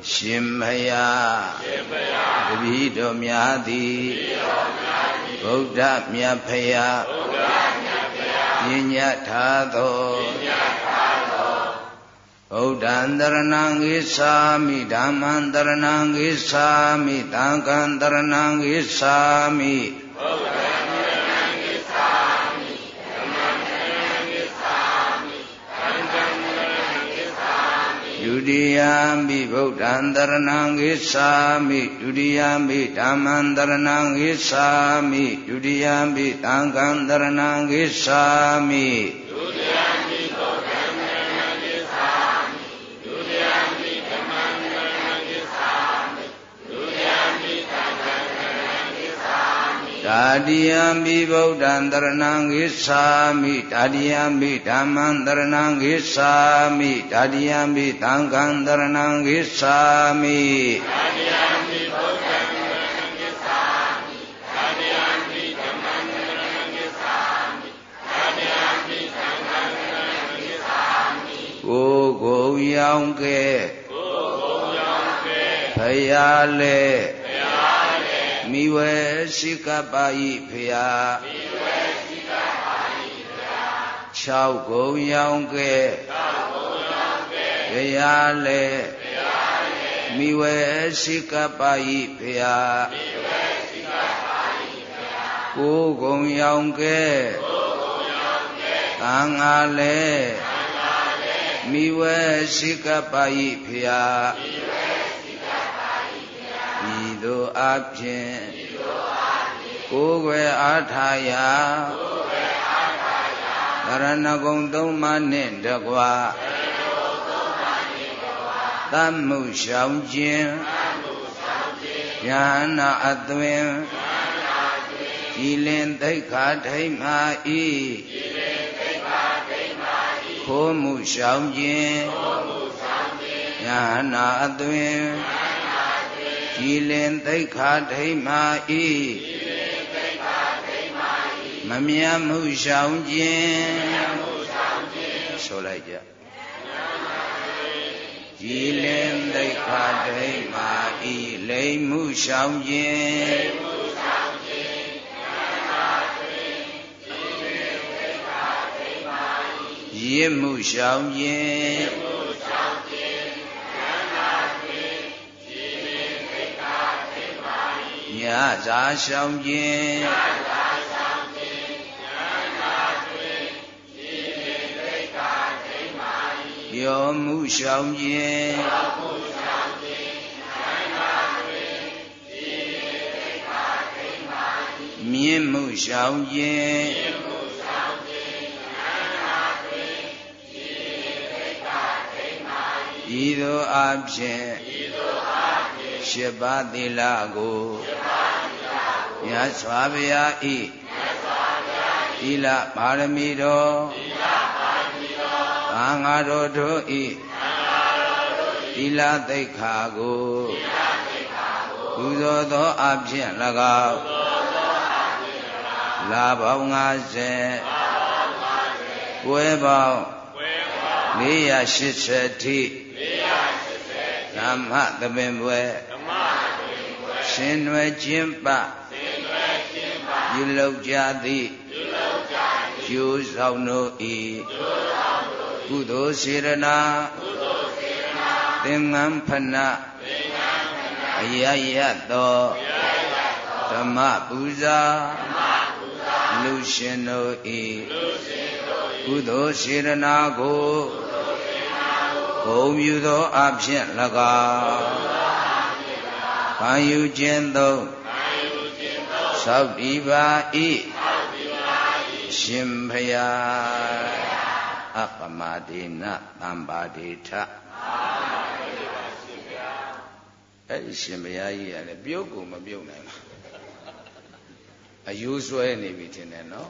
Shimbaya Vido Myadi Buddha Myapaya Yinya Tado Buddhandaranang Isami Dhammandaranang Isami Tankandaranang Isami Dudiyambi Buddhandaranang Isami Dudiyambi Dhammandaranang Isami Dudiyambi Tankandaranang Isami Dudiyambi Buddhandaranang Isami Dudiyambi Dhammandaranang Isami Dudiyambi Tankandaranang Isami Dadiyambi Buddhandaranang Isami Dadiyambi Dhammandaranang Isami Dadiyambi Tankandaranang Isami Dadiyambi Buddhandaranang Isami Dadiyambi Dhammandaranang Isami Dadiyambi Tankandaranang Isami Go Yang Ke Phaya Miwe Sikapai Phaya Chao Go Yang Ke Phaya Miwe Sikapai Phaya Go Go Yang Ke Tanga Miwe Sikapai Phaya Ido Abhin Kogwe Athaya Dharanagong Dhammanin Dagwa Dhammu Shaujin Jhana Adwin Jilin Daikha Dhaimai Khomu Shaujin Jhana Adwin Jilin Daikha Dhaimai Mamyamu Shaujin So like that Jilin Daikha Dhaimai Leimu Shaujin Yimu Shaujin Nyaza Shaujin Yomu Shaujin Mienmu Shaujin Ido Abhin Shibadila Yaswabhya Ila Paramido Angado Do Ila Daikhago Udodo Abhin Lagao Labao Ngase Webao Liya Shitsati Dhamma Tabinwe Shinwe Jimpa Yulok Jadi Yu Sauno Kudo Sirana Tingam Pana Ayayato Dhamma Puja Lushino Kudo Sirana Go Om Yudo Abhin Laga Payu Jendo Sabdiva Shimbaya Apamadina Ambadita Shimbaya Byoku Mabyona A usual any meeting, no?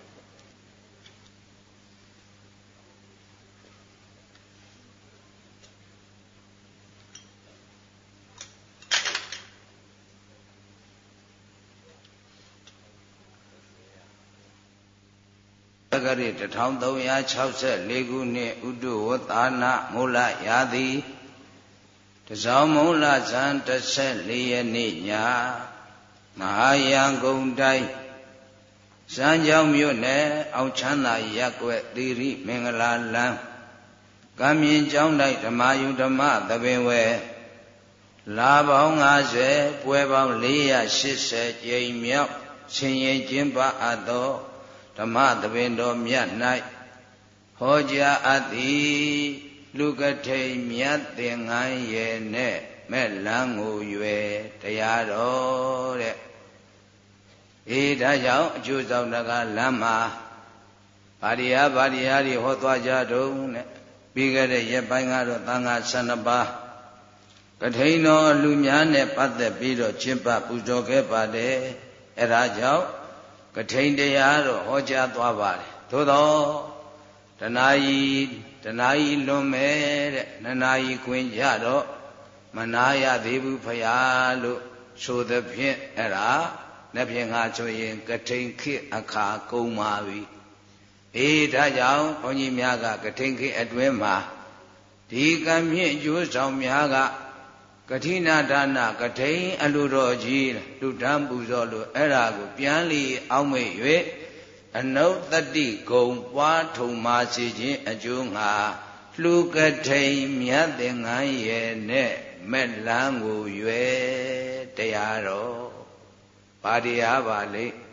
Gari the town though ya chowset Legune Udu Watana Mula Yadi ဇောင်းမုံလာဇန်14ရက်နေ့ညမဟာယံဂုံတိုင်းစံကြောင်းမြို့နယ်အောင်ချမ်းသာရပ်ကွက်သီရိမင်္ဂလာလမ်းကံမြင့်ကျောင်းတိုက်ဓမ္မယုဓမ္မသဘင်ဝဲလာပေါင်း50ပွဲပေါင်း480ကြိမ်မြောက်ဆင်ရင်ကျင်းပအပ်သောဓမ္မသဘင်တော်မြတ်၌ဟောကြားအပ်သည်လူကထိန်မြတ်သင်္ကန်းရဲ့နဲ့မဲ့လန်းကိုရွယ်တရားတော်တဲ့ဒါကြောင့်အကျိုးဆောင်တကလမ်းမှာဗာရိယတွေဟောသွားကြတုံးနဲ့ပြီးခဲ့တဲ့ရက်ပိုင်းကတော့သံဃာ12ပါးကထိန်တော်လူများနဲ့ပတ်သက်ပြီးတော့ကျင့်ပပူဇော်ခဲ့ပါတယ်အဲဒါကြောင့်ကထိန်တရားတော့ဟောကြားသွားပါတယ်သို့တော့တဏှာကြီးလွန်မဲ့တဲ့2နာရီခွင်ကြတော့မနာရသေးဘူးဖရာလို့ဆိုသဖြင့်အဲ့ဒါနှစ်ဖြင့်ငါဆိုရင်ကထိန်ခေတ်အခါကုန်ပါပြီဒါကြောင့်ဘုန်းကြီးများကကထိန်ခေတ်အတွင်းမှာဒီကံဖြင့်အကျိုးဆောင်များကကထိနာဒါနကထိန်အလိုတော်ကြီးလူတန်းပူဇော်လို့အဲ့ဒါကိုပြန်လီအောက်မေ့၍အနုတ္တိဂုံပွားထုံမာစေခြင်းအကျိုးငါလူကထိန်မြတ်သင်္ကန်းရဲ့နဲ့မဲ့လန်းကိုရွယ်တရားတော်ဘာတရားပါလိမ့်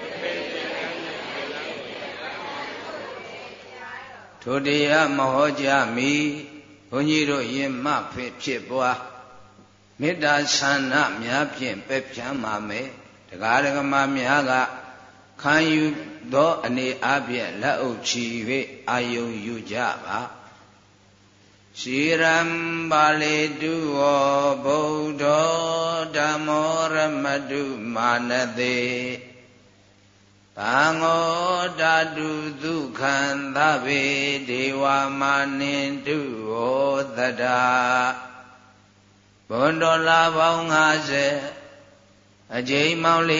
ထိုတရားမဟောကြားမီဘုန်းကြီးတို့ယင်မဖြစ်ပွားမေတ္တာဆန္ဒများဖြင့်ပဲ့ဖြန်းပါမယ်တရားဓမ္မများကခံယူသောအနေအဖြင့်လက်အုပ်ချီ၍အာယုံယူကြပါရှိရံပါလေတုဝောဗုဒ္ဓောဓမ္မောရမတုမာနတိသံဃောဓာတုဒုက္ခံသဗ္ဗေဒေဝမာနိတုဟောတတာဘုံတော်လာပေါင်း50အကျိန်ပေါင်း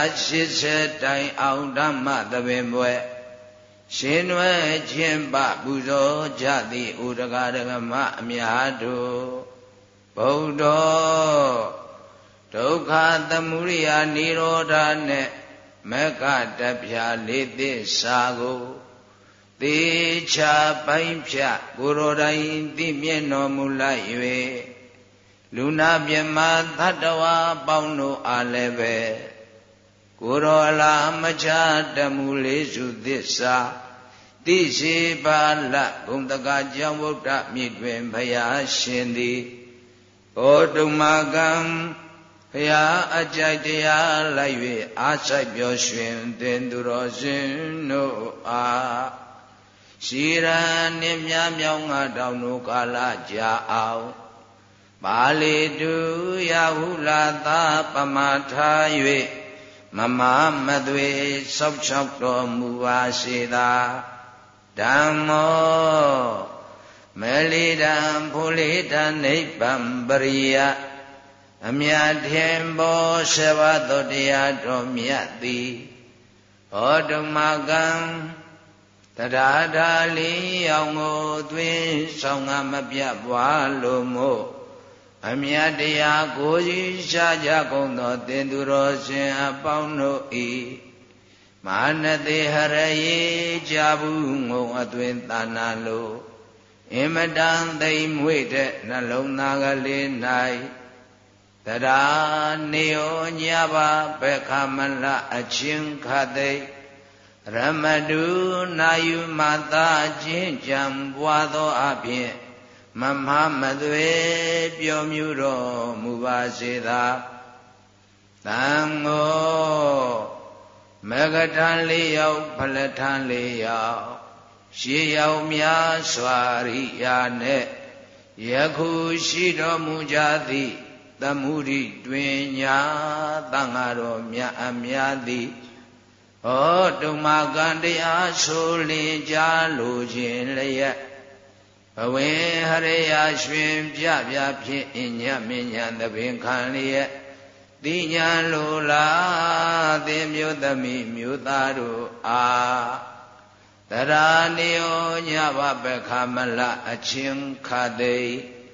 480တိုင်အောင်ဓမ္မသဘင်ပွဲရှင်နွယ်ခြင်းပပူဇော်ကြသည်ဥဒကဒကမအများတို့ဗုဒ္ဓောဒုက္ခသမုဒိယនិရောဓနဲ့မက္ခတပြာလေးသစ္စာကိုသေချာပိုင်းဖြတ်ကိုယ်တော်တိုင်သိမြင်တော်မူလိုက်၍လူနာမြမသတ္တဝါပေါင်းတို့အားလည်းပဲကိုယ်တော်အလားမချတမှုလေးစုသစ္စာသိရှိပါလဂုံတကကြောင့်ဗုဒ္ဓမြစ်တွင်ဘုရားရှင်သည်ဘောတုမကံဘုရားအကြိုက်တရားလိုက်၍အားဆိုင်ပျော်ရွှင်သင်သူတော်ရှင်တို့အားရှိရန်နှင့်မြမြောင်းငါတောင်တို့ကာလကြာအောင်ပါဠိတုယဟုလာသာပမာထား၍မမမသွေဆောက်ချောက်တော်မူပါစေသာဓမ္မောမလိတံဖူလိတံနိဗ္ဗံပရိယအမြတ်ထင်ဘောဆေဘသောတရားတော်မြတ်သည်ဟောတုမကံတရားဓာလီအောင်ကိုသွင်းဆောင်ငါမပြတ်ပွားလို့မို့အမြတ်တရားကိုကြီးရှားကြကုန်သောသင်သူတော်ရှင်အပေါင်းတို့၏မာနတိဟရယေကြဘူးငုံအသွင်သာနာလို့အင်မတန်သိမ်မွေ့တဲ့နှလုံးသားကလေး၌တရားနေယောညပါဘက္ခမလအချင်းခသိရမတုနာယုမသာချင်းကြံပွားသောအဖြစ်မမမသွေပြောမြူတော်မူပါစေသာသံဃောမဂထံ4ယောက်ဖလထံ4ယောက်ရှေးယောက်များစွာရိယာနဲ့ယခုရှိတော်မူကြသည်သမုဒိတွင်ညာသံဃာတော်မြတ်အများသည်ဟောတုမကံတရားဆိုလင်ကြလိုခြင်းလျက်ဘဝင်ဟရိယရွှင်ပြပြဖြင့်အညမဉ္ဇသဘင်ခံလျက်တိညာလိုလားသင်မျိုးသမီးမျိုးသားတို့အားတရာနေယောညဘပခမလအချင်းခသိ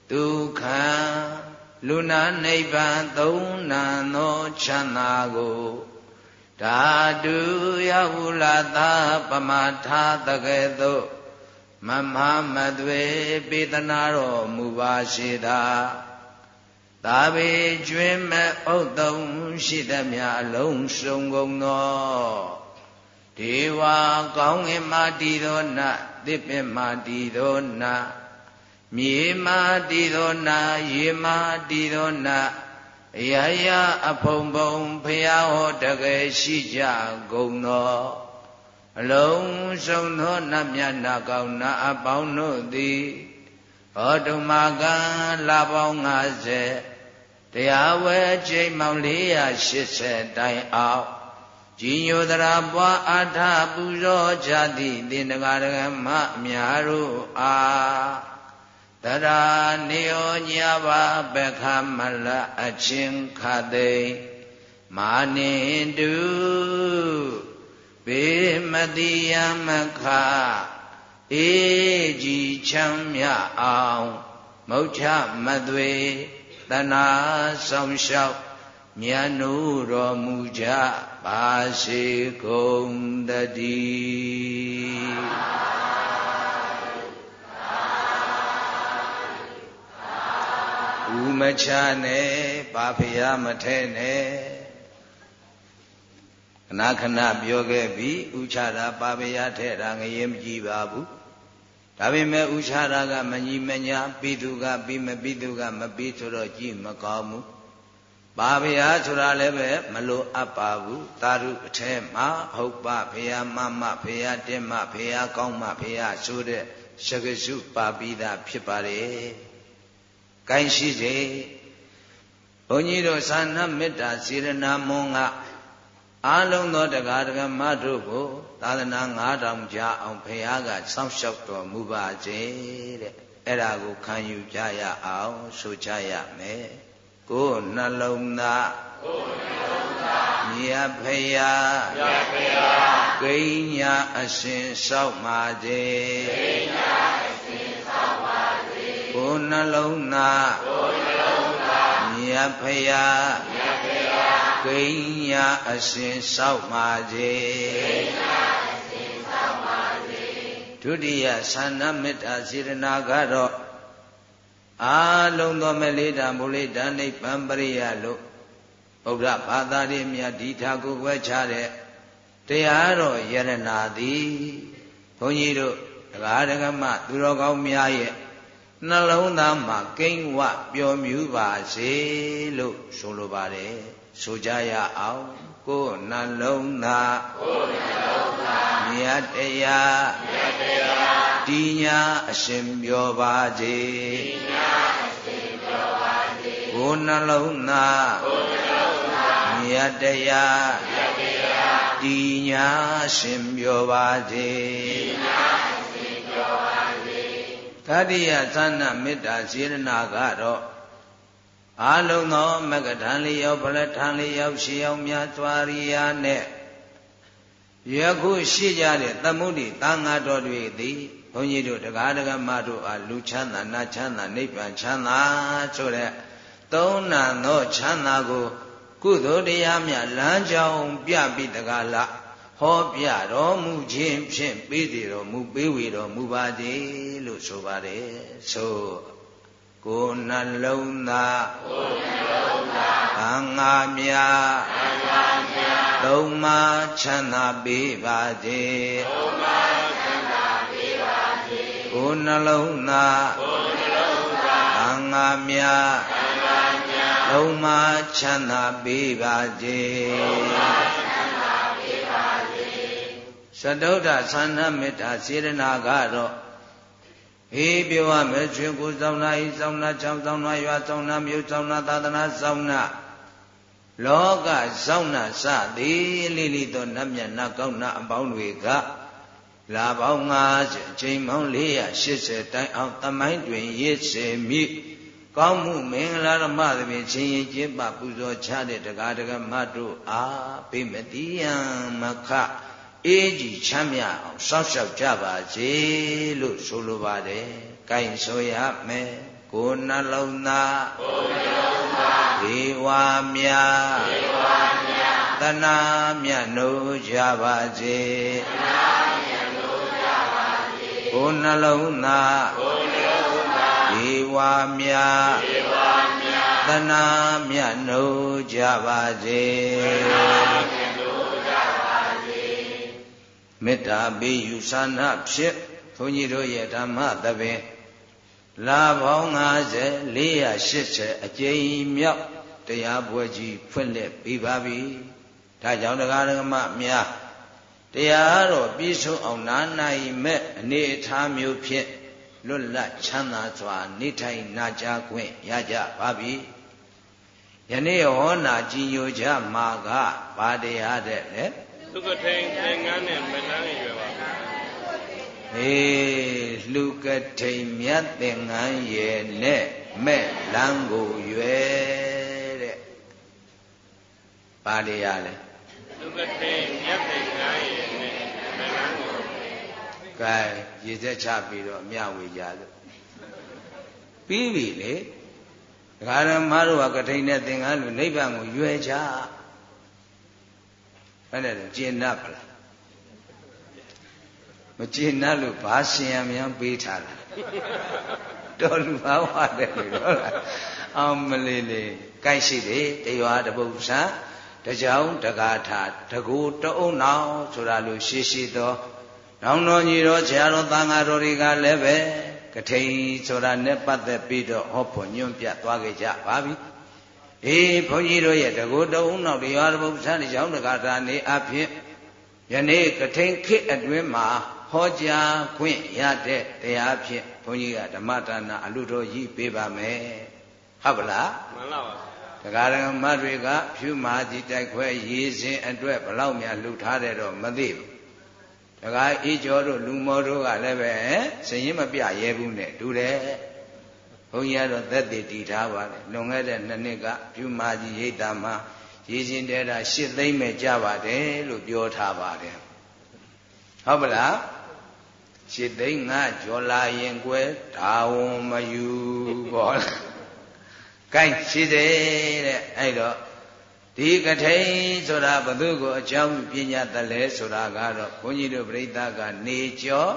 ဒုက္ခလူနာနိဗ္ဗာန်သုံးနံသောချမ်းသာကိုဓာတုယဝုလသာပမထာတကဲ့သို့မမမသွေပေတနာတော်မူပါရှိသာသာဝေကျွင်းမဲ့ဥဒ္ဒုံရှိသမျှအလုံးစုံကုန်သောဒေဝကောင်းငင်မာတီသောနတ်သစ်ပင်မာတီသောနတ်မြေမာတီသောနတ်ရေမာတီသောနတ်အရာရာအဖုံဖုံဖရာဟောတကယ်ရှိကြကုန်သောအလုံးစုံသောနတ်မြတ်နာကောင်းနာအပေါင်းတို့သည်ဟောတုမကံလပေါင်း50တရားဝဲကျိန်မောင်480တိုင်အောင်ကြီးညိုသရာပွားအာထပူဇော်ကြသည့်သင်္ဃာရကမအများတို့အားတရာနေယောညဘာပခမလအချင်းခသိမာနိတုဘေမတိယမခအေကြည်ချမ်းမြအောင်မုတ်ချမသွေတနာဆောင်လျှောက်မြတ်နုတော်မူကြပါစေကုန်တည်းဥမချနဲ့ပါဖရာမထဲနဲ့ခဏခဏပြောခဲ့ပြီးဥချတာပါဖရာထဲတာငရေမကြည့်ပါဘူးဒါပေမဲ့ဥချတာကမညီမညာပြီးသူကပြီးမပြီးသူကမပြီးဆိုတော့ကြည့်မကောင်းဘူးပါဖရာဆိုတာလည်းပဲမလိုအပ်ပါဘူးသာဓုအထဲမှာဟုတ်ပါဖရာမမဖရာတင်းမဖရာကောင်းမဖရာဆိုတဲ့ရှကစုပါပိသဖြစ်ပါတယ်ကိုင်းရှိစေဘုန်းကြီးတို့သာနာမေတ္တာစေရနာမွန်ကအားလုံးသောတရားဓမ္မတို့ကိုသာသနာ9000ကြာအောင်ဘုရားကစောင့်ရှောက်တော်မူပါစေတဲ့အဲ့ဒါကိုခံယူကြရအောင်ဆိုကြရမယ်ကိုယ်နှလုံးသားမြတ်ဖရာဂိညာအရှင်စောက်ပါစေကိုယ်နှလုံးသားမြတ်ဖရာဂိညာအရှင်စောက်ပါစေဒုတိယသန္နမေတ္တာစေရနာကတော့အာလုံးသောမလေးတံမူလေးတံနိဗ္ဗာန်ပရိယလို့ဗုဒ္ဓဘာသာရင်းမြတ်ဒီထာကိုွယ်ချတဲ့တရားတော်ယရနာသည်ဘုန်းကြီးတို့တရားဓမ္မသူတော်ကောင်းများရဲ့နှလုံးသားမှာကိန်းဝပျော်မြူပါစေလို့ဆိုလိုပါတယ်ဆိုကြရအောင်ကိုယ်နှလုံးသားမြတ်တရားတည်ညာအရှင်ပြောပါစေကိုယ်နှလုံးသားမြတ်တရားတည်ညာအရှင်ပြောပါစေတတိယသန္နမေတ္တာစေရနာကတော့အာလုံးသောမဂ္ဂထံလေးရောက်ဖလက်ထံလေးရောက်ရှေးအောင်များစွာရိယာနဲ့ယခုရှိကြတဲ့သမုဒိသံဃာတော်တွေသည်ဘုန်းကြီးတို့တရားဓမ္မတို့အားလူချမ်းသာနတ်ချမ်းသာနိဗ္ဗာန်ချမ်းသာဆိုတဲ့သုံးနံသောချမ်းသာကိုကုသိုလ်တရားများလမ်းကြောင်းပြပြီးတကားလားဟောပြတော်မူခြင်းဖြင့်ပေးစီတော်မူပေးဝေတော်မူပါသည်လို့ဆိုပါတယ်ဆိုကိုယ်နှလုံးသားသံဃာများသုံးပါးချမ်းသာပေးပါစေကိုယ်နှလုံးသားသံဃာများသုံးပါးချမ်းသာပေးပါစေသတုဒ္ဓသန္နမေတ္တာစေရနာကတော့ေပြောရမယ်ကျွေးကိုစောင်းနာဤစောင်းနာချောင်းစောင်းနာရွာစောင်းနာမြို့စောင်းနာသာသနာစောင်းနာလောကစောင်းနာစသည်လိလိသောနတ်မြတ်နတ်ကောင်းနာအပေါင်းတွေကလာပေါင်း50အချိန်ပေါင်း480တိုင်အောင်သမိုင်းတွင်ရစ်စေမိကောင်းမှုမင်္ဂလာဓမ္မသဖြင့်ချင်းရင်ကျင်းပပူဇော်ချတဲ့တရားဓမ္မတို့အားဘိမတိယံမခအေးကြီးချမ်းမြအောင်စောင့်ရှောက်ကြပါစေလို့ဆိုလိုပါတယ်။ကိုင်ဆိုရမယ်။ကိုယ်နှလုံးသားဒေဝမြတ်သနာမြတ်နိုးကြပါစေကိုယ်နှလုံးသားဒေဝမြတ်သနာမြတ်နိုးကြပါစေမေတ္တာပေးယူဆန္ဒဖြစ်ဘုန်းကြီးတို့ရဲ့ဓမ္မသဘင်လာပေါင်း50 480အကြိမ်မြောက်တရားပွဲကြီးဖွင့်လှစ်ပြီးပါပြီဒါကြောင့်တရားဓမ္မများတရားတော်ပြည့်စုံအောင်နာနိုင်မဲ့အနေအထားမျိုးဖြင့်လွတ်လပ်ချမ်းသာစွာနေထိုင်နာကြားခွင့်ရကြပါပြီယနေ့ဟောနာကြည်ညိုကြမှာကဘာတရားတဲ့လဲသုခထိန်သင်္ကန်းနဲ့မလန်းရွယ်ပါလူကထိန်မြတ်သင်္ကန်းရဲ့နဲ့မဲ့လန်းကိုရွယ်တဲ့ဘာတရားလဲသုခထိန်မြတ်သင်္ကန်းရဲ့နဲ့မလန်းကိုကဲရေစက်ချပြီးတော့မျှဝေကြလို့ပြီးပြီလေဒကာရမတို့ကကထိန်နဲ့သင်္ကန်းလူနိဗ္ဗာန်ကိုရွယ်ကြအဲ့ဒါကျင့်တတ်ပါလားမကျင့်တတ်လို့ဘာရှင်ရများပေးထားတာတော်လူဘာဝတဲ့လို့ဟုတ်လားအောင်မလေးလေးကြိုက်ရှိတယ်တရွာတပု္ပ္ပာတကြောင်တကားထာတကူတအုံနောင်ဆိုတာလို့ရှိသောနောင်တော်ကြီးတော်ဆရာတော်သံဃာတော်တွေကလည်းပဲကထိန်ဆိုတာနဲ့ပတ်သက်ပြီးတော့ဟောဖို့ညွှန်ပြသွားကြကြပါပြီဘုန်းကြီးတို့ရဲ့တကူတအုံနောက်တရားတော်ဘုရားကြောင့်တကားထာနေအဖြစ်ယနေ့ကထိန်ခေတ်အတွင်းမှာဟောကြားခွင့်ရတဲ့တရားဖြင့်ဘုန်းကြီးကဓမ္မဒါနအလူတော်ကြီးပေးပါမယ်ဟုတ်ပါလားမှန်ပါပါတရားဓမ္မတွေကဖြူမာကြီးတိုက်ခွဲရေးစဉ်အတွက်ဘလောက်များလှူထားတယ်တော့မသိဘူးတရားအေးကျော်တို့လူမောတို့ကလည်းပဲစရင်မပြရဲဘူးနဲ့တူတယ်ဘုန်းကြီးကတော့သက်တည်တည်ထားပါတယ်လွန်ခဲ့တဲ့2နှစ်ကဖြူမာကြီးရိတ်တာမှာရေးစဉ်တဲတာ8 သိန်းပဲကြပါတယ်လို့ပြောထားပါတယ်ဟုတ်ပါလား8 သိန်း5ကျော်လာရင်ကွယ်ဒါဝန်မယူပေါ့လားကိုင်းရှိသေးတဲ့အဲ့တော့ဒီကထိန်ဆိုတာဘသူကိုအကြောင်းပညာတလဲဆိုတာကတော့ဘုန်းကြီးတို့ပြိဿကနေကျော်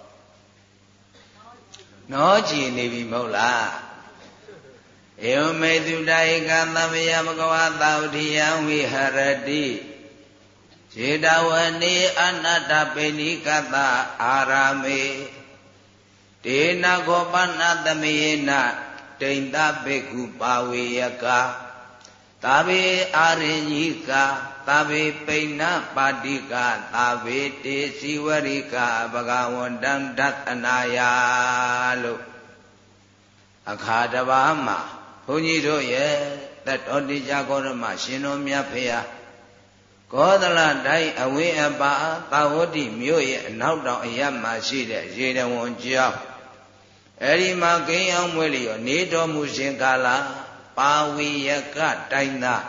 နောကြည်နေပြီမဟုတ်လားဧဝမေတုတဧကသမယမကဝသာဝတိယံဝိဟရတိခြေတဝနေအနတ္တပိဏိကတအာရမေဒေနခောပနသမေနတိန်တဘေကုပါဝေယကသာဝေအာရိညိကသာဝေပိဏပါတိကသာဝေတေစီဝရိကဘဂဝန္တံဒသနာယလို့အခါတစ်ပါးမှာဘုန်းကြီးတို့ရဲ့တတော်တိကြကောရမရှင်တော်မြတ်ဖေဟာကောသလတိုင်းအဝင်းအပါသာဝတိမြို့ရဲ့အနောက်တောင်အရပ်မှာရှိတဲ့ရေတဝန်ကျောင်းအဲဒီမှာကိန်းအောင်မွေးလျော်နေတော်မူရှင်ကာလပါဝီယကတိုင်းသား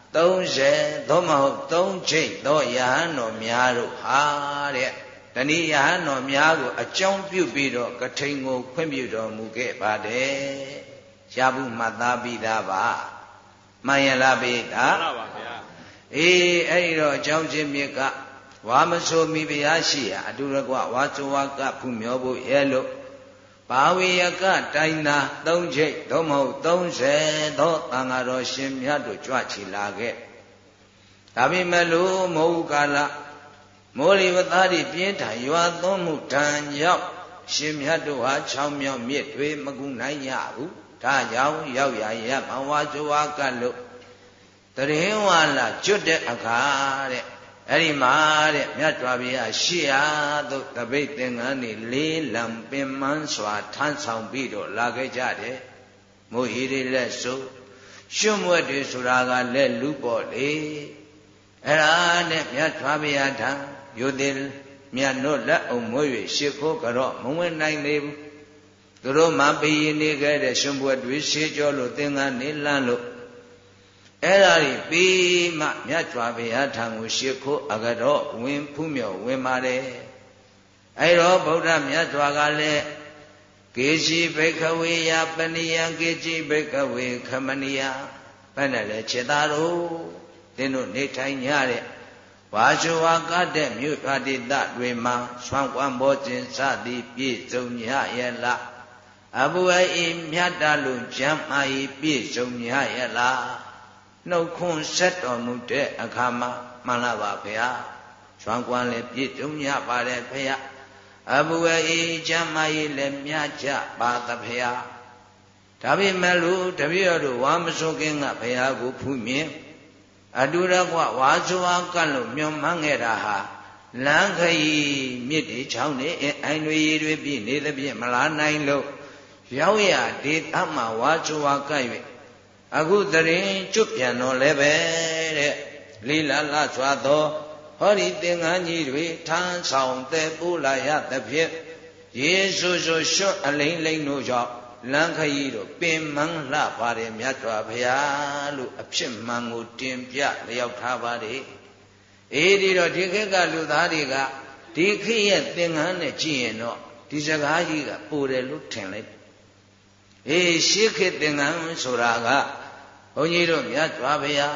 30သို့မဟုတ်3ချိတ်သောယဟန်တော်များတို့ဟာတဲ့တဏှိယဟန်တော်များကိုအကြောင်းပြုပြီးတော့ကထိန်ကိုခွင့်ပြုတော်မူခဲ့ပါတယ်ရဘူးမှတ်သားပြီးသားပါမှန်ရလားပိဒါမှန်ပါဗျာအဲ့ဒီတော့အကြောင်းချင်းမြစ်ကဝါမဆိုမိဗျာရှိရာအတူတကွဝါဆိုဝါကဖူးမြော်ဖို့ရဲ့လို့ပါဝေယကတိုင်းသာ3ချိတ်သို့မဟုတ်30သောသံဃာတော်ရှင်မြတ်တို့ကြွချီလာခဲ့ဒါပေမဲ့လို့မဟုတ်ကာလမောရိဝသားတွေပြင်းထန်ရွာသွန်းမှုတန်ကြောင့်ရှင်မြတ်တို့ဟာ6မြောက်မြစ်တွေမကူနိုင်ရဘူးဒါကြောင့်ရောက်ရရမဝါဆိုဝါကလို့တရင်ဝါလာကျွတ်တဲ့အခါတဲ့အဲ့ဒီမှာတဲ့မြတ်စွာဘုရားရှေ့ဟာသို့တပိတ်သင်္ကန်းတွေလေးလံပင်မန်းစွာထမ်းဆောင်ပြီးတော့လာခဲ့ကြတယ်မိုးဟီတွေလက်စုပ်ရွှွမွက်တွေဆိုတာကလက်လူပေါ့လေအဲ့ဒါနဲ့မြတ်စွာဘုရားထံယုတိမြတ်တို့လက်အောင်မွေး၍ရှ िख ိုးကြော့မဝင်နိုင်သေးဘူးသူတို့မှပည်နေခဲ့တဲ့ရွှွမွက်တွေရှေးကြောလို့သင်္ကန်းနေလန်းလို့အဲ့ဒါကြီးပြီးမှမြတ်စွာဘုရားထံကိုရှ िख ိုးအကြော့ဝင်ဖူးမြော်ဝင်ပါတယ်အဲ့တော့ဗုဒ္ဓမြတ်စွာကလည်းကေစီဘိက္ခဝေယပဏိယကေစီဘိက္ခဝေခမနိယဘယ်နဲ့လဲခြေသားတို့သင်တို့နေထိုင်ကြတဲ့ဝါဇဝကတဲ့မြို့ရွာဒေသတွေမှာဆွမ်းကွမ်းဘောခြင်းစသည်ပြည့်စုံကြရဲ့လားအဘုအေမြတ်တလုံးကျမ်းမာ၏ပြည့်စုံကြရဲ့လားနှုတ်ခွန်းဆက်တော်မူတဲ့အခါမှာမှန်လားပါဗျာဆွမ်းကွမ်းလည်းပြည့်စုံကြပါတယ်ဗျာအဘုအေကျမ်းမာ၏လည်းမြတ်ကြပါသဗျာဒါပေမဲ့လို့တပည့်တော်တို့ဝါမစိုးခင်ကဘုရားကိုဖူးမြင်အတူတကွဝါဇဝကလို့မျောမှန်းခဲ့တာဟာလမ်းခရီးမြစ်တွေချောင်းတွေအိုင်တွေရေတွေပြည့်နေသဖြင့်မလာနိုင်လို့ရောက်ရဒေသမှာဝါဇဝက၍အခုတရင်ကျွတ်ပြန်တော့လည်းပဲတဲ့လိလာလစွာသောဟောဒီသင်္ကန်းကြီးတွေထမ်းဆောင်တဲ့ပူလာရသဖြင့်ယေရှုရှုရွှတ်အလိမ့်လိမ့်တို့ကြောင့်လမ်းခရီးတို့ပင်မလှပါတယ်မြတ်စွာဘုရားလို့အဖြစ်မှန်ကိုတင်ပြလျောက်ထားပါတယ်အေးဒီတော့ဒီခေတ်ကလူသားတွေကဒီခေတ်ရဲ့သင်္ကန်းနဲ့ကြည့်ရင်တော့ဒီစကားကြီးကပိုတယ်လို့ထင်လိုက်အေးရှေးခေတ်သင်္ကန်းဆိုတာကဘုန်းကြီးတို့မြတ်စွာဘုရား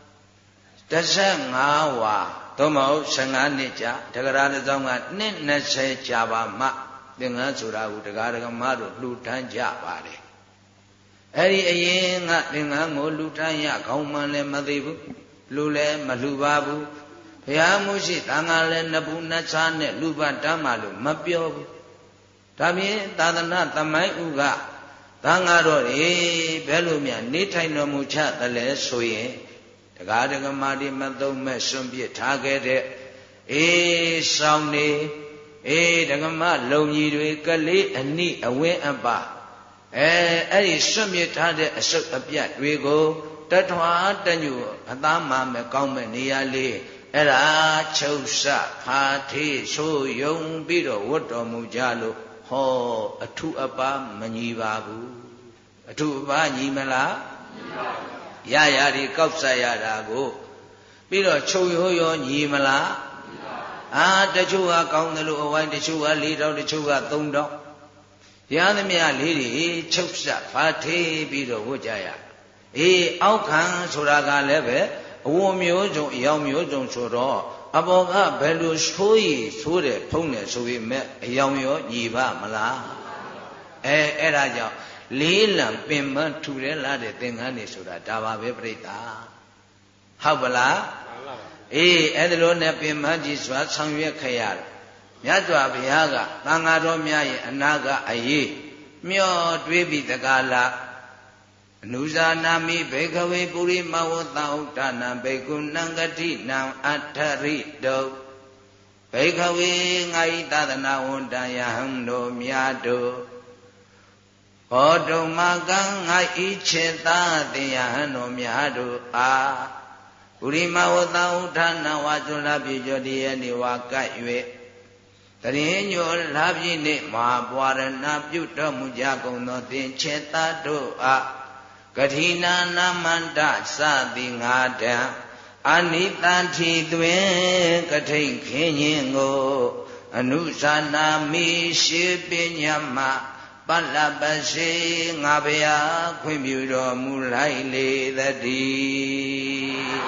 15ဝါသို့မဟုတ်15နှစ်ကြာတက္ကရာတစ်စောင်းကနှစ်20ကြာပါမှသင်္ကန်းဆိုတာကိုတရားဓမ္မတို့လှူဒန်းကြပါတယ်အဲ့ဒီအရင်ကသင်္ကန်းကိုလှူဒန်းရခေါင်းမှန်လည်းမသိဘူးလှူလည်းမလှူပါဘူးဘုရားမှုရှိသံဃာလည်းနဘူးနတ်စားနဲ့လှူပါတမ်းမှလို့မပြောဘူးဒါဖြင့်သာသနာသမိုင်းဥကသံဃာတော်တွေဘယ်လိုများနေထိုင်တော်မူချသလဲဆိုရင်တရားဓမ္မတွေမသုံးမဲ့စွန့်ပစ်ထားခဲ့တဲ့အေးဆောင်နေအေးဓမ္မလုံကြီးတွေကလေးအနိအဝင်းအပအဲ့ဒီစွန့်မြစ်ထားတဲ့အစုပ်အပြတ်တွေကိုတထွားတညူအသားမှမကောင်းမဲ့နေရာလေးအဲ့ဒါချုပ်ဆဖာထေးဆိုယုံပြီးတော့ဝတ်တော်မူကြလို့ဟောအထုအပါမညီပါဘူးအထုအပါညီမလားညီပါဘူးရရဒီကောက်ဆက်ရတာကိုပြီးတော့ချုပ်ရိုးရောညီမလားတချို့ကကောင်းတယ်လို့အဝိုင်းတချို့က4,000တချို့က3,000ရသမျှလေးတွေချုပ်ဆက်ဖာထေးပြီးတော့ဝတ်ကြရအေးအောက်ခံဆိုတာကလည်းပဲအဝမျိုးစုံအယောင်မျိုးစုံဆိုတော့အဘောကဘယ်လိုဆိုးရည်ဆိုးတယ်ဖုံးတယ်ဆိုပေမဲ့အယောင်ရောညီပါမလားအဲ့ဒါကြောင့်လေးလံပင်မထူရဲလာတဲ့သင်္ကန်းတွေဆိုတာဒါပါပဲပြိတ္တာဟုတ်ပလားအေးအဲ့ဒါလိုနဲ့ပင်မကြီးစွာဆောင်ရွက်ခရတယ်မြတ်စွာဘုရားကသံဃာတော်များရဲ့အနာကအရေးမျောတွေးပြီးတကားလားအနုဇာနာမိဘေကဝေပုရိမဝတ္တဥဒ္ဒနာဘေကုဏံဂတိနံအထရိတုဘေကဝေငါဤသာသနာဝန္တယဟံတို့မြတ်တို့ဘောတုမကံငါဤခြေသာတေယဟံတို့မြတ်တို့အားပုရိမဝတ္တဥဒ္ဒနာဝါကျွလပြည့်ကျော်တည်းနေဝါကပ်၍တရင်ညိုလာပြည့်နေမဟာပွာရဏပြုတော်မူကြကုန်သောသင်ခြေသာတို့အားကတိနာနာမန္တစသည်ငါတံအနိတံထီသွင်ကထိန်ခင်းခြင်းကိုအနုဇာနာမိရှိပညာမပလပစေငါဗျာခွင့်ပြုတော်မူလိုက်လေသတည်း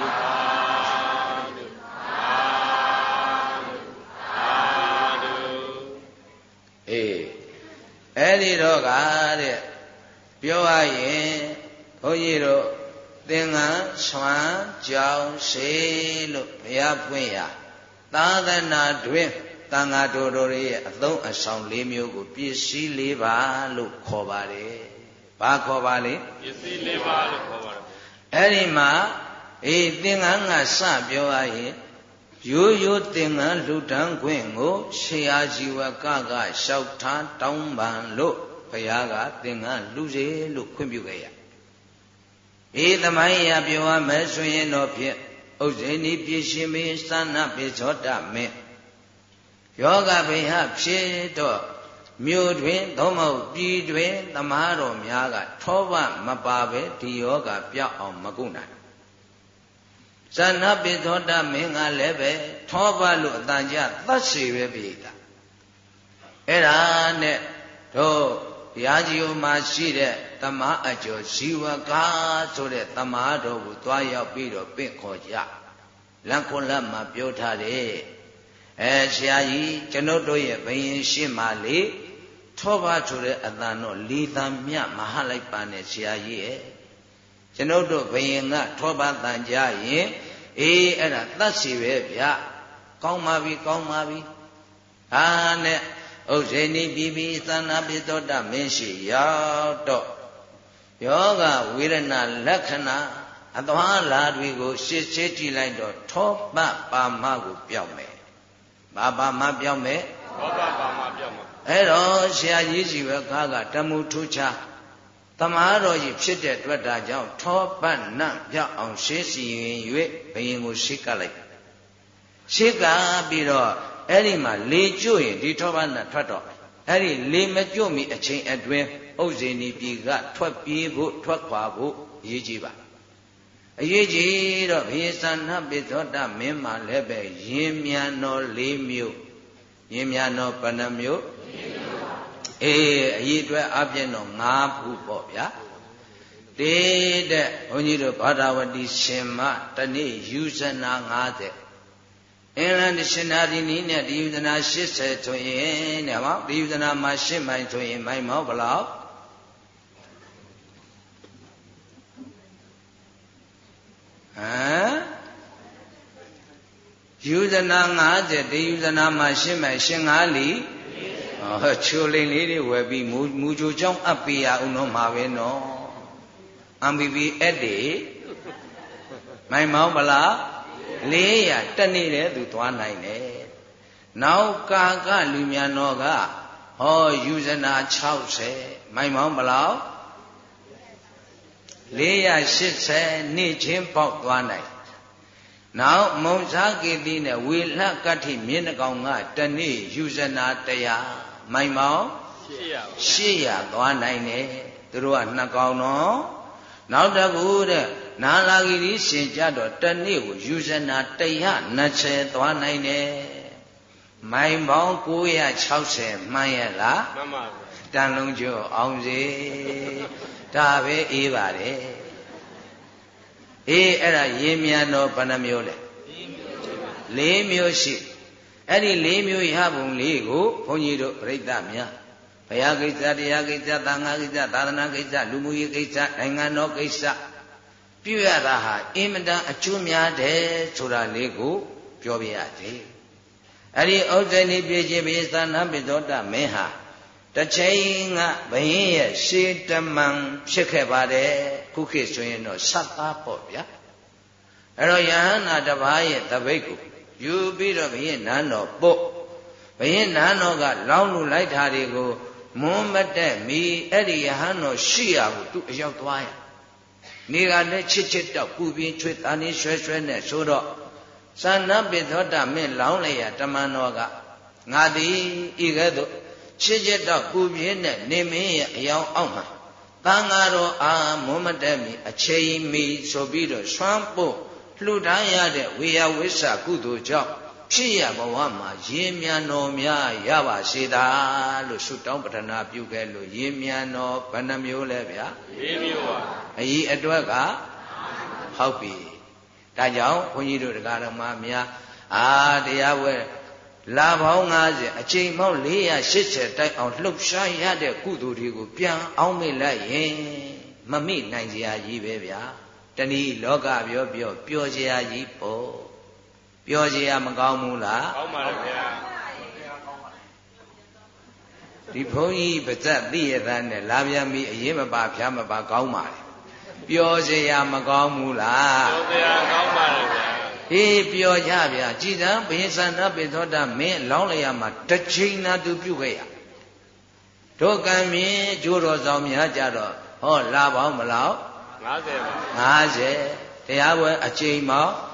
အေးအဲ့ဒီတော့ကတဲ့ပြောရရင်ဘုန်းကြီးတို့သင်္ကန်းဆွမ်းကြောင်းစေလို့ဘုရားဖွင့်ရသာသနာတွင်သံဃာတော်တို့ရဲ့အသုံးအဆောင်၄မျိုးကိုပစ္စည်း၄ပါးလို့ခေါ်ပါတယ်။ဘာခေါ်ပါလဲပစ္စည်း၄ပါးလို့ခေါ်ပါတယ်။အဲ့ဒီမှာသင်္ကန်းကစပြောရရင်ရိုးရိုးသင်္ကန်းလှူဒန်းခွင့်ကိုဆရာဇီဝကလျှောက်ထားတောင်းပန်လို့ဘုရားကသင်္ကန်းလှူစေလို့ခွင့်ပြုခဲ့ရသမိုင်းရပြောရမယ်ဆိုရင်တော့ဖြင့်ဥဇိနီပြည့်ရှင်မင်းသနပိဇောတမင်းယောဂဗိဟဖြစ်တော့မြို့တွင်သို့မဟုတ်ပြည်တွင်သမားတော်များကထောပမပါပဲဒီယောဂပြောက်အောင်မကုနိုင်သနပိဇောတမင်းကလည်းပဲထောပလို့အတန်ကြသတ်စီပဲပြည်တာအဲ့ဒါနဲ့တို့ရားကြီးမှာရှိတဲ့တမအကျော်ဇီဝကာဆိုတဲ့တမတော်ကိုသွားရောက်ပြီးတော့ပင့်ခေါ်ကြလက်ခွန်လက်မှာပြောထားတယ်ဆရာကြီးကျွန်ုပ်တို့ရဲ့ဘယင်ရှင်းမှလေထောပါဆိုတဲ့အတန်တော့လီတန်မြမဟာလိုက်ပါနဲ့ဆရာကြီးရဲ့ကျွန်ုပ်တို့ဘယင်ကထောပါတန်ကြရင်အဲ့ဒါသတ်စီပဲဗျကောင်းပါပြီကောင်းပါပြီဟာနဲ့ဥဇိနိပြီးပြီးသန္နာပိသောတမင်းရှိရောက်တော့ယောဂဝေဒနာလက္ခဏာအသွားလာတွေကိုရှင်းရှင်းကြည့်လိုက်တော့ထောပပါမကိုပြောင်းမယ်ဘာပါမပြောင်းမယ်ထောပပါမပြောင်းမယ်အဲ့တော့ဆရာကြီးစီပဲကားကတမှုထူးခြားတမားတော်ကြီးဖြစ်တဲ့အတွက်ဒါကြောင့်ထောပနံ့ပြောင်းအောင်ရှင်းစီရင်၍ဘယင်ကိုရှင်းကလိုက်ရှင်းကပြီးတော့အဲ့ဒီမှာလေကျွတ်ရင်ဒီထောပနံ့ထွက်တော့အဲ့ဒီလေမကျွတ်မီအချိန်အတွင်းဥဇိနီပြည်ကထွက်ပြေးဖို့ထွက်ခွာဖို့အရေးကြီးပါအရေးကြီးတော့ဘေသန္နပိသောတမင်းမှလည်းပဲယင်းမြန်တော်၄မျိုးယင်းမြန်တော်ဘယ်နှမျိုးအရေးအတွက်အပြည့်တော့၅ခုပေါ့ဗျာတေတဲ့ဘုန်းကြီးတို့ဘာသာဝတိရှင်မတနေ့ယူဇနာ50အင်္ဂလန်ရှင်နာဒီနီးနဲ့ဒီယူဇနာ80ဆိုရင်တဲ့ဟောဒီယူဇနာမှာ8မိုင်ဆိုရင်မိုင်မောဘလောက်ယူဇနာ50ဒီယူဇနာမှာ8မိုင်ရှင်5လီချိုလိန်လေးတွေဝယ်ပြီးမူချိုချောင်းအပ်ပေးရအောင်တော့မှာပဲနော်အမ်ဘီဘီအဲ့ဒီမိုင်မောင်းဗလား400တက်နေတဲ့သူသွားနိုင်တယ်နောက်ကာကလူမြန်တော်ကဟောယူဇနာ60မိုင်မောင်းဗလား480နေ့ချင်းပေါက်သွားနိုင်နောက်မုံစားကေတိနဲ့ဝေလကတ္ထိမြင်းနှကောင်ကတနေ့ယူဇနာ100မိုင်မောင်း800သွားနိုင်တယ်သူတို့က2ကောင်တော့နောက်တကူတဲ့နာလာဂီရီရှင်ကြတော့တနေ့ကိုယူဇနာ120သွားနိုင်တယ်မိုင်ပေါင်း960မှန်ရဲ့လားမှန်ပါဗျာတန်လုံးကျော်အောင်စေဒါပဲအေးပါတယ်အဲ့ဒါရေမြန်တော်ဘယ်နှမျိုးလဲ4မျိုးရှိအဲ့ဒီ4မျိုးရပုံလေးကိုဘုန်းကြီးတို့ပြိဿများဘုရားကိစ္စတရားကိစ္စသံဃာကိစ္စသာသနာကိစ္စလူမှုရေးကိစ္စနိုင်ငံတော်ကိစ္စပြုရတာဟာအင်မတန်အကျိုးများတယ်ဆိုတာလေးကိုပြောပြရသေးအဲ့ဒီဥဒ္ဒနိပြေခြင်းပိသနာပိသောတမင်းဟာတစ်ချိန်ကဘယင်းရဲ့ရှေးတမန်ဖြစ်ခဲ့ပါတယ်ခုခေတ်ဆိုရင်တော့ဆက်သားပေါ့ဗျာအဲ့တော့ယဟန္တာတစ်ပါးရဲ့တပိတ်ကိုယူပြီးတော့ဘယင်းနန်းတော်ပို့ဘယင်းနန်းတော်ကလောင်းလူလိုက်တာတွေကိုမွန်းမတက်မီအဲ့ဒီယဟန်တော်ရှိရကိုသူအရောက်သွားရနေကလည်းချစ်ချစ်တော့ပူပြင်းချွေးတာနေရွှဲရွှဲနဲ့ဆိုတော့သန္နပိသောတမင်းလောင်းလိုက်ရတမန်တော်ကငါသည်ဤကဲ့သို့ချစ်ချစ်တော့ပူပြင်းနဲ့နေမင်းရဲ့အယောင်အောက်မှာသံဃာတော်အားမွန်းမတက်မီအချိန်မီဆိုပြီးတော့ဆွမ်းပို့လှူဒါန်းရတဲ့ဝေယဝိဆာကုသိုလ်ကြောင့်ဖြစ်ရဘဝမှာရေမြန်တော်များရပါစေသာလို့ဆုတောင်းပတနာပြုခဲ့လို့ရေမြန်တော်ဘယ်နှမျိုးလဲဗျာ 4မျိုးပါအကြီးအတွက်ကဟုတ်ပြီဒါကြောင့်ဘုန်းကြီးတို့တရားတော်မှာများတရားဝဲလာပေါင်း90အချိန်ပေါင်း480တိုက်အောင်လှုပ်ရှားရတဲ့ကုသိုလ်တွေကိုပြန်အောင်မေ့လိုက်ရင်မမိနိုင်စရာကြီးပဲဗျာတဏှီလောကပြောစရာကြီးပေါ့ပြောစရာမကောင်းဘူးလားကောင်းပါလေဗျာဒီဘုန်းကြီးပါဇက်သိရတဲ့နဲ့လာပြန်ပြီးအရင်မပါဖြားမပါကောင်းပါလေပြောစရာမကောင်းဘူးလားပြောစရာကောင်းပါလေဗျာပြောကြဗျာကြည်စံဘိသန္တပိသောတမင်းလောင်းလျာမှာတစ်ချိန်သာသူပြုခဲ့ရဒုက္ကံမြင်ကျိုးတော်ဆောင်များကြတော့ဟောလာပေါင်းမလောက် 50ပါ 50တရားပွဲအချိန်ပေါင်း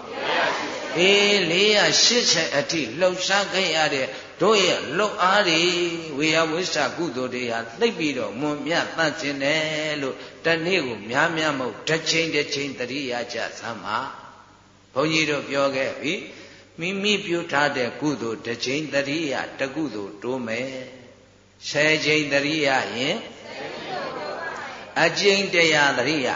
480အထိလှုပ်ရှားခဲ့ရတဲ့တို့ရဲ့လှုပ်အားတွေဝေယဝိဆာကုသိုလ်တွေဟာသိပ်ပြီးတော့မွန်မြတ်သန့်စင်တယ်လို့တနေ့ကိုများများမဟုတ်တစ်ချိန်တစ်ချိန်တရိယာကြသမ်းပါဘုန်းကြီးတို့ပြောခဲ့ပြီမိမိပြုထားတဲ့ကုသိုလ်တစ်ချိန်တရိယာတစ်ကုသိုလ်တိုးမယ်10ချိန်တရိယာရင်အကျင့်တရားသတိရ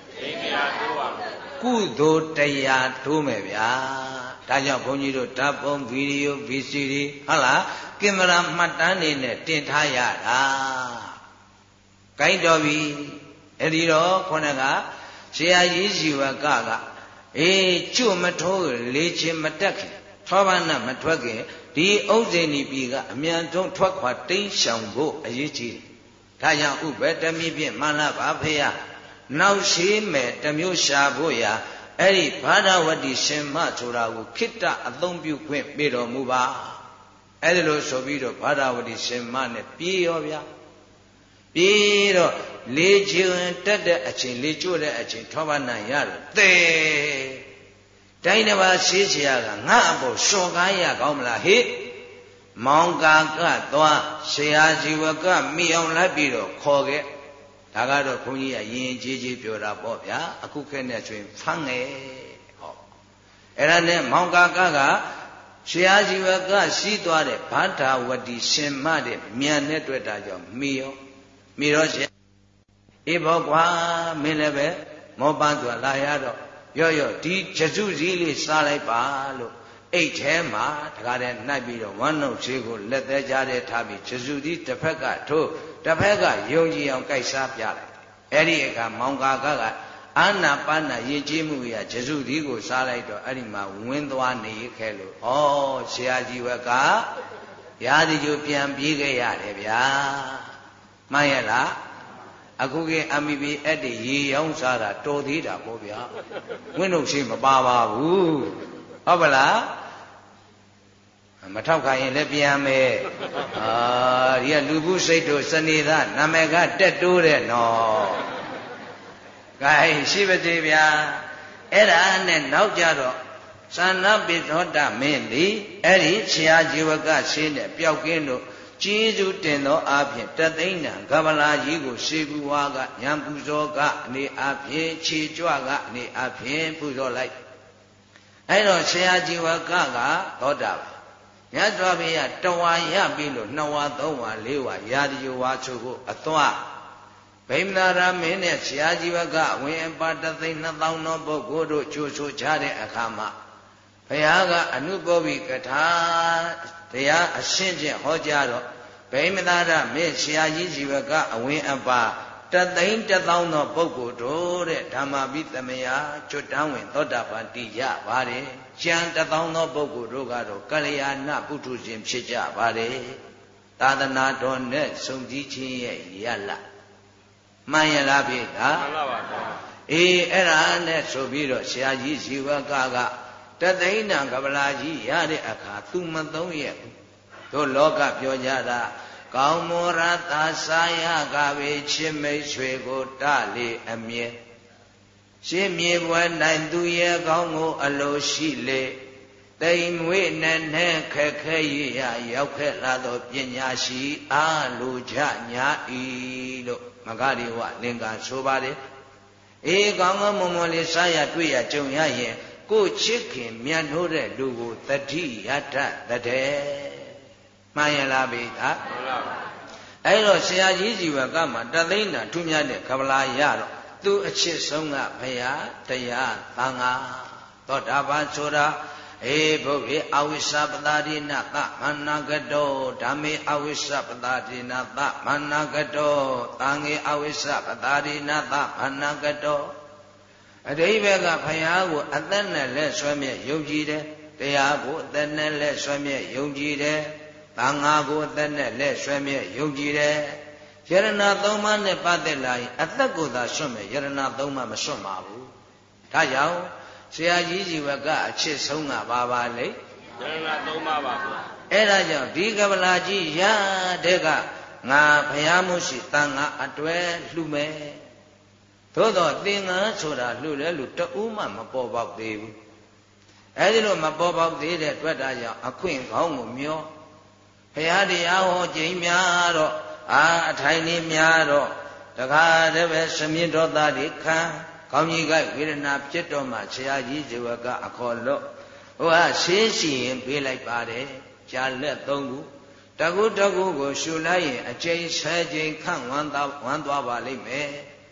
ကုသိုလ်တရားထိုးမယ်ဗျာဒါကြောင့်ဘုန်းကြီးတို့ဓာတ်ပုံဗီဒီယို VCD ဟုတ်လားကင်မရာမှတ်တမ်းနေနဲ့တင်ထားရတာကိုင်းတော်ပြီအဲ့ဒီတော့ခေါင်းကဆရာကြီးဇီဝကကျွတ်မထိုးလေချင်မတက်ခင်သောဘာနာမထွက်ခင်ဒီဥဇိဏီပြည်ကအမြန်ဆုံးထွက်ခွာတိမ်းရှောင်ဖို့အရေးကြီးတယ်ဒါကြောင့်ဥပ္ပတမိဖြင့်မှန်လားပါဖေယနောက်ရှိမဲ့တမျိုးရှာဖို့ရာအဲ့ဒီဘာဒဝတိရှင်မဆိုတာကိုခိတ္တအသုံးပြုခွင့်ပေးတော်မူပါအဲ့ဒါလို့ဆိုပြီးတော့ဘာဒဝတိရှင်မနဲ့ပြေးရောဗျာပြေးတော့လေချင်တက်တဲ့အချိန်လေကျွတ်တဲ့အချိန်ထောဘာနာရတော့သေတိုင်းတစ်ပါးရှိချရာကငါအဖို့စော်ကားရကောင်းမလားဟိမောင်ကာကသွားဆရာဇီဝကမိအောင်လိုက်ပြီးတော့ခေါ်ခဲ့ဒါကတော့ဘုန်းကြီးကရင်ကြီးပြောတာပေါ့ဗျာအခုခက်နဲ့ဆိုရင်ဖမ်းငယ်ဟောအဲ့ဒါနဲ့မောင်ကာကဆရာဇီဝကစီးသွားတဲ့ဘာဒဝတိရှင်မတဲ့မြန်နဲ့တွေ့တာကြောင့်မိရောဆရာအေးဘောကွာမင်းလည်းပဲမောပန်းသွားလာရတော့ရော့ဒီကျစုစည်းလေးစားလိုက်ပါလို့အိတ်ထဲမှာတကားတဲ့နှိုက်ပြီးတော့ဝမ်းနှုတ်သေးကိုလက်သေးကြတဲ့ထားပြီးကျစုစည်းတစ်ဖက်ကထိုးတစ်ဖက်ကယုံကြည်အောင်ကြိုက်စားပြလိုက်အဲ့ဒီအခါမောင်ကာကအာနာပါနာရည်ကြည်မှုရကျစုစည်းကိုစားလိုက်တော့အဲ့ဒီမှာဝင်းသွားနေခဲ့လို့ဩဆရာကြီးဝကရာဒီကျိုးပြန်ပြေးခဲ့ရတယ်ဗျာမှန်ရဲ့လားအခုက MEB အဲ့ဒီရေရောင်းစားတာတော်သေးတာပေါ့ဗျာဝင်းတို့ရှိမပါပါဘူးဟုတ်ပါလားမထောက်ခိုင်းရင်လည်းပြန်မယ်ဒီကလူဘူးစိတ်တို့စနေသားနာမည်ကတက်တိုးတဲ့နော်ဂိုင်းရှိပါသေးဗျာအဲ့ဒါနဲ့နောက်ကြတော့သန္နပိသောတမင်းသည်အဲ့ဒီဆရာဇီဝကရှင်းတဲ့ပျောက်ကင်းတို့ကျေးဇူးတင်သောအဖြစ်တသိန်းတန်ကမလာကြီးကိုရှေးကူဝါကညံပူဇော်ကအနေအဖြစ်ခြေကြွကအနေအဖြစ်ပူဇော်လိုက်အဲ့တော့ဆရာဇီဝကသောတာပန်မြတ်စွာဘုရားတဝါရပြီလို့2ဝါ3ဝါ4ဝါရာဒီယဝါချုပ်ဖို့အသွားဗိမ္မာရမင်းနဲ့ဆရာဇီဝကဝင်အပါတသိန်း2000သောပုဂ္ဂိုလ်တို့ကြိုးဆိုကြတဲ့အခါမှာဘုရားကအနုဘောဘိကထာတရားအရှင်းချင်းဟောကြားတော့ဗိမ္မာရမင်းဆရာကြီးဇီဝကအဝင်အပါတသိန်း1000သောပုဂ္ဂိုလ်တို့တဲ့ဓမ္မပိသမယကျွတ်တန်းဝင်သောတာပန်တည်ကြပါတယ်ကျန်1000သောပုဂ္ဂိုလ်တို့ကတော့ကလျာဏပုထုဇဉ်ဖြစ်ကြပါတယ်သာသနာတော်နဲ့ဆုံစည်းခြင်းရဲ့ရလမှန်ရလားဗျာမှန်ပါပါအေးအဲ့ဒါနဲ့ဆိုပြီးတော့ဆရာကြီးဇီဝကတသိန်းတန်ကပလာကြီးရတဲ့အခါသူမသုံးရဲ့တို့လောကပြောကြတာကောင်းမောရသာစာယကပဲချစ်မိတ်ဆွေကိုတလေအမြဲရှင်းမြေပွဲနိုင်သူရဲ့ကောင်းကိုအလိုရှိလေတိမ်မွေးနဲ့ခက်ခဲရရောက်ခဲ့လာသောပညာရှိအားလိုချညာဤလို့မဂ္ဂရိဝလင်္ကာဆိုပါတယ်အေးကောင်းကောင်းမွန်မွန်လေးစားရတွေ့ရကြုံရရင်ကိုချစ်ခင်မြတ်ထိုးတဲ့လူကိုတတိယတတဲ့မှန်ရလားဗျာမှန်ပါပါအဲ့တော့ဆရာကြီးဇီဝကမှာတသိန်းတန်ထူးမြတ်တဲ့ကပလာရတော့သူအချစ်ဆုံးကဘုရားတရားသံဃာသောတာပန်ဆိုတာအေဘုရားအဝိစ္စပတာရိနသမန္နာကတောဓမ္မေအဝိစ္စပတာရိနသမန္နာကတောသံဃေအဝိစ္စပတာရိနသမန္နာကတောအဓိပ္ပာယ်ကဘုရားကိုအသက်နဲ့လက်ဆွဲမြဲယုံကြည်တယ်တရားကိုအသက်နဲ့လက်ဆွဲမြဲယုံကြည်တယ်သံဃာကိုအသက်နဲ့လက်ဆွဲမြဲယုံကြည်တယ်ယရဏသုံးပါးနဲ့ပတ်သက်လာရင်အသက်ကိုသာဆွတ်မယ်ယရဏသုံးပါးမဆွတ်ပါဘူးဒါကြောင့်ဆရာကြီးဇီဝကအချစ်ဆုံးကပါလေယရဏသုံးပါးပါဗျာအဲ့ဒါကြောင့်ဒီကပလာကြီးရတဲ့ကငါဘုရားမှုရှိသံဃာအတွဲလှူမယ်သို့တော့သင်္ကန်းဆိုတာလှူတယ်လို့တဦးမှမပေါ်ပေါက်သေးဘူးအဲဒီလိုမပေါ်ပေါက်သေးတဲ့အတွက်ဒါကြောင့်အခွင့်ကောင်းကိုမျောဘုရားတရားဟောခြင်းများတော့အထိုင်လေးများတော့တခါတည်းပဲစမြင့်တော်သားတွေခံကောင်းကြီးကဝေဒနာဖြစ်တော့မှဆရာကြီးဇေဝကအခေါ်လို့ဟိုကရှင်းစီရင်ပေးလိုက်ပါတယ်ဂျာလက်3ခုတကူကိုရှူလိုက်ရင်အကျိန်10ကျိန်ခန့်ဝမ်းသွားပါလိမ့်မယ်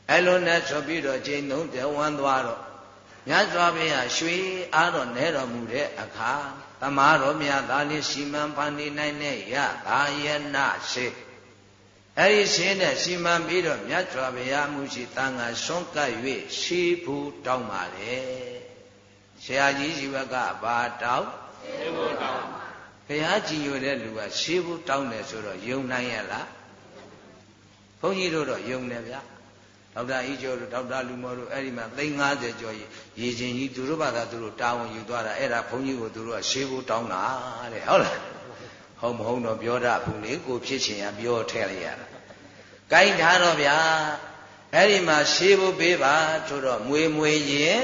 အဲ့လိုနဲ့ဆိုပြီးတော့ကျင်းသုံးတဲ့ဝမ်းသွားတော့မြတ်စွာဘုရားရွှေအားတော်နဲတော်မူတဲ့အခါသမားတော်မြတ်သားလေးစီမံဖန်တီးနိုင်တဲ့ယသာယနာစေအဲ့ဒီရှင်းနဲ့စီမံပြီးတော့မြတ်စွာဘုရားမူရှိတန်ခါဆွန့်ကပ်၍ရှိဘူးတောင်းပါလေဆရာကြီးဇီဝကဘာတောင်းရှိဘူးတောင်းဘုရားကြည်ညိုတဲ့လူကရှိဘူးတောင်းတယ်ဆိုတော့ယုံနိုင်ရလားဘုန်းကြီးတို့တော့ယုံတယ်ဗျာဒေါက်တာအီကျော်တို့ဒေါက်တာလူမော်တို့အဲ့ဒီမှာ350ကျော်ရေချင်းကြီးသူတို့ဘာသာသူတို့တာဝန်ယူသွားတာအဲ့ဒါဘုန်းကြီးကိုသူတို့ကရှိဘူးတောင်းတာတဲ့ဟုတ်လားဟုတ်မဟုတ်တော့ပြောတာဘူးလေကိုဖြစ်ချင်ရပြောထည့်လိုက်ရတာကိုင်းထားတော့ဗျာအဲ့ဒီမှာရှိဘူးပေးပါဆိုတော့မွေရင်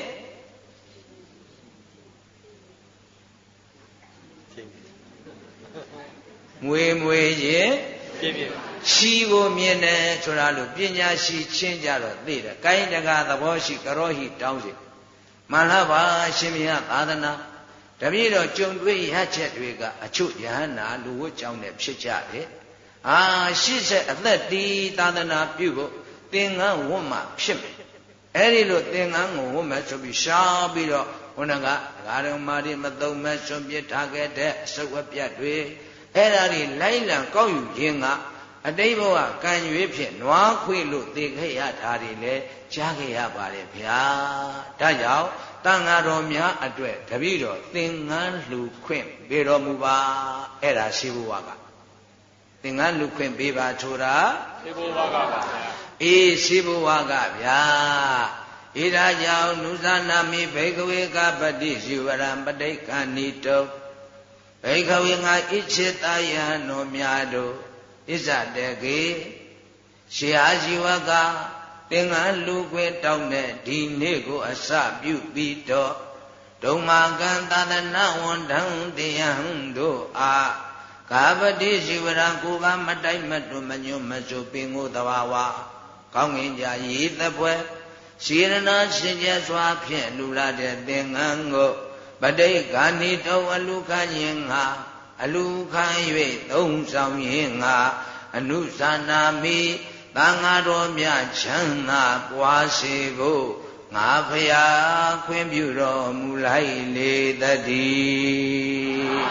မွေရင်ပြည့်ရှိကိုမြင်တယ်ဆိုတာလို့ပညာရှိချင်းကြတော့သိတယ်ကိုင်းတကာသဘောရှိကရောဟိတောင်းစီမှန်လားပါရှင်မြတ်သာသနာတပည့်တော်ကြုံတွေ့ရချက်တွေကအချို့ယဟန္တာလူဝတ်ကြောင်းနဲ့ဖြစ်ကြတယ်80အသက်တီသာသနာပြုဖို့သင်္ကန်းဝတ်မှဖြစ်မယ်အဲ့ဒီလိုသင်္ကန်းကိုဝတ်မှဆိုပြီးရှားပြီးတော့ဘုန်းကဒကာတော်မာရီမသုံးမဲ့ဆွန့်ပစ်ထားခဲ့တဲ့အစုပ်အပြတ်တွေအဲ့ဒါတွေလိုက်လံကောက်ယူခြင်းကအတိတ်ဘဝကံရွေးဖြင့်နွားခွေလို့သိခဲ့ရတာတွေလည်းကြားခဲ့ရပါတယ်ဗျာဒါကြောင့်တန်ဃာတော်များအတွက်တပည့်တော်သင်္ကန်းလှူခွင့်ပေးတော်မူပါအဲ့ဒါရှိဘဝကသင်္ကန်းလှူခွင့်ပေးပါဆိုတာရှိဘဝကပါဗျာအေးရှိဘဝကဗျာဣဒါကြောင့်နုဇာနာမိဘိကဝေကပတိဇီဝရံပဋိက္ခဏီတောဘိကဝေငါဣချေတယံတော်များတို့ဣဇတေကေရှင်အာဇီဝကသင်္ကန်းလူခွေတောင်းတဲ့ဒီနေ့ကိုအစပြုပြီးတော့ဒုံမာကံသာသနာဝန်ထံတရားတို့အားကာပတိဇီဝရံကိုကမတိုက်မတွမညွတ်မဆိုပင်ကိုတဘာဝကောင်းငင်ကြရေသပွဲရှိရနာရှင်ကျစွာဖြင့်လူလာတဲ့သင်္ကန်းကိုပဋိက္ခဏီတောအလူခံရင်ငါအလူခံ၍သုံးဆောင်ရင်ငါအနုဇာနာမိသံဃာတော်မြတ်ချမ်းသာပွားစေဖို့ငါဖရာခွင့်ပြုတော်မူလိုက်လေတည်း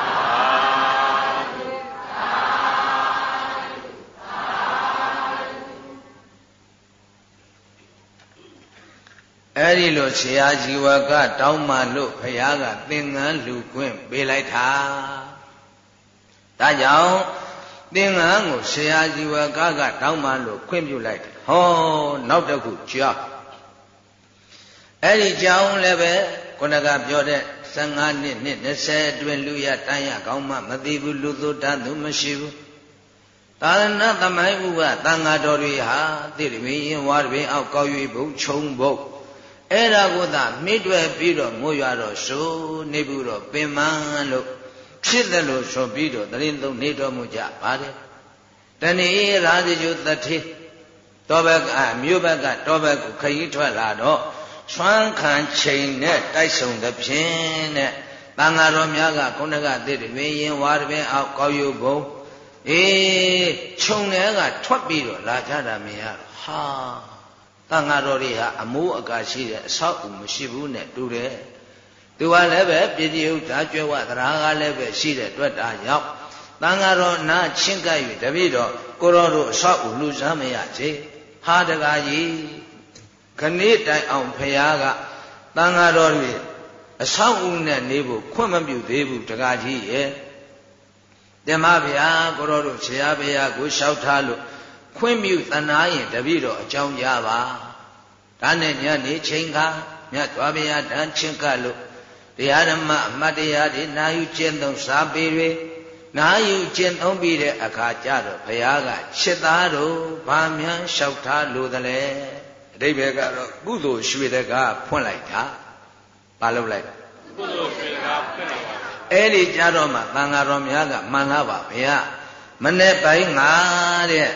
အဲ့ဒီလိုဆရာဇီဝကတောင်းမှလို့ဖရာကသင်္ကန်းလှူခွင့်ပေးလိုက်တာဒါကြောင့်သင်္ကန်းကိုဆရာဇီဝကတောင်းမှလို့ခွင့်ပြုလိုက်တယ်ဟောနောက်တစ်ခုကြောက်အဲ့ဒီကြောင့်လည်းပဲခုနကပြောတဲ့15နှစ်20အတွင်းလူရတန်းရကောင်းမှမသိဘူးလူသူတတ်သူမရှိဘူးသာသနာသမိုင်းဥပသံဃာတော်တွေဟာသိရမင်းရင်ဝါရပင်အောက်ကောက်၍ဘုံခြုံဘုတ်အဲ့ဒါကိုသာမိတွယ်ပြီးတော့မိုးရွာတော့ဆိုနေဘူးတော့ပင်မလို့ဖြစ်တယ်လို့ဆိုပြီးတော့တရင်သုံးနေတော်မူကြပါတယ်တဏီရာဇဂုတထေတောဘကမြို့ဘကတောဘက်ကိုခရီးထွက်လာတော့ဆွမ်းခံချိန်နဲ့တိုက်ဆုံသဖြင့်တဲ့သံဃာတော်များကခုနကသိတယ်မင်းရင်ဝါရပင်အောက်ကောက်ယူဘုံခြုံထဲကထွက်ပြီးတော့လာကြတာမြင်ရတော့ဟာသံဃာတော်တွေဟာအမိုးအကာရှိတဲ့အဆောက်အဦမရှိဘူးနဲ့တူတယ်သူကလည်းပဲပြည့်ဥဒ္ဒါကျွဲဝသရာကလည်းပဲရှိတဲ့အတွက်ဒါရောက်သံဃာတော်နာချင်းကပ်၍တပည့်တော်ကိုရောတို့အဆောက်အဦလူစားမရချေဟာတကားကြီးခဏိတိုင်အောင်ဖရာကသံဃာတော်တွေအဆောက်အဦနဲ့နေဖို့ခွင့်မပြုသေးဘူးတကားကြီးရဲ့တင်မဗျာကိုရောတို့ဆရာဘုရားကိုလျှောက်ထားလို့ခွင့်ပြုသနာရင်တပည့်တော်အကြောင်းကြပါဒါနဲ့ညနေချိန်ခါမြတ်စွာဘုရားတန်ချင်းကလို့တရားဓမ္မအမတ်တရားတွေနာယူကျင့်သုံးစားပေ၍နာယူကျင့်သုံးပြီးတဲ့အခါကျတော့ဘုရားကချစ်သားတို့ဘာများလျှောက်ထားလို့တလဲအဓိပ္ပာယ်ကတော့ကုသိုလ်ရွှေတကားဖွင့်လိုက်တာဘာလုပ်လိုက်ကုသိုလ်ရွှေတကားဖွင့်လိုက်တာအဲ့ဒီကြတော့မှသံဃာတော်များကမှန်လားပါဘုရားမနေ့ပိုင်းငါတဲ့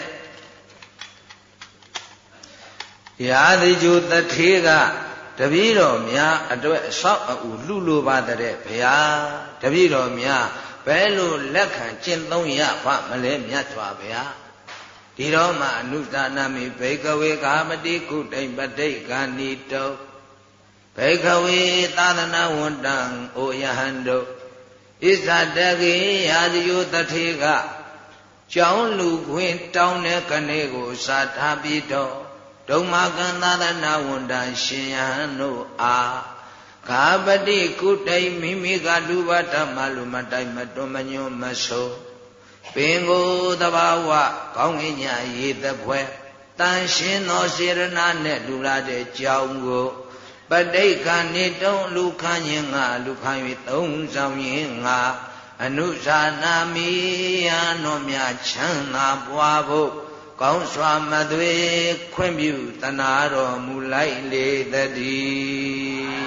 ရာဇဂုတထေကတပည့်တော်များအတွက်အဆောက်အဦလှူလိုပါတဲ့ဘုရားတပည့်တော်များဘယ်လိုလက်ခံကျင့်သုံးရပါမလဲမြတ်စွာဘုရားဒီတော့မှအနုသာနာမိဘေကဝေကာမတိကုဋ္ဌိပဋိက္ခဏီတောဘေကဝေသာသနာဝန္တံအိုယဟန်တို့ဣဇတကေယာတိယတထေကကျောင်းလူခွင်တောင်းတဲ့ကနေကိုစာထားပြီးတော့ဒုံမကံသာသနာဝန္တံရှင်ယဟန်တို့အားဂါပတိကုဋ္ဌိမိမိကလူဘဓမ္မလူမတိုင်မတွမညွမဆိုးပင်ကိုသဘာဝကောင်းကင်ညာရေသပွဲတန်ရှင်းသောစေရနာနဲ့လူလာတဲ့ကြောင်းကိုပဋိက္ခဏီတုံးလူခန့်ရင်ငါလူခန့်၍သုံးဆောင်ရင်ငါအနုဇာနာမိယံတော်မြချမ်းသာပွားဖို့ကောင်းစွာမသွေခွင့်ပြုတနာတော်မူလိုက်လေတည်း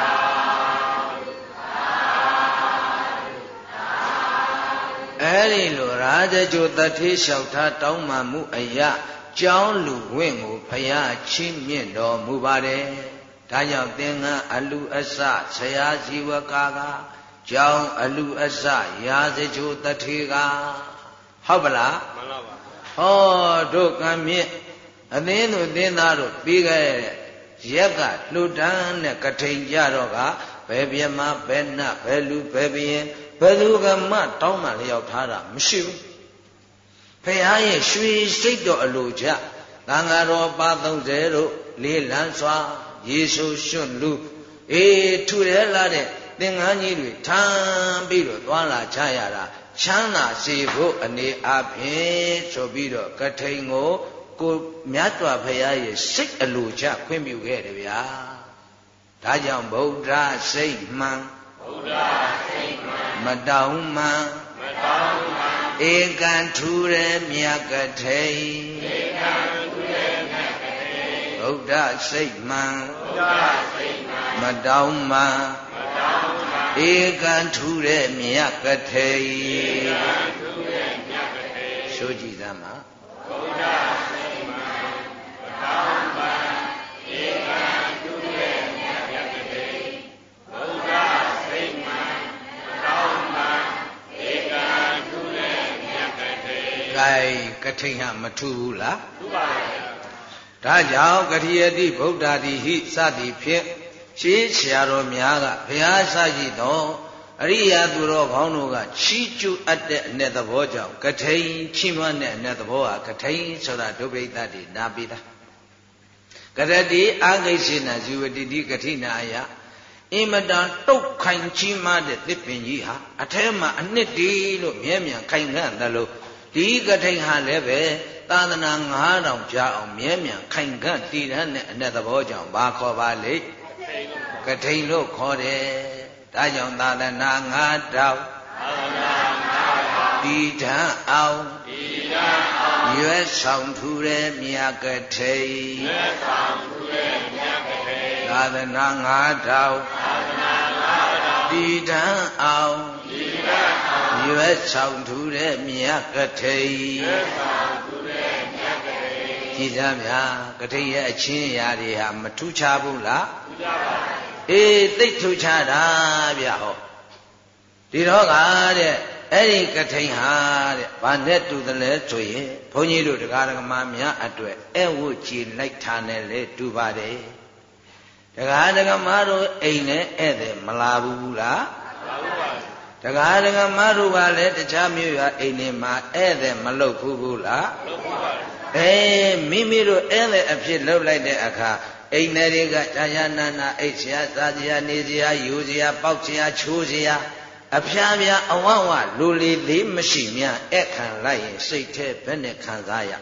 အဲ့ဒီလိုရာဇဂိုတထေလျှောက်ထားတောင်းပန်မှုအရာကျောင်းလူဝင့်ကိုဖယားချီးမြှင့်တော်မူပါတယ်ဒါကြောင့်သင်္ကန်းအလူအစဆရာဇီဝကာကကျောင်းအလူအစရာဇဂိုတထေကဟုတ်ပလားမှန်ပါပါဟောတို့ကံမြင့်အသင်းတို့သင်သားတို့ပြီးခဲ့တဲ့ရက်ကလှူဒန်းတဲ့ကထိန်ကြတော့ကဘယ်ပြမဘယ်နတ်ဘယ်လူဘယ်ပြင်းဘယ်သူကမှတောင်းမှလျောက်ထားတာမရှိဘူးဖယားရဲ့ရွှေစိတ်တော်အလိုကြသံဃာတော်ပါ30တို့လေးလန်းစွာယေရှုရွှွန့်လူထူရဲလာတဲ့သင်္ကန်းကြီးတွေထမ်းပြီးတော့သွားလာချရတာချမ်းသာစေဖို့အနေအချင်းဆိုပြီးတော့ကထိန်ကိုမြတ်စွာဘုရားရဲ့စိတ်အလိုကြခွင့်ပြုခဲ့တယ်ဗျာဒါကြောင့်ဗုဒ္ဓစိတ်မှန်ဗုဒ္ဓစိတ်မှန်မတောင်းမှန်မတောင်းမှန်ဧကံထူရဲမြတ်ကထိန်ဧကံထူရဲမြတ်ကထိန်ဗုဒ္ဓစိတ်မှန်ဗုဒ္ဓစိတ်မှန်မတောင်းမှန်မတောင်းမှန်ဧကံထူရဲမြတ်ကထိန်ဧကံထူရဲမြတ်ကထိန်ဆိုကြည်သမ်းပါဗုဒ္ဓစိတ်မှန်မတောင်းမှန်ဧကံထူရဲမြတ်ကထိန်ဗုဒ္ဓစိတ်မှန်မတောင်းမှန်ဧကံထူရဲမြတ်ကထိန်ဂိုင်ကထိန်ဟာမထူဘူးလားထူပါရဲ့ဒါကြောင့်ကတိယတိဗုဒ္ဓတိဟိစသည်ဖြင့်ရှေးဆရာတော်များကဘုရားစရှိသောအရိယာသူတော်ကောင်းတို့ကချီးကျူးအပ်တဲ့အ내သဘောကြောင့်ကထိန်ချီးမွမ်းတဲ့အ내သဘောဟာကထိန်ဆိုတာဒုဗိဒ္ဓတိနာပိတာကရတိအာဂိစေနဇီဝတိတိကထိနာယအင်မတန်တုတ်ခိုင်ချီးမွမ်းတဲ့သစ်ပင်ကြီးဟာအထဲမှာအနှစ်တည်းလို့မြဲမြံခိုင်ခန့်တယ်လို့ဒီကထိန်ဟာလည်းပဲသာသနာ9000ကြာအောင်မြဲမြံခိုင်ခန့်တည်တဲ့နဲ့အ내သဘောကြောင့်ဘာခေါ်ပါလိမ့်ကထိန်လို့ခေါ်တယ်ဒါကြောင့်သာသနာ9000သာသနာ9000ဒီထံအောင်ရွယ်ဆောင်ထူတဲ့မြတ်ကထိန်ရွယ်ဆောင်ထူတဲ့မြတ်ကထိန်သာသနာ9000သာသနာ9000ဒီထံအောင်ရွယ်ဆောင်ထူတဲ့မြတ်ကထိန်ရွယ်ဆောင်ထူတဲ့မြတ်ကထိန်ကြည်စားများကထိန်ရဲ့အချင်းအရာတွေဟာမထူးခြားဘူးလားထူးခြားပါဘူးသိထူးခြားတာဗျဟောဒီတော့ကတဲ့အဲ့ဒီကထိန်ဟာတဲ့ဘာနဲ့တူတယ်လဲဆိုရင်ဘုန်းကြီးတို့တရားဓမ္မများအတွက်အဲ့ဝတ်ကြည်လိုက်တာနဲ့လေတူပါတယ်တရားဓမ္မတို့အိမ်နဲ့ဧည့်သည်မလာဘူးလားမလာဘူးပါတရားဓမ္မတို့ကလည်းတခြားမြို့ရွာအိမ်တွေမှာဧည့်သည်မလုပ်ဘူးလားလုပ်ပါဘူးမိမိတို့ဧည့်သည်အဖြစ်လုပ်လိုက်တဲ့အခါအိမ်တွေကကြာရနာနာအိတ်ဆရာစားစရာနေစရာယူစရာပေါက်စရာချိုးစရာအဖျားပြားအဝဝလူလီလေးမရှိမြအဲ့ခံလိုက်ရင်စိတ်แท้ဘယ်နဲ့ခံစားရ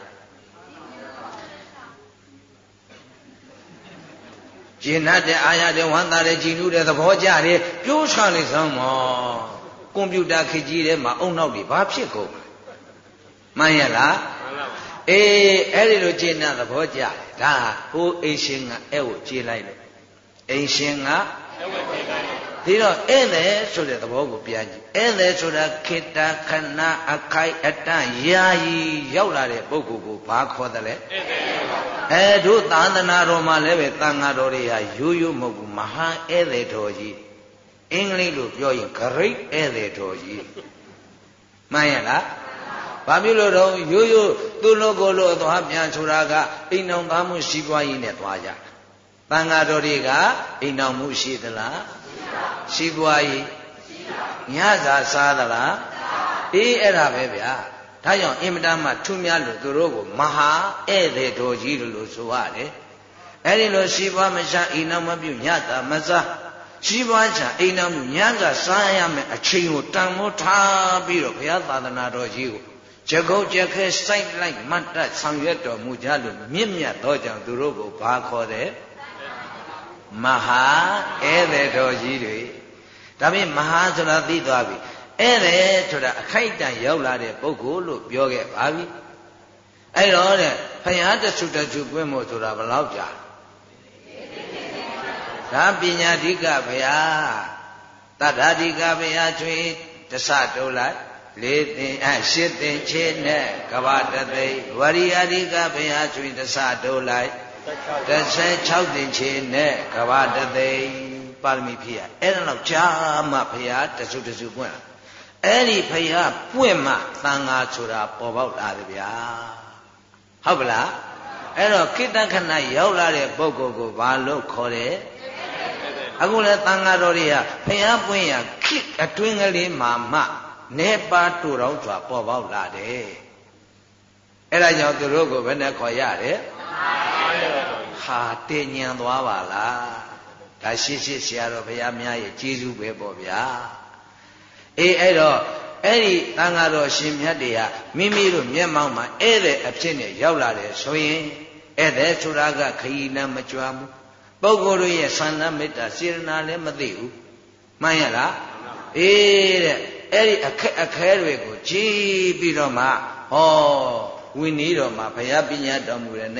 ကျင်တဲ့အာရတဲ့ဝမ်းသာတဲ့ကြည်နူးတဲ့သဘောကြတယ်ပြိုးချလိုက်စမ်းမောကွန်ပျူတာခေတ်ကြီးထဲမှာအုံနောက်တွေဘာဖြစ်ကုန်မှန်ရလားအဲ့ဒီလိုကျင့်တဲ့သဘောကြတယ်ဒါဟိုအိမ်ရှင်ကအဲ့ကိုကြေးလိုက်လို့အိမ်ရှင်ကအဲ့ကိုကြေးလိုက်လို့ဒီတော့ဧည့်သည်ဆိုတဲ့သဘောကိုပြန်ကြည့်ဧည့်သည်ဆိုတာခေတ္တခဏအခိုက်အတန့်ယာယီရောက်လာတဲ့ပုဂ္ဂိုလ်ကိုဘာခေါ်တယ်လဲဧည့်သည်တို့သာသနာတော်မှာလည်းပဲသံဃာတော်တွေဟာရိုးရိုးမဟုတ်ဘူးမဟာဧည့်သည်တော်ကြီးအင်္ဂလိပ်လိုပြောရင် great ဧည့်သည်တော်ကြီးမှန်ရလားဘာဖြစ်လို့တော့ရိုးရိုးသူ့လိုကိုလိုအသွားပြန်ဆိုတာကအိမ်အောင်သားမှုရှိပွားရေးနဲ့သွားကြသံဃာတော်တွေကအိမ်အောင်မှုရှိသလားရှိပွားရေးညစာစားသလားအေးအဲ့ဒါပဲဗျာဒါကြောင့်အင်မတန်မှထူးမြတ်လို့သူတို့ကိုမဟာဧည့်သည်တော်ကြီးလို့ဆိုရတယ်အဲ့ဒီလိုရှိပွားမရှာအိမ်အောင်မပြုညစာမစားရှိပွားချာအိမ်အောင်ပြုညစာစားရမယ်အချိန်ကိုတန်ဖိုးထားပြီးတော့ဘုရားသာသနာတော်ကြီးကိုကြကုတ်ကြခဲစိုက်လိုက်မတ်တတ်ဆောင်ရွက်တော်မူကြလို့မြင့်မြတ်သောကြောင့်သူတို့ကိုဘာခေါ်တယ်မဟာဧည့်သည်တော်ကြီးတွေဒါဖြင့်မဟာဆိုတာသိသွားပြီဧည့်သည်ဆိုတာအခိုက်အတန့်ရောက်လာတဲ့ပုဂ္ဂိုလ်လို့ပြောခဲ့ပါပြီအဲ့တော့တဲ့ဘုရားတဆုတဆုပွင့်မို့ဆိုတာဘယ်လောက်ကြာဒါပညာဓိကဘုရားတတ္ထာဓိကဘုရားကျွေးတဆတိုးလိုက်4သင်8သင်ခြေနဲ့ကဘာတသိဝရိယဓိကဘုရားကျွေးတဆတိုးလိုက်16သင်ခြေနဲ့ကဘာတသိပါရမီဖြည့်ရအဲ့ဒါတော့ကြာမှဘုရားတဆုတဆုပွင့်လာအဲ့ဒီဘုရားပွင့်မှသံဃာဆိုတာပေါ်ပေါက်လာတယ်ဗျာဟုတ်ပလားအဲ့တော့ကိတ္တခဏရောက်လာတဲ့ပုဂ္ဂိုလ်ကိုဘာလို့ခေါ်တယ်အခုလဲသံဃာတော်တွေကဘုရားပွင့်ရခိအတွင်းကလေးမှာမှနေပါတူတော်စွာပေါ်ပေါက်လာတယ်အဲ့ဒါကြောင့်သူတို့ကိုဘယ်နဲ့ခေါ်ရတယ်ဟာတင်ញံသွားပါလားဒါရှိဆရာတော်ဘုရားများရဲ့ကျေးဇူးပဲပေါ့ဗျာအေးအဲ့တော့အဲ့ဒီသံဃာတော်ရှင်မြတ်တွေကမိမိတို့မျက်မှောက်မှာဧည့်သည်အဖြစ်နဲ့ရောက်လာတယ်ဆိုရင်ဧည့်သည်ဆိုတာကခရီးလမ်းမကြွဘူးပုဂ္ဂိုလ်တို့ရဲ့သန္တာမေတ္တာစေရနာလည်းမသိဘူးမှန်ရလားအေးတဲ့အဲ့ဒီအခက်တွေကိုကြည်ပြီးတော့မှဟောဝိနည်းတော်မှာဘုရားပညာတော်မူတဲ့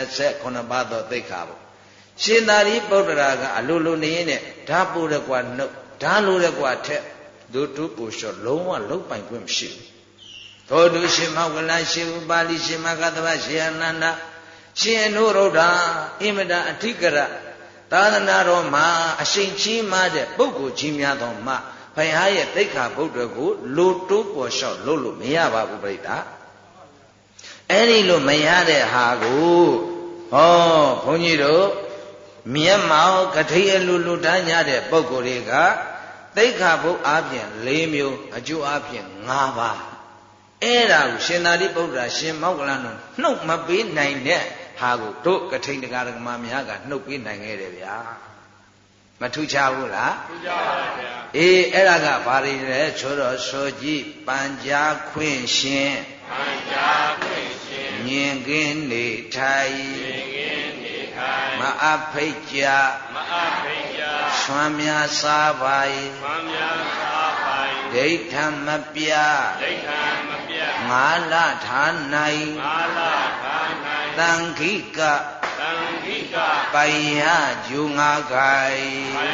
229ပါးသောသိက္ခာပေါ့ရှင်သာရိပုတ္တရာကအလိုလိုနေရင်ဓာပူရကွာနှုတ်ဓာလိုရကွာထက်ဒုတုပူလျှော့လုံးဝလုံးပိုင်ခွင့်မရှိဘူးသောတုရှင်မောကလရှင်ဥပါလိရှင်မဂတဗရှင်အနန္ဒရှင်အနုရုဒ္ဓအင်မတအဓိကရသာသနာတော်မှာအရှိန်ကြီးမားတဲ့ပုဂ္ဂိုလ်ကြီးများသောမှဘုရားရဲ့သိက္ခာပုဒ်တွေကိုလိုတိုးပေါ်လျှော့လို့မရပါဘူးပြိတ္တာအဲ့ဒီလိုမရတဲ့ဟာကိုဟောဘုန်းကြီးတို့မျက်မှောက်ကထိအလူလူတန်းကြတဲ့ပုဂ္ဂိုလ်တွေကသိက္ခာပုဒ်အပြင်4မျိုးအကျိုးအပြင်5ပါးအဲ့ဒါကိုရှင်သာရိပုတ္တရာရှင်မောက္ကလန်တို့နှုတ်မပေးနိုင်တဲ့ဟာကိုတို့ကထိန်တရားဓမ္မများကနှုတ်ပေးနိုင်ခဲ့တယ်ဗျာမထူးခြားဘူးလားထူးခြားပါဗျာအေးအဲ့ဒါကဘာတွေလဲဆိုတော့ဆိုကြည့်ပัญจခွင့်ရှင်ပัญจခွင့်ရှင်မြင်ကင်းနေထိုင်မြင်ကင်းနေထိုင်မအဖိတ်ကြဆွမ်းများစားပါ၏ဒိဋ္ဌံမပြငါလထာ၌သံခိကပိုင်ရဂျူငါကိုင်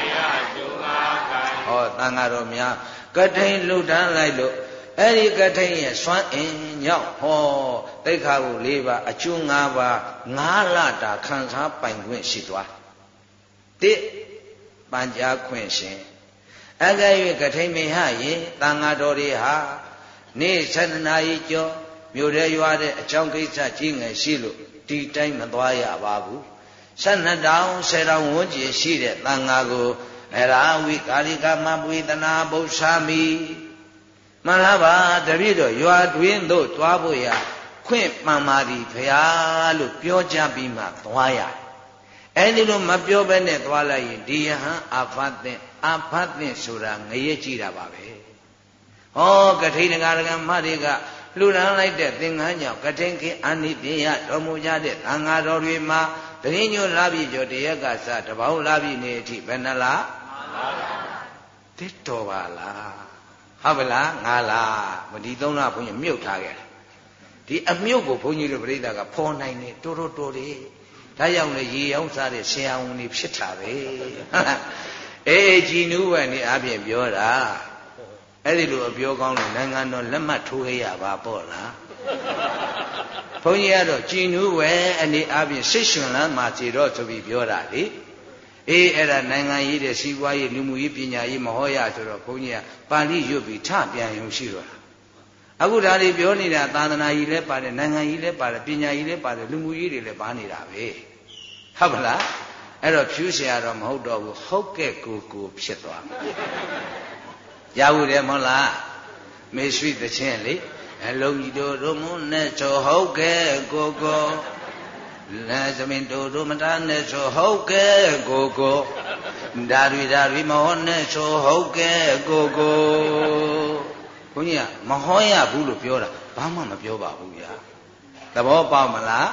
ဟောသံဃာတော်များကထိန်လှူဒန်းလိုက်လို့အဲ့ဒီကထိန်ရဲ့စွမ်းအင်ကြောင့်ဟောသိက္ခာပုဒ်4ပါးအကျိုး5ပါး5လတာခံစားပိုင်ခွင့်ရှိသွားတစ်ပัญจခွင့်ရှင်အကဲ့၍ကထိန်မေဟရင်သံဃာတော်တွေဟာနေ့7နာရီကျော်မြို့ရဲရွာတဲ့အကြောင်းကိစ္စကြီးငယ်ရှိလို့ဒီတိုင်းမသွားရပါဘူး12တောင်10တောင်ဝန်းကျင်ရှိတဲ့သံဃာကိုအရာဝိကာလိကမပွေသနာပု္ပ္ပာမိမှန်လားပါတပည့်တော်ရွာတွင်သို့သွားဖို့ရခွင့်မှန်ပါသည်ဖရာလို့ပြောကြပြီးမှသွားရတယ်အဲ့ဒီလိုမပြောဘဲနဲ့သွားလိုက်ရင်ဒီယဟန်အာဖတ်သင့်ဆိုတာငရဲကြည့်တာပါပဲဟောကထိန်ငါရကမတွေကလှူဒန်းလိုက်တဲ့သင်္ကန်းကြောင့်ကထိန်ခင်အာနိသေယတော်မူကြတဲ့သံဃာတော်တွေမှာတရင်ညိုလာပြီကျော်တရက်ကစတပေါင်းလာပြီနေအထိဘယ်နှလားတစ်တော်ပါလားဟုတ်ပါလား5လားမဒီ3လားဘုန်းကြီးမြုပ်ထားခဲ့တယ်ဒီအမြုပ်ကိုဘုန်းကြီးတို့ပြိဿကဖော်နိုင်တယ်တိုးလေးဒါကြောင့်လေရေရောင်းစားတဲ့ဆရာဝန်တွေဖြစ်တာပဲအေးကြည်နူးဝယ်နေအပြင်ပြောတာအဲ့ဒီလိုအပြောကောင်းလို့နိုင်ငံတော်လက်မှတ်ထိုးခဲ့ရပါပေါ့လားဘုန်းကြီးကတော့ကြည်နူးဝယ်အနေအပြင်စိတ်ရှင်လန်းမှာခြေတော့ဆိုပြီးပြောတာလေအေးအဲ့ဒါနိုင်ငံရေးတဲ့စီးပွားရေးလူမှုရေးပညာရေးမဟောရဆိုတော့ဘုန်းကြီးကပါဠိရွတ်ပြီးထပြန်ရုံရှိတော့တာအခုဒါတွေပြောနေတာသာသနာကြီးလည်းပါတယ်နိုင်ငံကြီးလည်းပါတယ်ပညာကြီးလည်းပါတယ်လူမှုကြီးတွေလည်းပါနေတာပဲဟုတ်ပါလားအဲ့တော့ဖြူးเสียတော့မဟုတ်တော့ဘူးဟုတ်ကဲ့ကိုဖြစ်သွားရဘူးတယ်မဟုတ်လားမေဆွေသချင်းလေအလုံးကြီးတို့မုန်းနဲ့ဆိုဟုတ်ကဲ့ကိုလက်သမင်တို့မတားနဲ့ဆိုဟုတ်ကဲ့ကိုဓာရီမဟောနဲ့ဆိုဟုတ်ကဲ့ကိုဘုန်းကြီးကမဟောရဘူးလို့ပြောတာဘာမှမပြောပါဘူးဗျာသဘောပေါက်မလား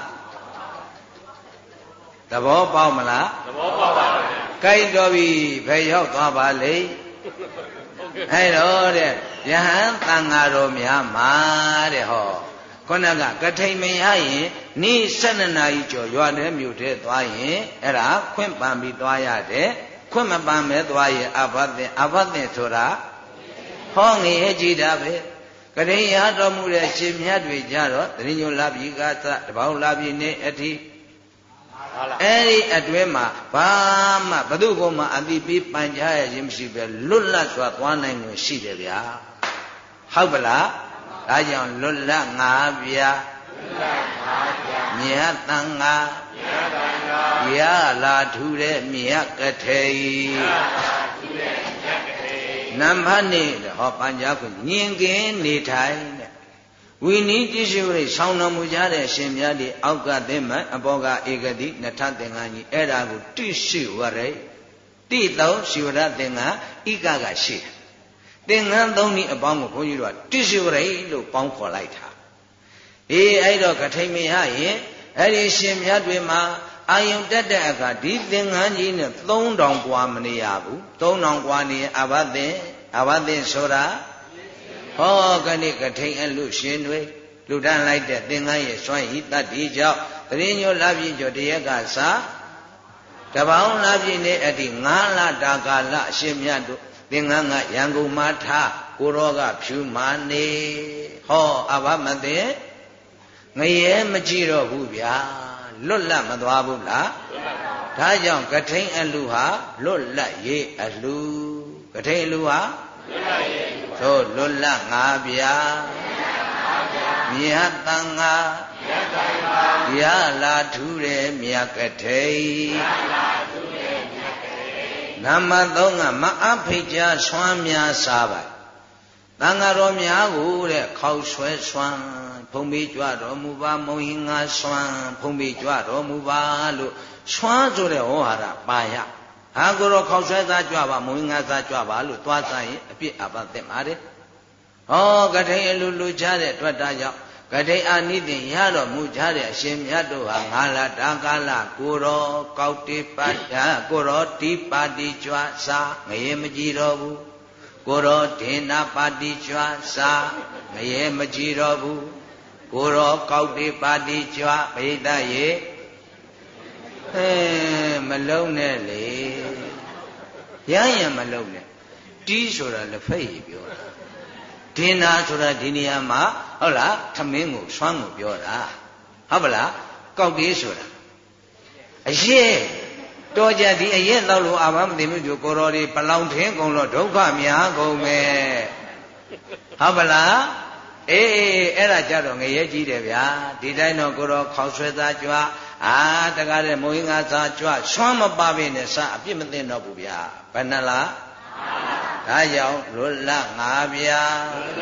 သဘောပေါက်မလားသဘောပေါက်ပါဗျာကြိုက်တော်ပြီဘယ်ရောက်သွားပါလိမ့်အဲ့တော့တဲ့ယဟန်သံဃာတော်များမှာတဲ့ဟောခုနကကထိန်မရရင်နေ့12နာရီကျော်ရွာတဲ့မြို့ထဲသွားရင်အဲ့ဒါခွင့်ပန်ပြီးသွားရတယ်ခွင့်မပန်မဲသွားရင်အဘသင်ဆိုတာဟောငရေကြည်တာပဲကထိန်ရတော်မူတဲ့ရှင်မြတ်တွေကြတော့တရင်ညိုလာပြီကသတပေါင်းလာပြီနေအထိအဲ့ဒီအတွင်းမှာဘာမှဘသူကမှအတိပေးပန်ကြားရခြင်းမရှိပဲလွတ်လပ်စွာသွားနိုင်လို့ရှိတယ်ဗျာဟုတ်ပလားဒါကြောင့်လွတ်လပ်ငါဗျာမြတ်တန်ဃာရလာထူတဲ့မြတ်ကထေနံပါတ်နေဟောပန်ကြားကိုညင်ကင်းနေထိုင်တဲ့ဝိနည်းတိရှိဝိဆောင်းတော်မူကြတဲ့ရှင်မြတ်ဒီအောက်ကသင်္မအပေါ်ကဧကတိနထသင်္ကန်းကြီးအဲ့ဒါကိုတိရှိဝရိတိတောရှိဝရသင်္ကန်းဣကကရှိတယ်သင်္ကန်းသုံးနည်းအပေါင်းကိုဘုန်းကြီးတို့ကတိရှိဝရိလို့ပေါင်းခေါ်လိုက်တာအဲ့တော့ကထိန်မရရင်အဲ့ဒီရှင်မြတ်တွေမှာအာယုံတက်တဲ့အခါဒီသင်္ကန်းကြီးနဲ့3000กว่าမနေရဘူး3000กว่าနေအဘသင်ဆိုတာဟောကနေ့ကထိန်အလူရှင်တွေလူတန်းလိုက်တဲ့သင်္ကန်းရဲ့စွမ်းရည်တတ္တိကြောင့်တရင်ညိုလာပြည့်ကျော်တရက်ကစားတပေါင်းလာပြည့်နေအတိ9လတာကာလအရှင်မြတ်တို့သင်္ကန်းကရန်ကုန်မှာထားကိုရောကဖြူမာနေဟောအဘမသိငရဲမကြည့်တော့ဘူးဗျာလွတ်လပ်မသွားဘူးလားဒါကြောင့်ကထိန်အလူဟာလွတ်လပ်ရေးအလူကထိန်အလူဟာသို့လွတ်လပ်ငါဗျာမြတ်တန်ဃာရလာထူတဲ့မြတ်ကထိန်နံပါတ်3ကမအဖိတ်ကြဆွမ်းများစားပါတန်ဃာတော်များကိုတဲ့ခောက်ဆွဲဆွမ်းဖုံးပြီးကြွတော်မူပါမုံဟင်္ဂါဆွမ်းဖုံးပြီးကြွတော်မူပါလို့ဆွမ်းဆိုတဲ့ဟောဟာရပါရဟာကိုတော့ခောက်ဆွဲသားကြွပါမုံဟင်္ဂါသားကြွပါလို့သွားစားရင်အပြစ်အပတ်သက်ပါတယ်ဟောကထိန်အလူလူချတဲ့တွေ့တာကြောင့်ကထိန်အာနိသင်ရတော်မူကြတဲ့အရှင်မြတ်တို့ဟာငါလာတာကာလကိုရောကောက်တိပတ္တကိုရောတိပါတိကြွစားငရေမကြည့်တော့ဘူးကိုရောဒေနာပါတိကြွစားငရေမကြည့်တော့ဘူးကိုရောကောက်တိပါတိကြွပိဋကရေမလုံးနဲ့လေရရင်မလုံးနဲ့တီးဆိုတာလက်ဖက်ရည်ပြောတာဒေနာဆိုတာဒီနေရာမှာဟုတ်လားထမင်းကိုဆွမ်းကိုပြောတာဟုတ်ပါလားကောက်တေးဆိုတာအရဲ့တော်ကြဒီအရဲ့တော့လို့အာမမသိမှုကြကိုတော်ဒီပလောင်ထင်းကုန်တော့ဒုက္ခများကုန်မယ်ဟုတ်ပါလားအေးအဲ့ဒါကြတော့ငရဲကြီးတယ်ဗျာဒီတိုင်းတော့ကိုတော်ခေါက်ဆွဲသားကြွတကားတဲ့မုံဟင်္ဂါသားကြွဆွမ်းမပါဘဲနဲ့စအပြစ်မသိတော့ဘူးဗျာဘယ်နှလားဒါကြောင့်လွတ်လပ်ငါဗျာ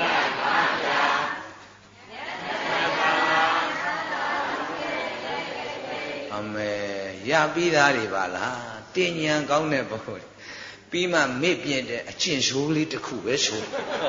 အမေရပြီးသားတွေပါလားတင်ញံကောင်းတဲ့ဘုရားပြီးမှမေ့ပြင့်တဲ့အကျင့်ဆိုးလေးတစ်ခုပဲဆို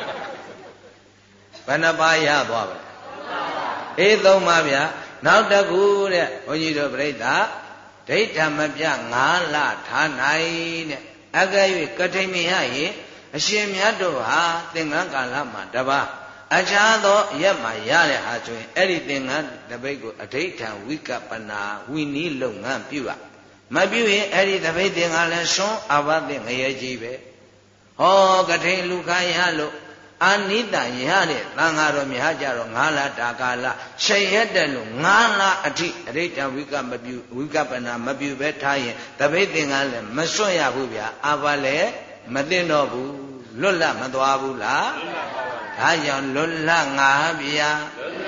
ဘယ်နှပါးရသွားပါလဲအေးသုံးပါဗျာနောက်တစ်ခုတဲ့ဘုန်းကြီးတို့ပြိဿဒိဋ္ဌမပြ9လထားနိုင်တဲ့အကဲ၍ကထိန်မရရင်အရှင်မြတ်တို့ဟာသင်္ကန်းကာလမှာတပါးအခြားသောရက်မှာရတဲ့ဟာဆိုရင်အဲ့ဒီသင်္ကန်းတပိတ်ကိုအဋိဋ္ဌံဝိကပ္ပနာဝိနည်းလုပ်ငန်းပြုရမပြုရင်အဲ့ဒီတပိတ်သင်္ကန်းလည်းဆွန်းအဘသင်ငရဲကြီးပဲဟောကထိန်လူခါရလို့အာနိတရတဲ့သံဃာတော်များကြတော့9လတာကာလ10ရက်တည်းလို့9လအထိအဋိဋ္ဌံဝိကပ္ပနာမပြုပဲထားရင်တပိတ်သင်္ကန်းလည်းမဆွန့်ရဘူးဗျာအဘလည်းမသိတော့ဘူးလွတ်လပ်မသွားဘူးလားဒါကြောင့်လွတ်လပ်ငါဗျာ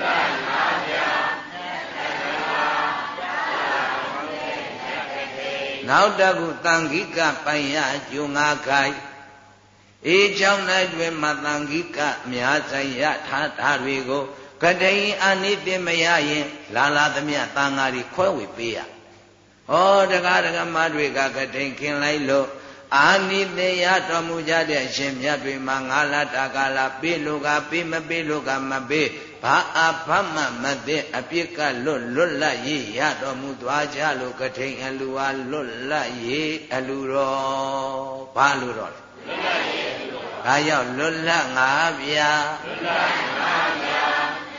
နောက်တခုတန်ခိကပိုင်ရကျုံငါခိုင်အေးကြောင့်၌တွင်မတန်ခိကအများဆိုင်ရထားတာတွေကိုကတိန်အနိတိမရရင်လာသမျှတန်ဃာတွေခွဲဝေပေးရဟောတရားဓမ္မတွေကကတိန်ခင်လိုက်လို့အာနိတေယတော်မူကြတဲ့အရှင်မြတ်တွေမှာငါလာတာကာလပေးလို့ကပေးမပေးလို့ကမပေးဘာအဖမမသိအပြစ်ကလွတ်လပ်ရေးရတော်မူသွားကြလို့ကထိန်အလူဟာလွတ်လပ်ရေးအလူတော်ဘာလို့တော့လဲလွတ်လပ်ရေးအလူတော်ဒါကြောင့်လွတ်လပ်ငါဗျာလွတ်လပ်ငါဗျာ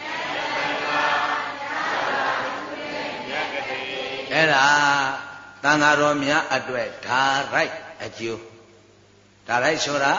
အဲ့ဒါသံဃာတော်များအတွက်ဒါရိုက်အကျိုးဒါရိုက်ဆိုတာ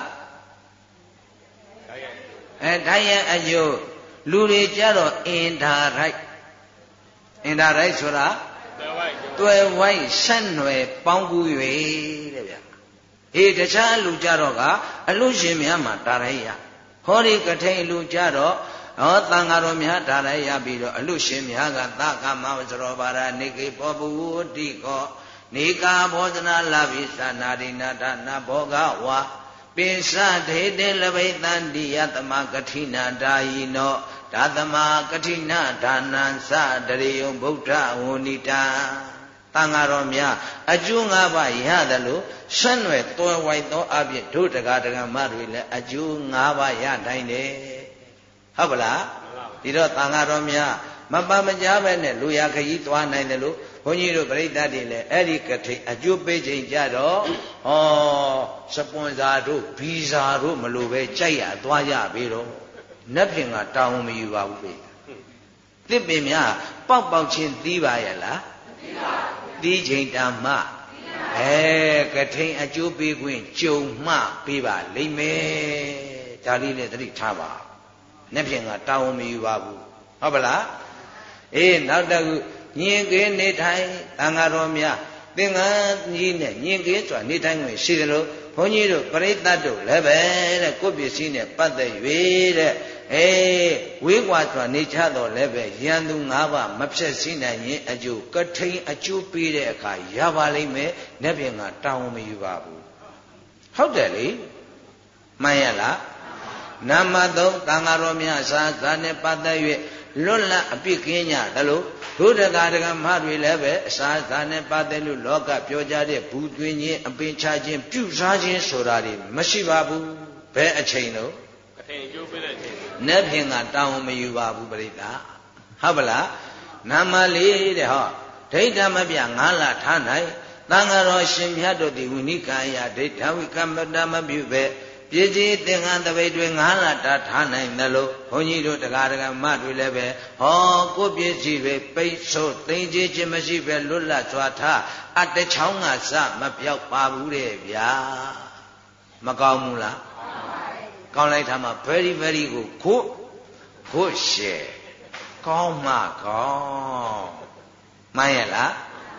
ဒါရဲ့အကျိုးလူတွေကြတော့အင်ဒါရိုက်ဆိုတာတွယ်ဝိုင်းဆက်နွယ်ပေါင်းကူး၍တဲ့ဗျာအေးတခြားလူကြတော့ကအလူရှင်များမှာဒါရိုက်ရဟောဒီကထိန်လူကြတော့ဟောသံဃာတော်များဒါရိုက်ရပြီးတော့အလူရှင်များကသကမဝဇရောပါရနေကေပောပုဝတိကောနေကာဘောဇနာလဘိသနာရိနာဒနာဘောဂဝါပိစဒေတေလဘိတန္တိယသမကထိနာဒါယိနောဒါသမကထိနာဒါနံသတရိယဗုဒ္ဓဝဏိတာတန်ဃာတော်များအကျိုး၅ပါးရတယ်လို့ဆက်နွယ်တွယ်ဝိုက်သောအဖြစ်တို့တရားဓမ္မတွေလည်းအကျိုး၅ပါးရတိုင်းတယ်ဟုတ်ပလားဒီတော့တန်ဃာတော်များမပမကြားပဲနဲ့လူရခကြီးသွားနိုင်တယ်လို့ဘုန်းကြီးတို့ပြိဿတ်တွေလည်းအဲ့ဒီကထိန်အကျိုးပေးခြင်းကြတော့ဟောစပွန်ဆာတို့ဗီဇာတို့မလိုပဲကြိုက်ရသွားရပြီတော့နတ်ပြင်ကတောင်းမယူပါဘူးပဲတစ်ပင်များပေါက်ချင်းသီးပါရဲ့လားမသီးပါဘူးသီးချိန်တမ်းမှကထိန်အကျိုးပေးခွင့်ကြုံမှပေးပါလိမ့်မယ်ဒါလေးနဲ့သတိထားပါနတ်ပြင်ကတောင်းမယူပါဘူးဟုတ်ပလားအေးနောက်တစ်ခုညင်ကင်းနေထိုင်သံဃာတော်များသင်္ကန်းကြီးနဲ့ညင်ကင်းစွာနေထိုင်ခွင့်ရှိတယ်လို့ဘုန်းကြီးတို့ပရိသတ်တို့လည်းပဲတဲ့ကိုယ့်ပစ္စည်းနဲ့ပတ်သက်၍တဲ့ဝေးကွာစွာနေချတော့လည်းပဲရန်သူ၅ပါးမဖြတ်စည်းနိုင်ရင်အကျိုးကထိန်အကျိုးပေးတဲ့အခါရပါလိမ့်မယ်နတ်ပြင်ကတောင်းမယူပါဘူးဟုတ်တယ်လေမှန်ရလားနံပါတ်3သံဃာတော်များစာဇာနဲ့ပတ်သက်၍လွတ်လပ်အပြစ်ကင်းကြတယ်လို့ဒုဒကာဒကမတွေလည်းပဲအစာဇာနဲ့ပတ်သက်လို့လောကပြောကြတဲ့ဘူးသွင်းခြင်းအပင်ချခြင်းပြုစားခြင်းဆိုတာတွေမရှိပါဘူးဘယ်အချိန်လို့အထင်အကျိုးပေးတဲ့အချိန်နတ်ဖြင့်ကတောင်းမယူပါဘူးပရိသတ်ဟုတ်ပလားနံပါတ်4တဲ့ဟောဒိဋ္ဌမပြ9လထားနိုင်သံဃာတော်ရှင်မြတ်တို့သည်ဝိနိကာယဒိဋ္ဌဝိကမ္မတမပြုပဲပြည်ကြီးသင်္ကန်းတပိတ်တွေ9လတာထားနိုင်တယ်လို့ဘုန်းကြီးတို့တရားဓမ္မတွေလည်းပဲဟောကိုပြည့်ကြီးပဲပိတ်ဆို့သိမ့်ကြီးခြင်းမရှိပဲလွတ်လပ်စွာထားအတချောင်းကစမပြောက်ပါဘူးတဲ့ဗျာမကောင်းဘူးလားကောင်းလိုက်တာမှ very very ကိုဖို့ရှယ်ကောင်းမှကောင်းမှန်ရလား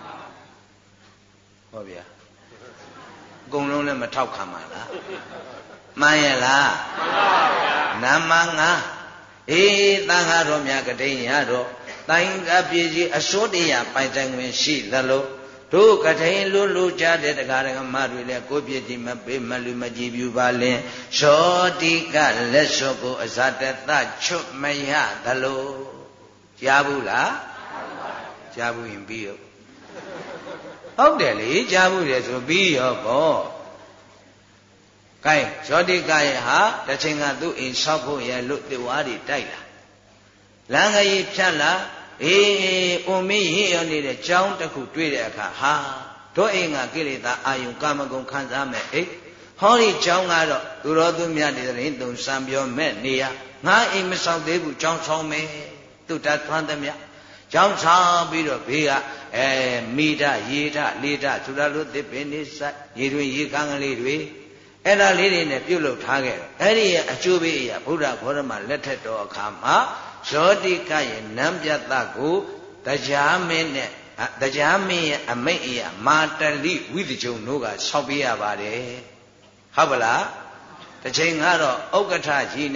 ဟောဗျာအကုန်လုံးလည်းမထောက်ခံပါလားမှန်ရလားမှန်ပါဗျာနံပါတ်5သံဃာတော်များကတိန်ရတော့တိုင်းကပြည်ကြီးအစိုးတရားပိုင်ဆိုင်ခွင့်ရှိသလိုတို့ကထိန်လူကြတဲ့တရားဓမ္မတွေလည်းကိုပြည့်ကြီးမပေးမလူမကြည်ပြူပါလင်ရှောတိကလက်စွပ်ကိုအဇတတချွတ်မရသလိုကြားဘူးလားကြားဘူးရင်ပြီးရောဟုတ်တယ်လေကြားဘူးလေဆိုပြီးရောပေါ့ကဲဇောတိကရဲ့ဟာတစ်ချိန်ကသူ့အိမ်ဆောက်ဖို့ရလို့တေဝါတွေတိုက်လာလမ်းကြီးဖြတ်လာအုံမင်းရင်းရောနေတဲ့ကြောင်းတစ်ခုတွေ့တဲ့အခါဟာတို့အိမ်ကကိလေသာအာယုကာမဂုဏ်ခံစားမဲ့ဟောဒီကြောင်းကတော့သူတော်သူမြတ်တဲ့ရင်သုံးစံပြောမဲ့နေရငါအိမ်မဆောက်သေးဘူးကြောင်းဆောင်မယ်သူတတ်သွမ်းသမျှကြောင်းဆောင်ပြီးတော့ဘေးကမိဒရေဒလေဒဆိုတာလို့သစ်ပင်နေစိုက်ရေတွင်ရေကန်းကလေးတွေအဲ့ဒါလေးတွေနဲ့ပြုတ်လုပ်ထားခဲ့တယ်အဲ့ဒီရဲ့အကျိုးပေးအရာဘုရားဘောရမလက်ထက်တော်အခါမှာဇောတိကရဲ့နံပြတ်ကိုတရားမင်းနဲ့တရားမင်းရဲ့အမိတ်အရာမာတလိဝိသကြုံတို့ကဆောက်ပေးရပါတယ်ဟုတ်ပလားတစ်ချိန်ကတော့ဥက္ကဋ္ဌကြီးနဲ့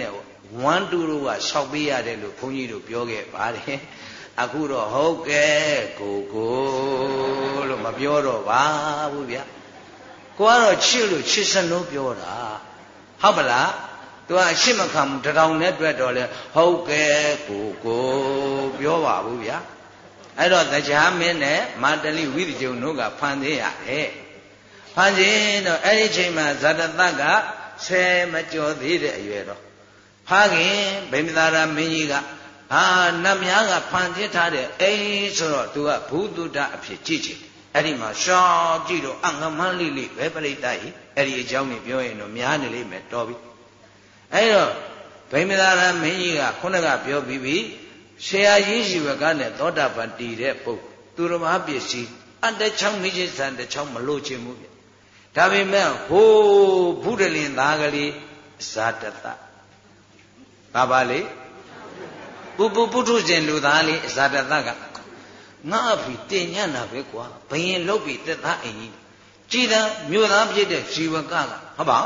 1 2တို့ကဆောက်ပေးရတယ်လို့ဘုန်းကြီးတို့ပြောခဲ့ပါတယ်အခုတော့ဟုတ်ကဲ့ကိုလို့မပြောတော့ပါဘူးဗျာကိုကတော့ချစ်လို့ချစ်စလို့ပြောတာဟုတ်ပလားသူကအရှစ်မခံဘူးတောင်နဲ့တွေ့တော့လေဟုတ်ကဲ့ကိုပြောပါဘူးဗျာအဲ့တော့တရားမင်းနဲ့မာတလိဝိသကြုံတို့ကဖန်သေးရတယ်ဖန်ခြင်းတော့အဲ့ဒီချိန်မှာဇာတတက10မကျော်သေးတဲ့အရွယ်တော့ဖခင်ဗိမ္မာရာမင်းကြီးကနတ်များကဖန်thiếtထားတဲ့အိမ်ဆိုတော့သူကဘုသူတ္တအဖြစ်ကြည့်ချင်အဲ့ဒီမှာရှောင်းကြည့်တော့ငမန်းလေးပဲပြိတ္တကြီးအဲ့ဒီအကြောင်းကိုပြောရင်တော့များနေလိမ့်မယ်တော်ပြီအဲ့တော့ဗိမ္မာရာမင်းကြီးကခုနကပြောပြီးပြီဆရာကြီးရှိဘကနဲ့သောတာပန်တည်တဲ့ပုဂ္ဂိုလ်သူတော်ဘာပစ္စည်းအတချောင်းမိချင်းစံတချောင်းမလို့ခြင်းဘူးဗျဒါပေမဲ့ဟိုဘုဒ္ဓလင်သားကလေးဇာတတပါလေပုထုဇဉ်လူသားလေးဇာတတကငါအဖေတင်ညံ့တာပဲကွာဘယင်လုတ်ပြီးတက်သားအိမ်ကြီးကြည်သာမြို့သားဖြစ်တဲ့ဇီဝကဟုတ်ပါ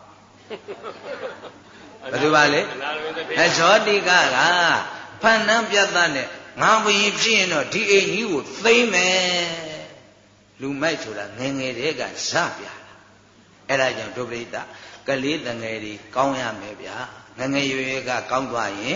ဘယ်လိုပါလဲဇောတိကဖန်နှံပြတ်သားနဲ့ငါဘယင်ဖြစ်ရင်တော့ဒီအိမ်ကြီးကိုသိမ့်မယ်လူမိုက်ဆိုတာငယ်ငယ်တည်းကဇပြလာအဲ့ဒါကြောင့်ဒုပရိသကလေးတငယ်တွေကောင်းရမယ်ဗျာငငယ်ရွယ်ကကောင်းသွားရင်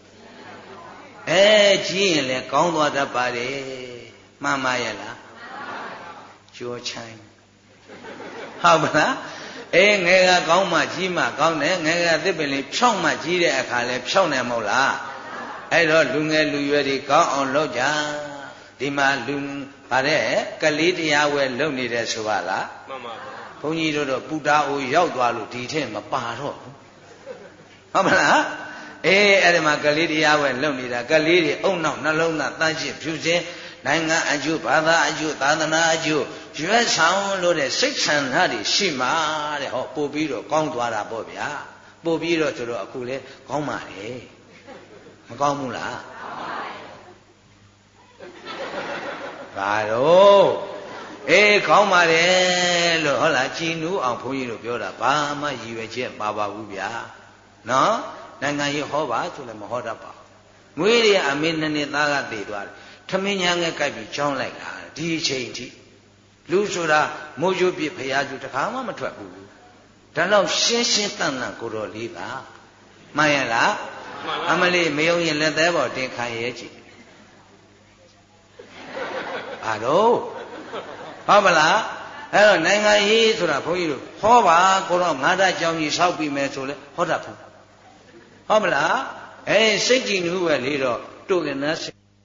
ကြီးရင်လည်းကောင်းသွားတတ်ပါတယ်မှန်ပါရဲ့လားကြောချိုင်းဟုတ်ပါလားငယ်ကကောင်းမှကြီးမှကောင်းတယ်ငယ်ကသစ်ပင်လေးဖြောင်းမှကြီးတဲ့အခါလဲဖြောင်းတယ်မဟုတ်လားအဲ့တော့လူငယ်လူရွယ်တွေကောင်းအောင်လုပ်ကြဒီမှာလူဗါတဲ့ကလေးတရားဝဲလုပ်နေတယ်ဆိုပါလားမှန်ပါဗျာဘုန်းကြီးတို့တော့ပူတာအိုရောက်သွားလို့ဒီထက်မပါတော့ဘူးဟုတ်မလားအဲ့ဒီမှာကလေးတရားဝဲလုံနေတာကလေးတွေအုံနောက်နှလုံးသားတန်းရှင်းဖြူစင်နိုင်ငံအကျိုးဘာသာအကျိုးသာသနာအကျိုးရွယ်ဆောင်လို့တဲ့စိတ်ဆန္ဒတွေရှိမှာတဲ့ဟောပို့ပြီးတော့ကောင်းသွားတာပေါ့ဗျာပို့ပြီးတော့ဆိုတော့အခုလေကောင်းပါလေမကောင်းဘူးလားဘာတော့ကောင်းပါတယ်လို့ဟုတ်လားကြည်နူးအောင်ဘုန်းကြီးတို့ပြောတာဘာမှရည်ရွယ်ချက်ပါပါဘူးဗျာနော်နိုင်ငံရေးဟောပါဆိုလည်းမဟောတတ်ပါဘူးငွေတွေအမေနှစ်သားကတည်သွားတယ်ထမင်းညာငယ်ကြိုက်ပြီးချောင်းလိုက်တာဒီအချိန်ထိလူဆိုတာမိုးရွပြစ်ဖရာကျူတခါမှမထွက်ဘူးဒါတော့ရှင်းရှင်းတန်တန်ကိုတော်လေးပါမှန်ရလားအမလေးမယုံရင်လက်သေးပေါ်တင်ခံရဲကြည့်ဘာတော့ဟုတ်ပါလားအဲ့တော့နိုင်ငံရေးဆိုတာဘုန်းကြီးတို့ဟောပါကိုတော့ငါးဓာတ်ကြောင်းကြီးဆောက်ပြီးမယ်ဆိုလဲဟောတတ်ဘူးဟုတ်မလားစိတ်ကြည်နူးပဲလေတော့တို့ကနား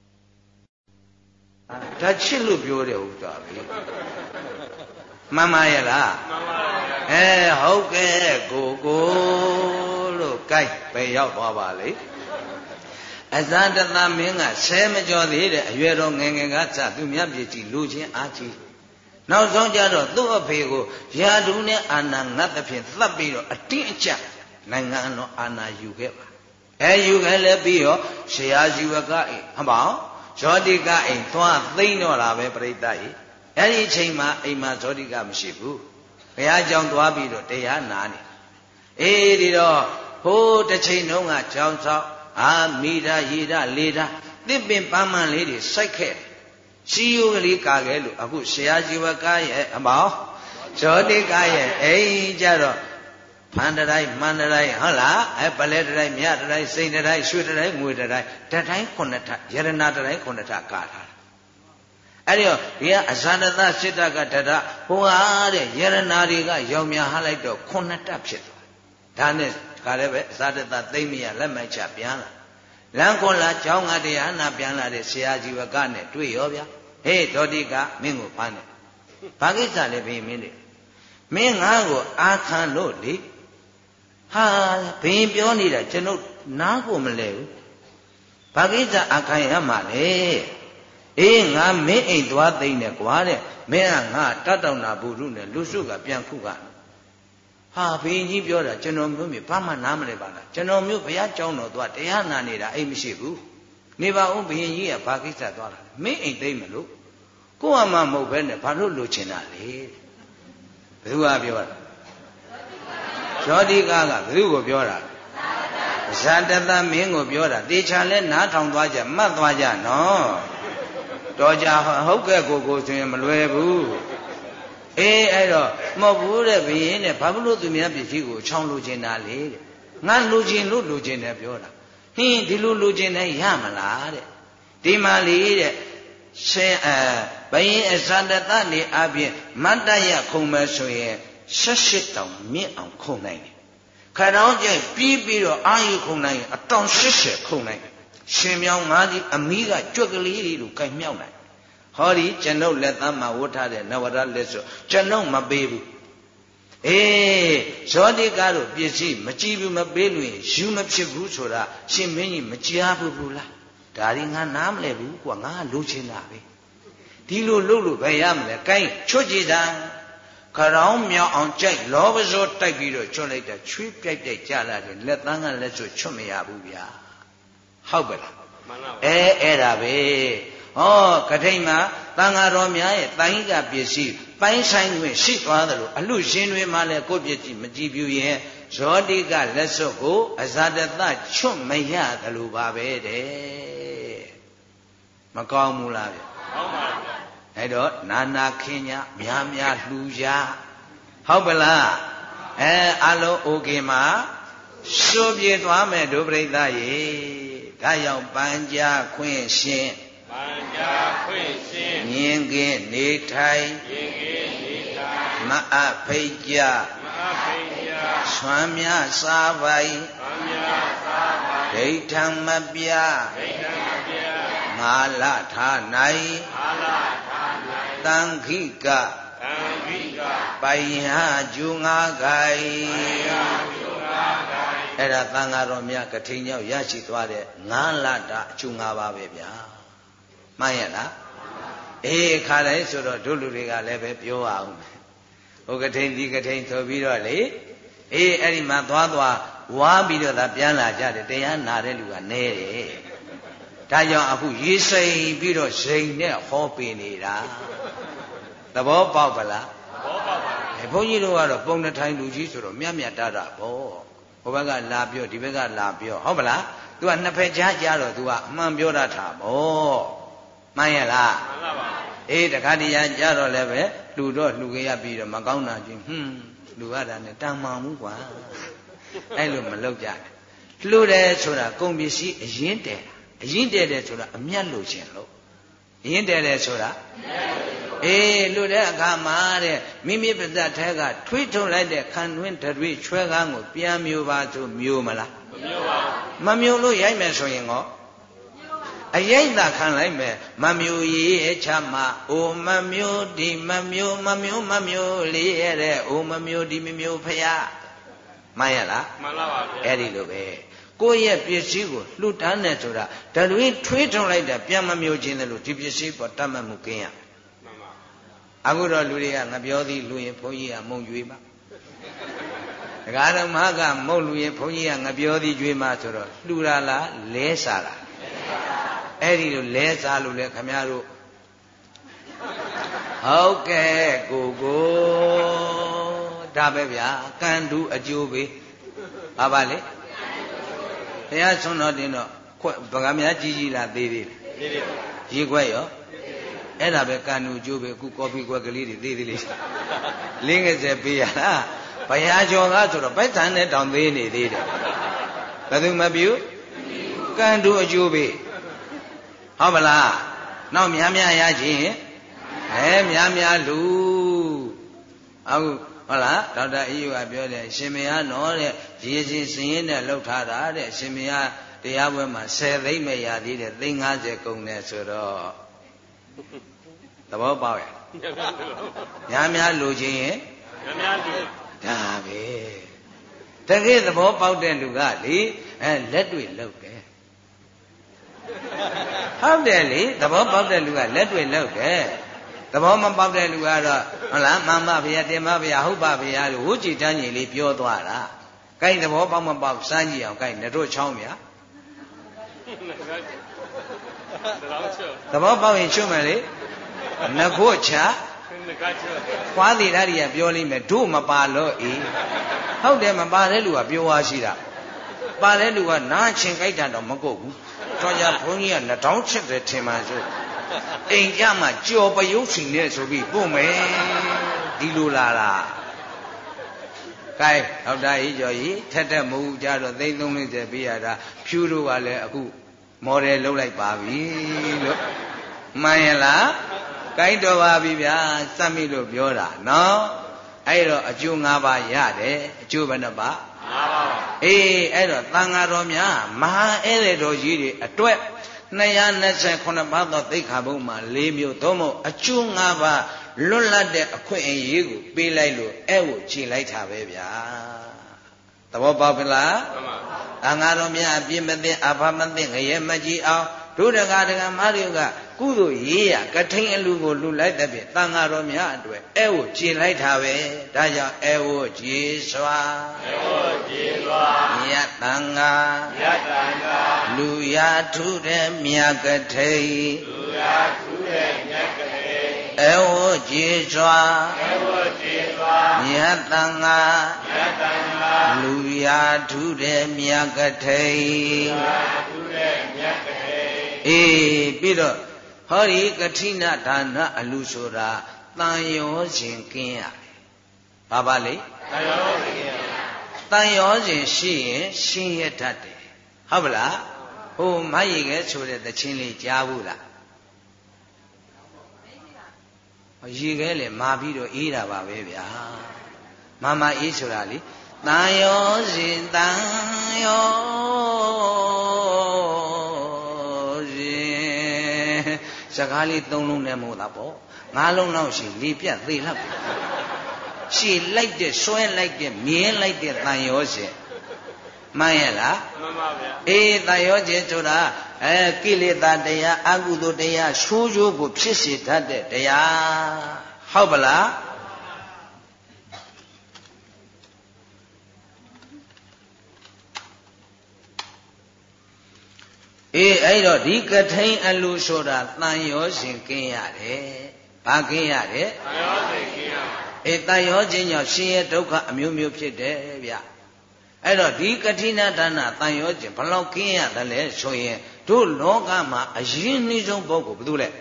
ဒါချစ်လို့ပြောတယ်ဟုတ်တာပဲမှန်ပါရဲ့လားမှန်ပါပါဟုတ်ကဲ့ကိုလို့ကြိုက်ပဲရောက်သွားပါလေအဇာတသမင်းက10မကျော်သေးတဲ့အရွယ်တော်ငယ်ငယ်ကစသူမြတ်ပြည်ကြီးလူချင်းအားကြီးနောက်ဆုံးကြတော့သူ့အဖေကိုယာဒူနဲ့အာနာငတ်သဖြင့်သတ်ပြီးတော့အတင်းအကျပ်နိုင်ငံတော်အာဏာယူခဲ့ပါယူခဲ့လည်းပြီးတော့ဆရာဇီဝကအိမ်ဟုတ်ပါဇောတိကအိမ်သွားသိမ့်တော့တာပဲပြိတ္တကြီးအဲ့ဒီအချိန်မှာအိမ်မှာဇောတိကမရှိဘူးဘုရားကျောင်းသွားပြီးတော့တရားနာနေဒီတော့ဟိုးတစ်ချိန်တုန်းကကျောင်းဆောက်မိဓာရေဓာလေဓာသစ်ပင်ပန်းမန်းလေးတွေစိုက်ခဲ့ရှိယိုကလေးကာခဲ့လို့အခုဆရာဇီဝကရဲ့အမောဇောတိကရဲ့အိမ်ကြတော့ဖန်တိုင်းမှန်တိုင်းဟုတ်လားပလဲတိုင်းမြတိုင်းစိန်တိုင်းရွှေတိုင်းငွေတိုင်းတတိုင်း9ထယရဏတိုင်း9ထကာထားတာအဲ့ဒီတော့ဒီကအဇာတသစိတ္တကတရဟိုဟာတဲ့ယရဏတွေကရောင်များဟလိုက်တော့9ထဖြစ်သွားဒါနဲ့ခါလည်းပဲအဇာတသသိမ့်မရလက်မိုက်ချပြန်လာလမ်းခွန်လာကျောင်းကတရားနာပြန်လာတဲ့ဆရာဇီဝကနဲ့တွေ့ရောဗျာဒေါတိကမင်းကိုဖမ်းတယ်ဘာကိစ္စလဲဘင်းမင်းတွေမင်းငါ့ကိုအာခံလို့လေဟာဘင်းပြောနေတာကျွန်ုပ်နားကိုမလဲဘူးဘာကိစ္စအာခံရမှာလဲငါမင်းအိမ်သွားသိမ့်တယ်ကွာတဲ့မင်းကငါတတ်တောင်နာဘုရုနဲ့လူစုကပြန်ခုကဟာဘင်းကြီးပြောတာကျွန်တော်မျိုးမြဘာမှနားမလဲပါလားကျွန်တော်မျိုးဘုရားကျောင်းတော်သွားတရားနာနေတာအိမ်မရှိဘူးနေပါဦးဘင်းကြီးကဘာကိစ္စသွားတာမင်းအိမ်သိမ့်မလို့ကိုယ်ကမှမဟုတ်ပဲနဲ့ဘာလို့လိုချင်တာလဲဘယ်သူကပြောတာဇောတိကဘယ်သူကိုပြောတာဇဇာတတမင်းကိုပြောတာတေချာလဲနားထောင်သွားကြမှတ်သွားကြနော်တော်ကြဟုတ်ကဲ့ကိုဆိုရင်မလွယ်ဘူးအေးအဲ့တော့မဟုတ်ဘူးတဲ့ဘုရင်တဲ့ဘာလို့သူများပစ္စည်းကိုချောင်းလိုချင်တာလေတဲ့ငါလိုချင်လို့လိုချင်တယ်ပြောတာဟင်းဒီလိုချင်တယ်ရမလားတဲ့ဒီမှာလေတဲ့ရှင်ဘယင်းအဇာတတနေအပြင်မတ္တရခုံမဲ့ဆိုရင်18တောင်မြင့်အောင်ခုံနိုင်တယ်ခရောင်းကျိုက်ပြီးတော့အာယုခုံနိုင်ရင်အတောင်80ခုံနိုင်တယ်ရှင်မြောင်ငါးကြီးအမီးကကြွက်ကလေးတွေလိုကိုင်မြောက်နိုင်ဟောဒီကျွန်ုပ်လက်သားမှာဝတ်ထားတဲ့နဝရလက်ဆိုကျွန်ုပ်မပေးဘူးအေးဇောတိကားတို့ပစ္စည်းမကြည့်ဘူးမပေးလို့ရင်ယူမဖြစ်ဘူးဆိုတာရှင်မင်းကြီးမကြားဘူးလားဒါရီငါနားမလဲဘူးကွာငါလိုချင်တာပဲဒီလိုလုပ်လို့ပဲရမလဲကိုင်းချွတ်ကြည့်တာခရောင်းမြောင်အောင်ကြိုက်လောဘဇောတိုက်ပြီးတော့ချွတ်လိုက်တာချွေးပြိုက်ပြိုက်ကြလာတယ်လက်သားကလက်ဆိုချွတ်မရဘူးဗျာဟုတ်ပါလားမှန်ပါဘူးအဲ့ဒါပဲဟောကထိန်မှာသံဃာတော်များရဲ့တိုင်းကပစ္စည်းပိုင်းဆိုင်တွင်ရှိသွားတယ်လို့အလှရှင်တွေမှလည်းကိုယ့်ပစ္စည်းမကြည့်ပြူရင်ဇောတိကလက်စွပ်ကိုအဇာတတချွတ်မရတယ်လို့ပါပဲတဲ့မကောင်းဘူးလားဗျကောင်းပါဗျအဲ့တော့နာနာခင်းညာများလှူကြဟုတ်ပလားအလုံးโอเคမှာစိုးပြေသွားမယ်ဒုပရိသရေဒါကြောင့်ပัญจခွင့်ရှင်ပัญจခွင့်ရှင်မြင်ကင်းနေထိုင်မအဖိတ်ကြဆွမ်းမြစားပိုင်ဒိဋ္ဌံမပြငါလထား၌တံခိကပိုင်ဟာကျူငါကိုင်အဲ့ဒါသံဃာတော်များကထိန်ရောက်ရရှိသွားတဲ့ငါလတာအကျူငါပါပဲဗျာမှန်ရဲ့လားအေးခါတိုင်းဆိုတော့တို့လူတွေကလည်းပဲပြောအောင်ဟိုကထိန်ဒီကထိန်ဆိုပြီးတော့လေအေးအဲ့ဒီမှာသွားဝါပြီးတော့သာပြန်လာကြတယ်တရားနာတဲ့လူကနဲတယ်ဒါကြောင့်အခုရေစိမ်ပြီးတော့ဇိမ်နဲ့ဟောပေးနေတာသဘောပေါက်ပါလားသဘောပေါက်ပါဘုန်းကြီးတို့ကတော့ပုံနှထိုင်လူကြီးဆိုတော့မြတ်တာပေါ့ဟိုဘက်ကလာပြောဒီဘက်ကလာပြောဟုတ်ပါလား तू ကနှစ်ဖက်ကြားကြားတော့ तू ကအမှန်ပြောတတ်တာပေါ့မှန်ရဲ့လားမှန်ပါပါအေးတခါတည်းကြားတော့လည်းပဲလှူတော့လှူခဲ့ရပြီးတော့မကောင်းတာချင်းလှူရတာနဲ့တန်မှန်ဘူးကွာအဲ့လိုမလုပ်ကြဘူးလှူတယ်ဆိုတာကုန်ပစ္စည်းအရင်တည်တယ်ဆိုတာအမြတ်လို့ခြင်းလို့အရင်တည်တယ်ဆိုတာအေးလှူတဲ့အခါမှာတဲ့မိမိပါဇက်ထဲကထွေးထုံလိုက်တဲ့ခံတွင်းတွေချွဲကားကိုပြန်မျိုးပါဆိုမျိုးမလားမမျိုးပါဘူးမမျိုးလို့ရိုက်မယ်ဆိုရင်ကောအရိတ်သာခံလိုက်မယ်မမျိုးရေးအချမအိုမမျိုးဒီမမျိုးလေးရတဲ့အိုမမျိုးဒီမမျိုးဖျားမှန်ရလားမှန်ပါပါဗျာအဲ့ဒီလိုပဲကိုယ့်ရဲ့ပစ္စည်းကိုလှူဒန်းတယ်ဆိုတာဓာတ်တွေထွေးထုံလိုက်တာပြန်မမျိုးခြင်းတယ်လို့ဒီပစ္စည်းပေါ်တတ်မှတ်မှုကင်းရမှန်ပါအခုတော့လူတွေကငပြောသည်လူရင်ဘုန်းကြီးကမုံကြွေးပါဒကာဓမ္မကမုံလူရင်ဘုန်းကြီးကငပြောသည်ကြွေးမှဆိုတော့လှူတာလားလဲစားလားအဲ့ဒီလိုလဲစားလို့လေခမများတို့ဟုတ်ကဲ့ကိုဒါပဲဗျာကံတူအကျိုးပဲဘာပါလဲတရားဆုံးတော့တင်တော့ဗကများကြီးလားသေးသေးလားရေးခွက်ရောအဲ့ဒါပဲကံတူအကျိုးပဲအခုကော်ဖီခွက်ကလေးတွေသေးလေး50ပေးရလားဘုရားကျော်ကဆိုတော့ပိုက်ဆံနဲ့တောင်သေးနေသေးတယ်ဘယ်သူမပြုကံတူအကျိုးပဲဟုတ်မလားနောက်များရခြင်းများလူအခုဟုတ်လားဒေါက်တာအေးကပြောတယ်ရှင်မယားနော်တဲ့ရေစီစင်းရင်နဲ့လှုပ်ထားတာတဲ့ရှင်မယားတရားပွဲမှာ10သိမ့်မဲ့ရသေးတယ်သိန်း50ကုန်တယ်ဆိုတော့သဘောပေါက်ရဲ့များလူချင်းရင်များလူဒါပဲတကယ်သဘောပေါက်တဲ့လူကလေလက်တွေ့လှုပ်တယ်ဟုတ်တယ်လေသဘောပေါက်တဲ့လူကလက်တွေ့လှုပ်တယ်သဘောမပေါက်တဲ့လူကတော့ဟုတ်လားမှန်ပါဗျာတင်ပါဗျာဟုတ်ပါဗျာလို့ဝုကြည်တန်းကြီးလေးပြောသွားတာကိုင်းသဘောပေါက်မပေါက်စမ်းကြည့်အောင်ကိုင်းတို့ချောင်းဗျာသဘောပေါက်ရင်ချွတ်မယ်လေနှဖို့ချခွားသေးတာတွေကပြောလိမ့်မယ်တို့မပါလို့အေးဟုတ်တယ်မပါတဲ့လူကပြောသွားရှိတာပါတဲ့လူကနားချင်းကြိုက်တာတော့မကုတ်ဘူးတော်ကြဘုန်းကြီးကနှထောင်းချစ်တယ်ထင်ပါစို့အိမ်ကြမှာကြော်ပယုတ်စီနဲ့ဆိုပြီးပို့မယ်ဒီလိုလာလားကဲဟုတ်တာကြီးကျော်ကြီးထက်တဲ့မဟုတ်ကြတော့သိန်း340ပေးရတာဖြူတို့ကလည်းအခုမော်ဒယ်လုပ်လိုက်ပါပြီလို့မှန်ရလားကိုင်းတော်ပါပြီဗျာစမ်းပြီလို့ပြောတာနော်အဲ့တော့အကျိုး၅ပါးရတယ်အကျိုးဘယ်နှပါး၅ပါးအေးအဲ့တော့သံဃာတော်များမဟာဧည့်သည်တော်ကြီးတွေအတွက်229ပါးသောသိက္ခာပုဒ်မှာ4မျိုးသို့မဟုတ်အကျိုး၅ပါးလွတ်လပ်တဲ့အခွင့်အရေးကိုပေးလိုက်လို့အဲ့ကိုခြေလိုက်တာပဲဗျာသဘောပေါက်ပြီလားမှန်ပါသံဃာတော်များအပြစ်မသိအဘမသိငရဲမကြည့်အောင်တို့တကားတကားမတွေကကုသိုလ်ရေးရကထိန်အလူကိုလူလိုက်တဲ့ဖြင့်သံဃာတော်များအတွက်အဲ့ကိုခြေလိုက်တာပဲဒါကြောင့်အဲ့ကိုခြေစွာမြတ်သံဃာလူရထုတဲ့မြတ်ကထိန်အဲ့ကိုခြေစွာမြတ်သံဃာလူရထုတဲ့မြတ်ကထိန်အေးပြီးတော့ဟောဒီကထိဏဒါနအလူဆိုတာတန်ရောစဉ်ကင်းရတယ်။ဘာပါလဲတန်ရောစဉ်ကင်းရတယ်။တန်ရောစဉ်ရှိရင်ရှင်းရတတ်တယ်။ဟုတ်ပလား။ဟိုမရည်ခဲဆိုတဲ့သချင်းလေးကြားဘူးလား။ရေခဲလေမာပြီးတော့အေးတာပါပဲဗျာ။မအေးဆိုတာလေတန်ရောစဉ်တန်ရောစကားလေး3လုံးနဲ့မို့တာပေါ့5လုံးလောက်ရှိလေပြတ်သေးလောက်ရှည်လိုက်တဲ့ဆွဲလိုက်တဲ့မြင်းလိုက်တဲ့တန်ရောစဉ်မှန်ရဲ့လားမှန်ပါဗျာအေးတန်ရောစဉ်ဆိုတာကိလေသာတရားအကုသိုလ်တရားဆိုးကျိုးကိုဖြစ်စေတတ်တဲ့တရားဟုတ်ပလားအေးအဲ့တော့ဒီကထိန်အလူဆိုတာတန်ရောစဉ်ကင်းရတယ်။ဘာကင်းရတယ်။တန်ရောစဉ်ကင်းရတယ်။အေးတန်ရောခြင်းကြောင့်ရှင်ရဲ့ဒုက္ခအမျိုးမျိုးဖြစ်တယ်ဗျ။အဲ့တော့ဒီကထိဏဒါနတန်ရောခြင်းဘယ်လောက်ကင်းရတယ်လဲဆိုရင်တို့လောကမှာအရင်နှီးဆုံးပုဂ္ဂိုလ်ဘယ်သူလဲ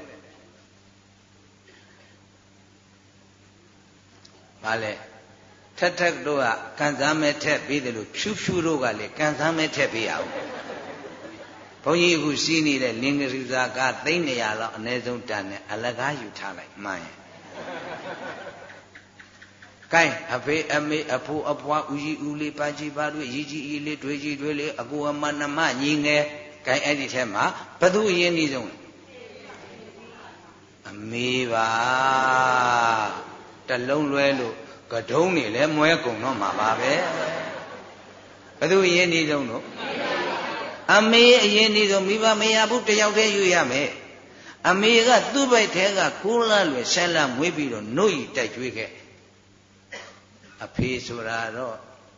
။ဘာလဲထက်ထက်တို့ကကန်စားမဲ့ထက်ပြီးတယ်လို့ဖြူဖြူတို့ကလည်းကန်စားမဲ့ထက်ပြီးရအောင်။ဘုန်းကြီးအခုစီးနေတဲ့လင်္ကရိစာက300လောက်အနည်းဆုံးတန်နဲ့အလကားယူထားလိုက်မှန်ရဲ့။ကိုင်းအဖေအမေအဖိုးအဖွားဦးကြီးဦးလေးပါကြီးပါတို့ရီကြီးကြီးလေးတွေကြီးတွေလေးအကိုအမနှမညီငယ်ကိုင်းအဲ့ဒီထဲမှာဘသူအရင်နှီးဆုံးလဲအမေပါတလုံးလွဲလို့ကဒုံးနေလဲမွဲကုန်တော့မှာပါပဲဘသူအရင်နှီးဆုံးတော့အမေအရင်ဒီဆိုမိဘမရဘူးတယောက်တည်းယူရမယ်အမေကသူ့ဘက်ထဲကခိုးလလွယ်ဆက်လမွေးပြီးတော့နှုတ်ရီတိုက်ကျွေးခဲ့အဖေဆိုတာတော့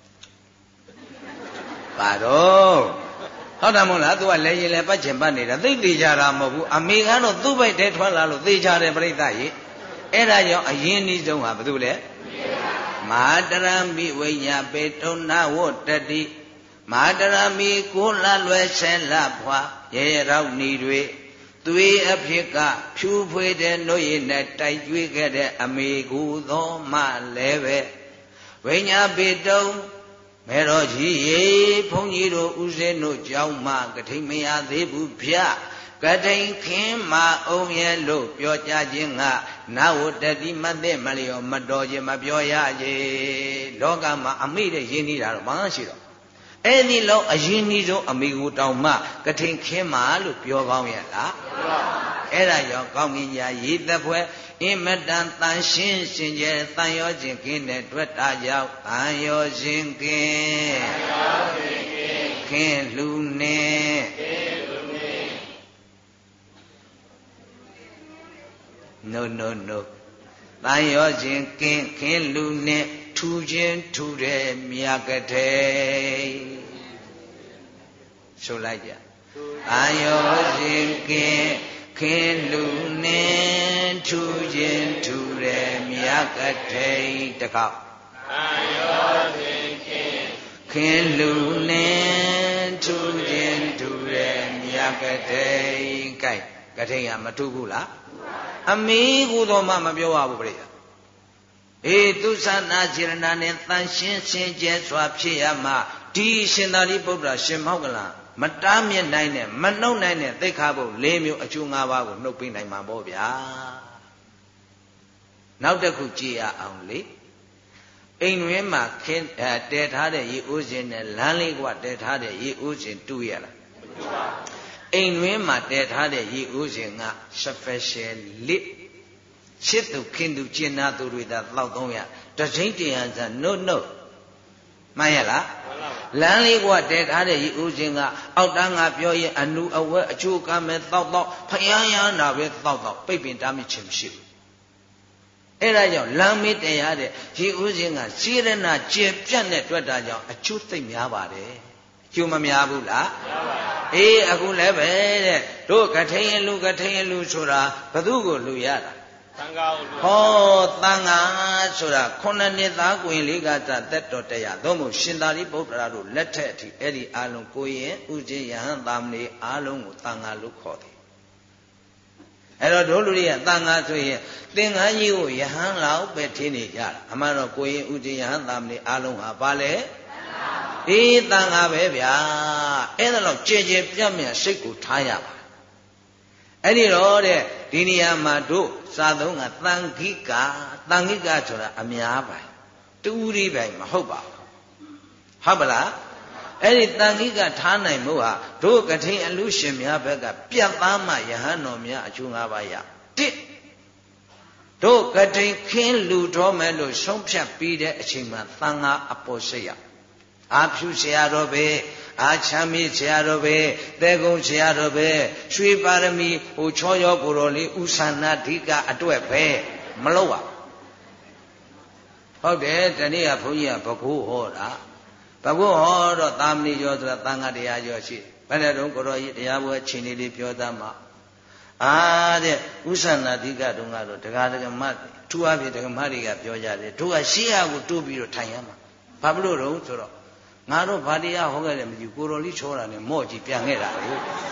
ပါတော့ဟုတ်တယ်မဟုတ်လားသူကလည်းရင်လည်းပတ်ချင်ပတ်နေတာသိသေးကြတာမဟုတ်ဘူးအမေကတော့သူ့ဘက်ထဲထွက်လာလို့သိကြတယ်ပြိဿရေအဲ့ဒါကြောင့်အရင်ဤဆုံးဟာဘာလို့လဲမဟာတရမိဝိညာပေတုဏဝတ္တတိမဟာတရမီကိုလလွယ်ဆဲလဖွာရေရောက်နေတွေသွေးအဖြစ်ကဖြူဖွေးတဲ့နှုတ်ရည်နဲ့တိုက်ကျွေးခဲ့တဲ့အမေကူသောမလည်းပဲဝိညာပေတုံမေတော်ကြီးရေဘုန်းကြီးတို့ဥစဉ်တို့ကြောင်းမှကထိန်မရသေးဘူးဗျကထိန်ခင်းမအောင်ရဲ့လို့ပြောကြခြင်းကနဝတ္တတိမသိမလျောမတော်ခြင်းမပြောရကြီးလောကမှာအမိတဲ့ရင်းနေတာတော့မရှိတော့အဲ့ဒီလောက်အရင်ကြီးဆုံးအမိကိုတောင်မှကထိန်ခင်းမာလို့ပြောကောင်းရဲ့လားအဲ့ဒါကြောင့်ကောင်းကင်ညာရေသက်ဖွဲအင်မတန်တန်ရှင်းစင်ကြယ်တန်ရောခြင်းကင်းတဲ့တွေ့တာကြောင့်တန်ရောခြင်းကင်းခင်းလူနေno တန်ရောခြင်းကင်းခင်းလူနေထူခြင်းထူတဲ့မြတ်ကထိန်ဆိုလိုက်ကြအာယောစဉ်ကင်းခင်းလူနေထူခြင်းထူတဲ့မြတ်ကထိန်တကောက်အာယောစဉ်ကင်းခင်းလူနေထူခြင်းထူတဲ့မြတ်ကတိန်ကဲကတိန်ကမထူဘူးလားအမေကူတော်မှမပြောရဘူးပြိတ္တာအေးသူသနာစေရနာနဲ့တန်ရှင်းစင်ကြဲစွာဖြစ်ရမှဒီရှင်သာရိပုတ္တရာရှင်မောက္ကလမတားမြစ်နိုင်နဲ့မနှုတ်နိုင်နဲ့သိက္ခာပုဒ်၄မျိုးအကျိုး၅ပါးကိုနှုတ်ပေးနိုင်မှာပေါ့ဗျာနောက်တစ်ခုကြည့်ရအောင်လေအိမ်တွင်မှာခင်းတည်ထားတဲ့ရေဦးစင်နဲ့လမ်းလေးကတည်ထားတဲ့ရေဦးစင်တူရလားအိမ်တွင်မှာတည်ထားတဲ့ရေဦးစင်က special lit ရှစ်သူခင်းသူကျင်နာသူတွေသာတောက်သုံးရတစိမ့်တရားစနှုတ်မှန်ရလားလမ်းလေးကတည်ထားတဲ့ရေဦးစင်ကအောက်တန်းကပြောရင်အနုအဝဲအချိုးကမဲ့တောက်ဖယားရနာပဲတောက်ပိတ်ပင်တားမြစ်ခြင်းမရှိဘူးအဲ့ဒါကြောင့်လမ်းမေးတရားတဲ့ရေဦးစင်ကစေရနာကျေပြတ်တဲ့တွေ့တာကြောင့်အကျိုးသိမ့်များပါတယ်အကျိုးမများဘူးလားများပါဘူးအေးအခုလည်းပဲတဲ့တို့ကထိန်လူဆိုတာဘသူကိုလူရတာသံဃာကိုလူဟောသံဃာဆိုတာခုနှစ်သားကွင်လေးကသက်တော်တရားသို့မဟုတ်ရှင်သာရိပုတ္တရာတို့လက်ထက်အထိအဲ့ဒီအာလုံးကိုရင်ဥခြင်းယဟန်သာမဏေအာလုံးကိုသံဃာလို့ခေါ်တယ်အဲ့တော့တို့လူတွေကသံဃာဆိုရင်သင်္ကန်းကြီးကိုယဟန်လောက်ပဲထင်းနေကြတာအမှန်တော့ကိုရင်ဥခြင်းယဟန်သာမဏေအာလုံးဟာဘာလဲအေးသံဃာပဲဗျာအဲ့ဒါတော့ကြည်ပြတ်မြတ်စိတ်ကိုထားရပါအဲ့ဒီတော့တဲ့ဒီနေရာမှာတို့စာသုံးကသံဃိကဆိုတာအများပိုင်တူရီပိုင်မဟုတ်ပါဘူးဟုတ်ပါလားအဲ့ဒီတန်ခိကထားနိုင်မှုဟာတို့ကထိန်အလူရှင်များဘက်ကပြတ်သားမှယဟန်တော်များအကျိုး၅ပါးရတစ်တို့ကထိန်ခင်းလူတော်မယ်လို့ဆုံးဖြတ်ပြီးတဲ့အချိန်မှာသံဃာအပေါ်စိတ်ရအာဖြူဆရာတော်ပဲအာချမ်းမြေဆရာတော်ပဲတဲကုံဆရာတော်ပဲရွှေပါရမီဟိုချောရောကိုတော်လေးဥသနာဓိကအတွက်ပဲမလို့ပါဟုတ်တယ်တနေ့ကဘုန်းကြီးကဘကုဟောတာဘကုဟောတော့သာမဏေကျော်ဆိုတာသံဃာတရားကျော်ရှိဘယ်နဲ့တော့ကိုတော်ကြီးတရားပွဲချင်းလေးပြောသားမှာတဲ့ဥသနာဓိကတုန်းကတော့ဒကာဒကမထူအဖြစ်ဒကမတွေကပြောကြတယ်တို့ကရှေ့ရကိုတိုးပြီးတော့ထိုင်ရမှာဘာဖြစ်လို့တော့ဆိုတော့ငါတို့ဗာတရားဟောခဲ့တယ်မကြည့်ကိုတော်လေးချောတာနဲ့မော့ကြည့်ပြန်ခဲ့တာလေ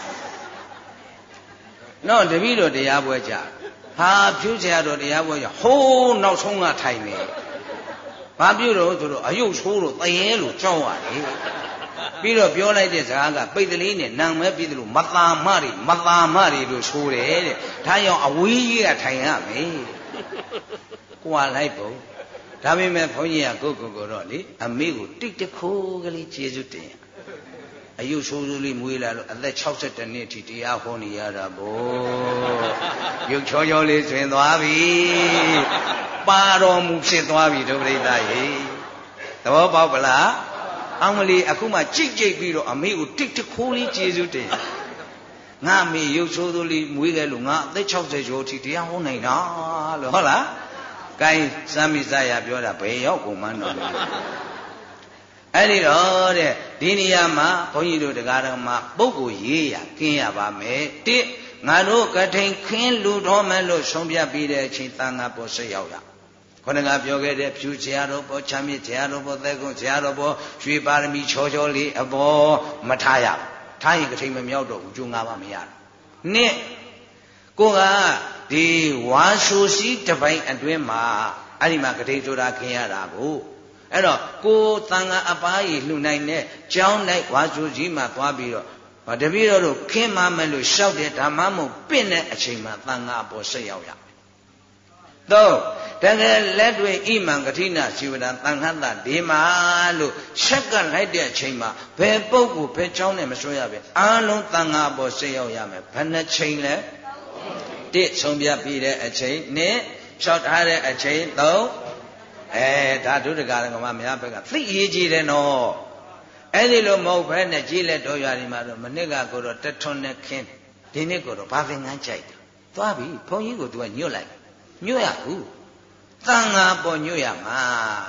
နော်တပည့်တော်တရားပွဲကြဟာဖြူးဆရာတော်တရားပွဲကြဟိုးနောက်ဆုံးကထိုင်နေဘာပြုတော့ဆိုတော့အယုတ်ဆိုးလို့တရေလို့ကြောက်ရတယ်ပြီးတော့ပြောလိုက်တဲ့စကားကပိတ်တလေးနဲ့နံမဲပြီးတယ်လို့မသာမတွေလို့ဆိုတယ်တဲ့ဒါကြောင့်အဝေးကြီးကထိုင်ရမယ်ကွာလိုက်ပုံဒါပေမဲ့ဘုန်းကြီးကကိုတော့လေအမေကိုတိတ်တခိုးကလေးကျေးဇူးတင်အယုဆိုးဆိုးလေးမွေးလာလို့အသက်62နှစ်အထိတရားဟောနေရတာဗောရုပ်ချောလေးဆွင်သွားပြီပါတော်မူဖြစ်သွားပြီဒုပရိသရေသဘောပေါက်ပလားအောင်မလီအခုမှကြိတ်ပြီးတော့အမေကိုတိတ်တခိုးလေးကျေးဇူးတင်ငါမေရုပ်ဆိုးဆိုးလေးမွေးခဲ့လို့ငါအသက်60ကျော်အထိတရားဟောနိုင်တာလို့ဟုတ်လားကိုင်းစမ်းမိစားရပြောတာဘယ်ရောက်ကုန်မှန်းတော့အဲ့ဒီတော့တဲ့ဒီနေရာမှာဘုန်းကြီးတို့တရားတော်မှာပုဂ္ဂိုလ်ရေးရကင်းရပါမယ်တစ်ငါတို့ကထိန်ခင်းလူတော်မယ်လို့ဆုံးဖြတ်ပြီးတဲ့အချိန်သံဃာပေါ်ဆက်ရောက်ရခေါင်းကပြောခဲ့တဲ့ဖြူဆရာတော်ပေါ်ချမ်းမြေဆရာတော်ပေါ်သက်ကုန်းဆရာတော်ပေါ်ရွှေပါရမီချောလေးအပေါ်မထားရထားရင်ကထိန်မမြောက်တော့ဘူးကျိုး၅ပါးမရဘူးနှစ်ကိုကဒီဝါဆိုစီးတစ်ပိုင်းအတွင်းမှာအဲ့ဒီမှာကတိဆိုတာခင်ရတာကိုအဲ့တော့ကိုသံဃာအပားကြီးလှူနိုင်တဲ့ကျောင်း၌ဝါဆိုစီးမှာသွားပြီးတော့တပည့်တော်တို့ခင်းမမယ်လို့ရှောက်တဲ့ဓမ္မမို့ပင့်တဲ့အချိန်မှာသံဃာအပေါ်ဆက်ရောက်ရမယ်သုံးတကယ်လက်တွေဣမံကတိနာဇီဝဒံသံဃတဒီမာလို့ဆက်ကလိုက်တဲ့အချိန်မှာဘယ်ပုဂ္ဂိုလ်ဘယ်ကျောင်းနဲ့မဆွဲရပဲအားလုံးသံဃာအပေါ်ဆက်ရောက်ရမယ်ဘယ်နှချိန်လဲတစ်ဆုံးပြပြီးတဲ့အချိန်နှစ်လျှောက်ထားတဲ့အချိန်သုံးဒါဒုဒကာရကမများဘက်ကသိရေးကြည့်တယ်နော်အဲ့ဒီလိုမဟုတ်ဘဲနဲ့ကြီးလက်တော်ရွာဒီမှာတော့မနစ်ကကိုတော့တထွန်းနဲ့ခင်းဒီနေ့ကိုတော့ဘာသင်္ကန်းကြိုက်တယ်သွားပြီဘုန်းကြီးကိုသူကညွတ်လိုက်ညွတ်ရဘူးသံဃာပေါ်ညွတ်ရမှာ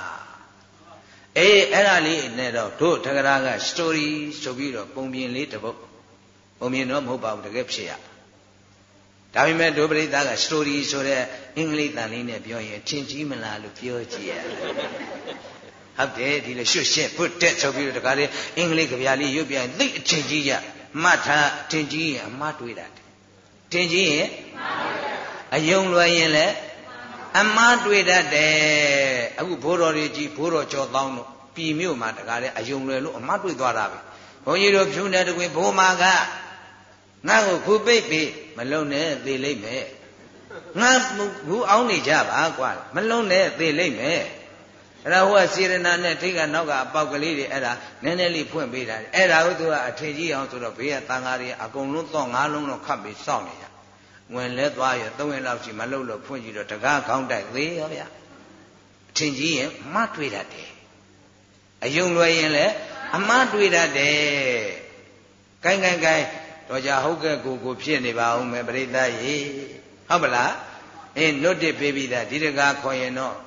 အဲ့ဒါလေးနဲ့တော့တို့ထကရာက story ဆိုပြီးတော့ပုံပြင်လေးတစ်ပုဒ်ပုံပြင်တော့မဟုတ်ပါဘူးတကယ်ဖြစ်ရဒါပေမဲ့ဒုပရိသက story ဆိုတဲ့အင်္ဂလိပ်တန်လေးနဲ့ပြောရင်ထင်ကြီးမလားလို့ပြောကြည့်ရဟုတ်တယ်ဒီလေရွှတ်ရှင်းဖွတ်တက်ဆိုပြီးတော့တကားလေးအင်္ဂလိပ်ကြပြလေးရွတ်ပြန်သိအထင်ကြီးရမှတ်ထားအထင်ကြီးရင်အမှားတွေးတာထင်ကြီးရင်အယုံလွယ်ရင်လည်းအမှားတွေးတတ်တယ်အခုဘိုးတော်တွေကြီးဘိုးတော်ကျော်တောင်းတို့ပြည်မြို့မှာတကားလေးအယုံလွယ်လို့အမှားတွေးသွားတာပဲဘုန်းကြီးတို့ဖြူနေတကွင်ဘိုးမာကငါ့ကိုခုပိတ်ပြီးမလုံနဲ့သေလိမ့်မယ်ငါဘူးအောင်းနေကြပါကွာမလုံနဲ့သေလိမ့်မယ်အဲ့ဒါဟိုကစေရနာနဲ့ထိတ်ကနောက်ကအပေါက်ကလေးတွေအဲ့ဒါနည်းနည်းလေးဖွင့်ပေးတာအဲ့ဒါကိုသူကအထင်ကြီးအောင်ဆိုတော့ဘေးကတန်ဃာတွေအကုန်လုံးတော့၅လုံးတော့ခတ်ပြီးစောင့်နေကြဝင်လဲသွားရ3ရက်လောက်ရှိမလုံလို့ဖွင့်ကြည့်တော့တကားခေါင်းတိုက်သေးရောဗျာအထင်ကြီးရင်မတွေ့တတ်တယ်အယုံလွယ်ရင်လည်းအမှားတွေ့တတ်တယ်ကိုင်းတော့ကြဟုတ်ကဲ့ကိုဖြစ်နေပါဦးမယ်ပရိသတ်ရေဟုတ်ပလားအေးနုတ်တစ်ပေးပြီးသားဒီတကားခေါ်ရင်တော့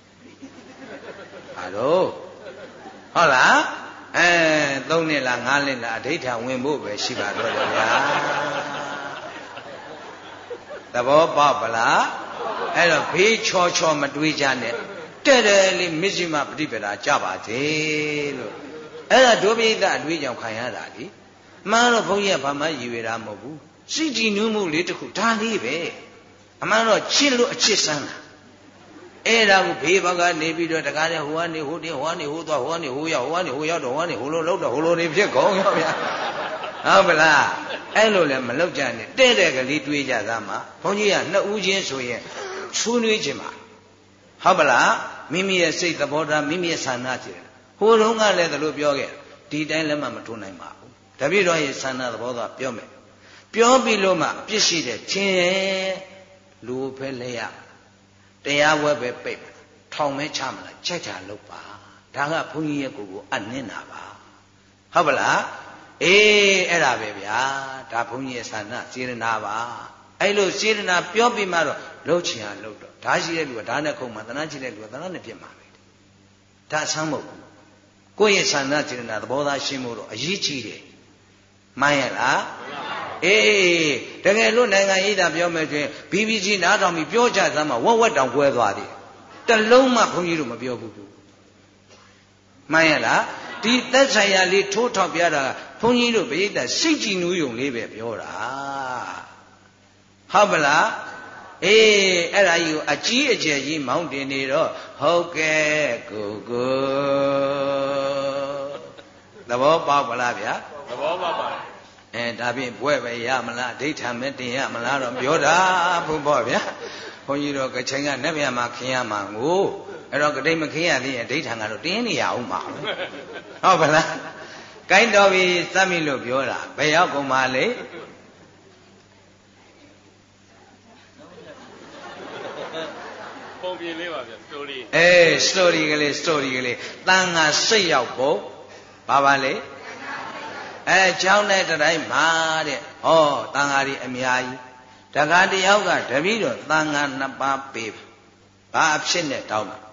ဟာတော့ဟုတ်လား3နှစ်လား5နှစ်လားအဋိဌာဝင်ဖို့ပဲရှိပါတော့တယ်ဗျာသဘောပေါက်ပလားအဲ့တော့ဘေးချောမတွေးကြနဲ့တဲ့တယ်လေးမစ္စည်းမပฏิပဒါကြပါသေးလို့အဲ့ဒါဒုပိဋကအတွေးကြောင့်ခံရတာလीမှန်တော့ဘုန်းကြီးကဘာမှရည်ရွယ်တာမဟုတ်ဘူးစိတ်ကြည်နူးမှုလေးတစ်ခုဒါလေးပဲအမှန်တော့ချစ်လို့အချစ်စမ်းတာအဲ့ဒါကိုဘေးဘက်ကနေပြီးတော့တကားတဲ့ဟိုကနေဟိုတင်းဟိုကနေဟိုသွားဟိုကနေဟိုရောက်ဟိုကနေဟိုရောက်တော့ဟိုကနေဟိုလိုလောက်တော့ဟိုလိုနေဖြစ်ကုန်ရောဗျာဟုတ်ပလားအဲ့လိုလည်းမလောက်ကြနဲ့တဲ့ကလေးတွေးကြသားမှာဘုန်းကြီးကနှစ်ဦးချင်းဆိုရင်ဆွေးနွေးခြင်းပါဟုတ်ပလားမိမိရဲ့စိတ်သဘောထားမိမိရဲ့ဆန္ဒကြည့်ဟိုတုန်းကလည်းဒါလိုပြောခဲ့ဒီတိုင်းလည်းမထွန်းနိုင်ပါဘူးတပည့်တော်ရဲ့ဆန္ဒသဘောသားပြောမယ်ပြောပြီးလို့မှအပြစ်ရှိတဲ့ချင်းလူဖဲလဲရတရားဝဲပဲပိတ်ထောင်မဲချမလားချက်ချလုပ်ပါဒါကဘုန်းကြီးရဲ့ကိုအနှင်းတာပါဟုတ်ပလားအေးအဲ့ဒါပဲဗျာဒါဘုန်းကြီးရဲ့ဆန္ဒစေရနာပါအဲ့လိုစေရနာပြောပြီးမှတော့လှုပ်ချင်ရလှုပ်တော့ဓာရှိတဲ့လူကဓာနဲ့ခုံမှာသနာရှိတဲ့လူကသနာနဲ့ပြစ်မှာပဲဒါဆမ်းမဟုတ်ဘူးကိုယ့်ရဲ့ဆန္ဒစေရနာသဘောသားရှင်းဖို့တော့အရေးကြီးတယ်မှန်ရလားအေးတကယ်လို့နိုင်ငံရေးတာပြောမယ်ဆိုရင် BBC နားထောင်ပြီးပြောကြစမ်းမှာဝက်တောင်ကွဲသွားတယ်တလုံးမှဘုန်းကြီးတို့မပြောဘူးမှန်ရလားဒီသက်ဆိုင်ရာလေးထိုးထောက်ပြတာဘုန်းကြီးတို့ပြိဿစိတ်ကြည်နူးယုံလေးပဲပြောတာဟုတ်ပလားအေးအဲ့ဒါကြီးကိုအကြီးအကျယ်ကြီးမောင်းတင်နေတော့ဟုတ်ကဲ့ကိုသဘောပေါက်ပါလားဗျာသဘောပေါက်ပါဒါဖြင့်ဘွဲ့ပဲရမလားအဋိဌာမဲတင်ရမလားတော့ပြောတာဘုပေါ့ဗျာဘုန်းကြီးတို့ကချိန်ကနက်မြမှာခင်းရမှာကိုအဲ့တော့ကတိတ်မခင်းရသေးရင်အဋိဌာကတော့တင်းနေရအောင်ပါဟုတ်ပါလားကိုင်းတော်ပြီစမ်းပြီလို့ပြောတာဘယ်ရောက်ကုန်ပါလဲပုံပြင်လေးပါဗျာစတိုရီစတိုရီကလေးတန်ငါစိတ်ရောက်ဖို့ပါလေเจ้าနဲ့တတိုင်းမှာတဲ့ဟောတန်ဃာကြီးအများကြီးတက္ကတယောက်ကတပည့်တော်တန်ဃာ2ပါးပေးဘာအဖြစ်နဲ့တောင်းတာ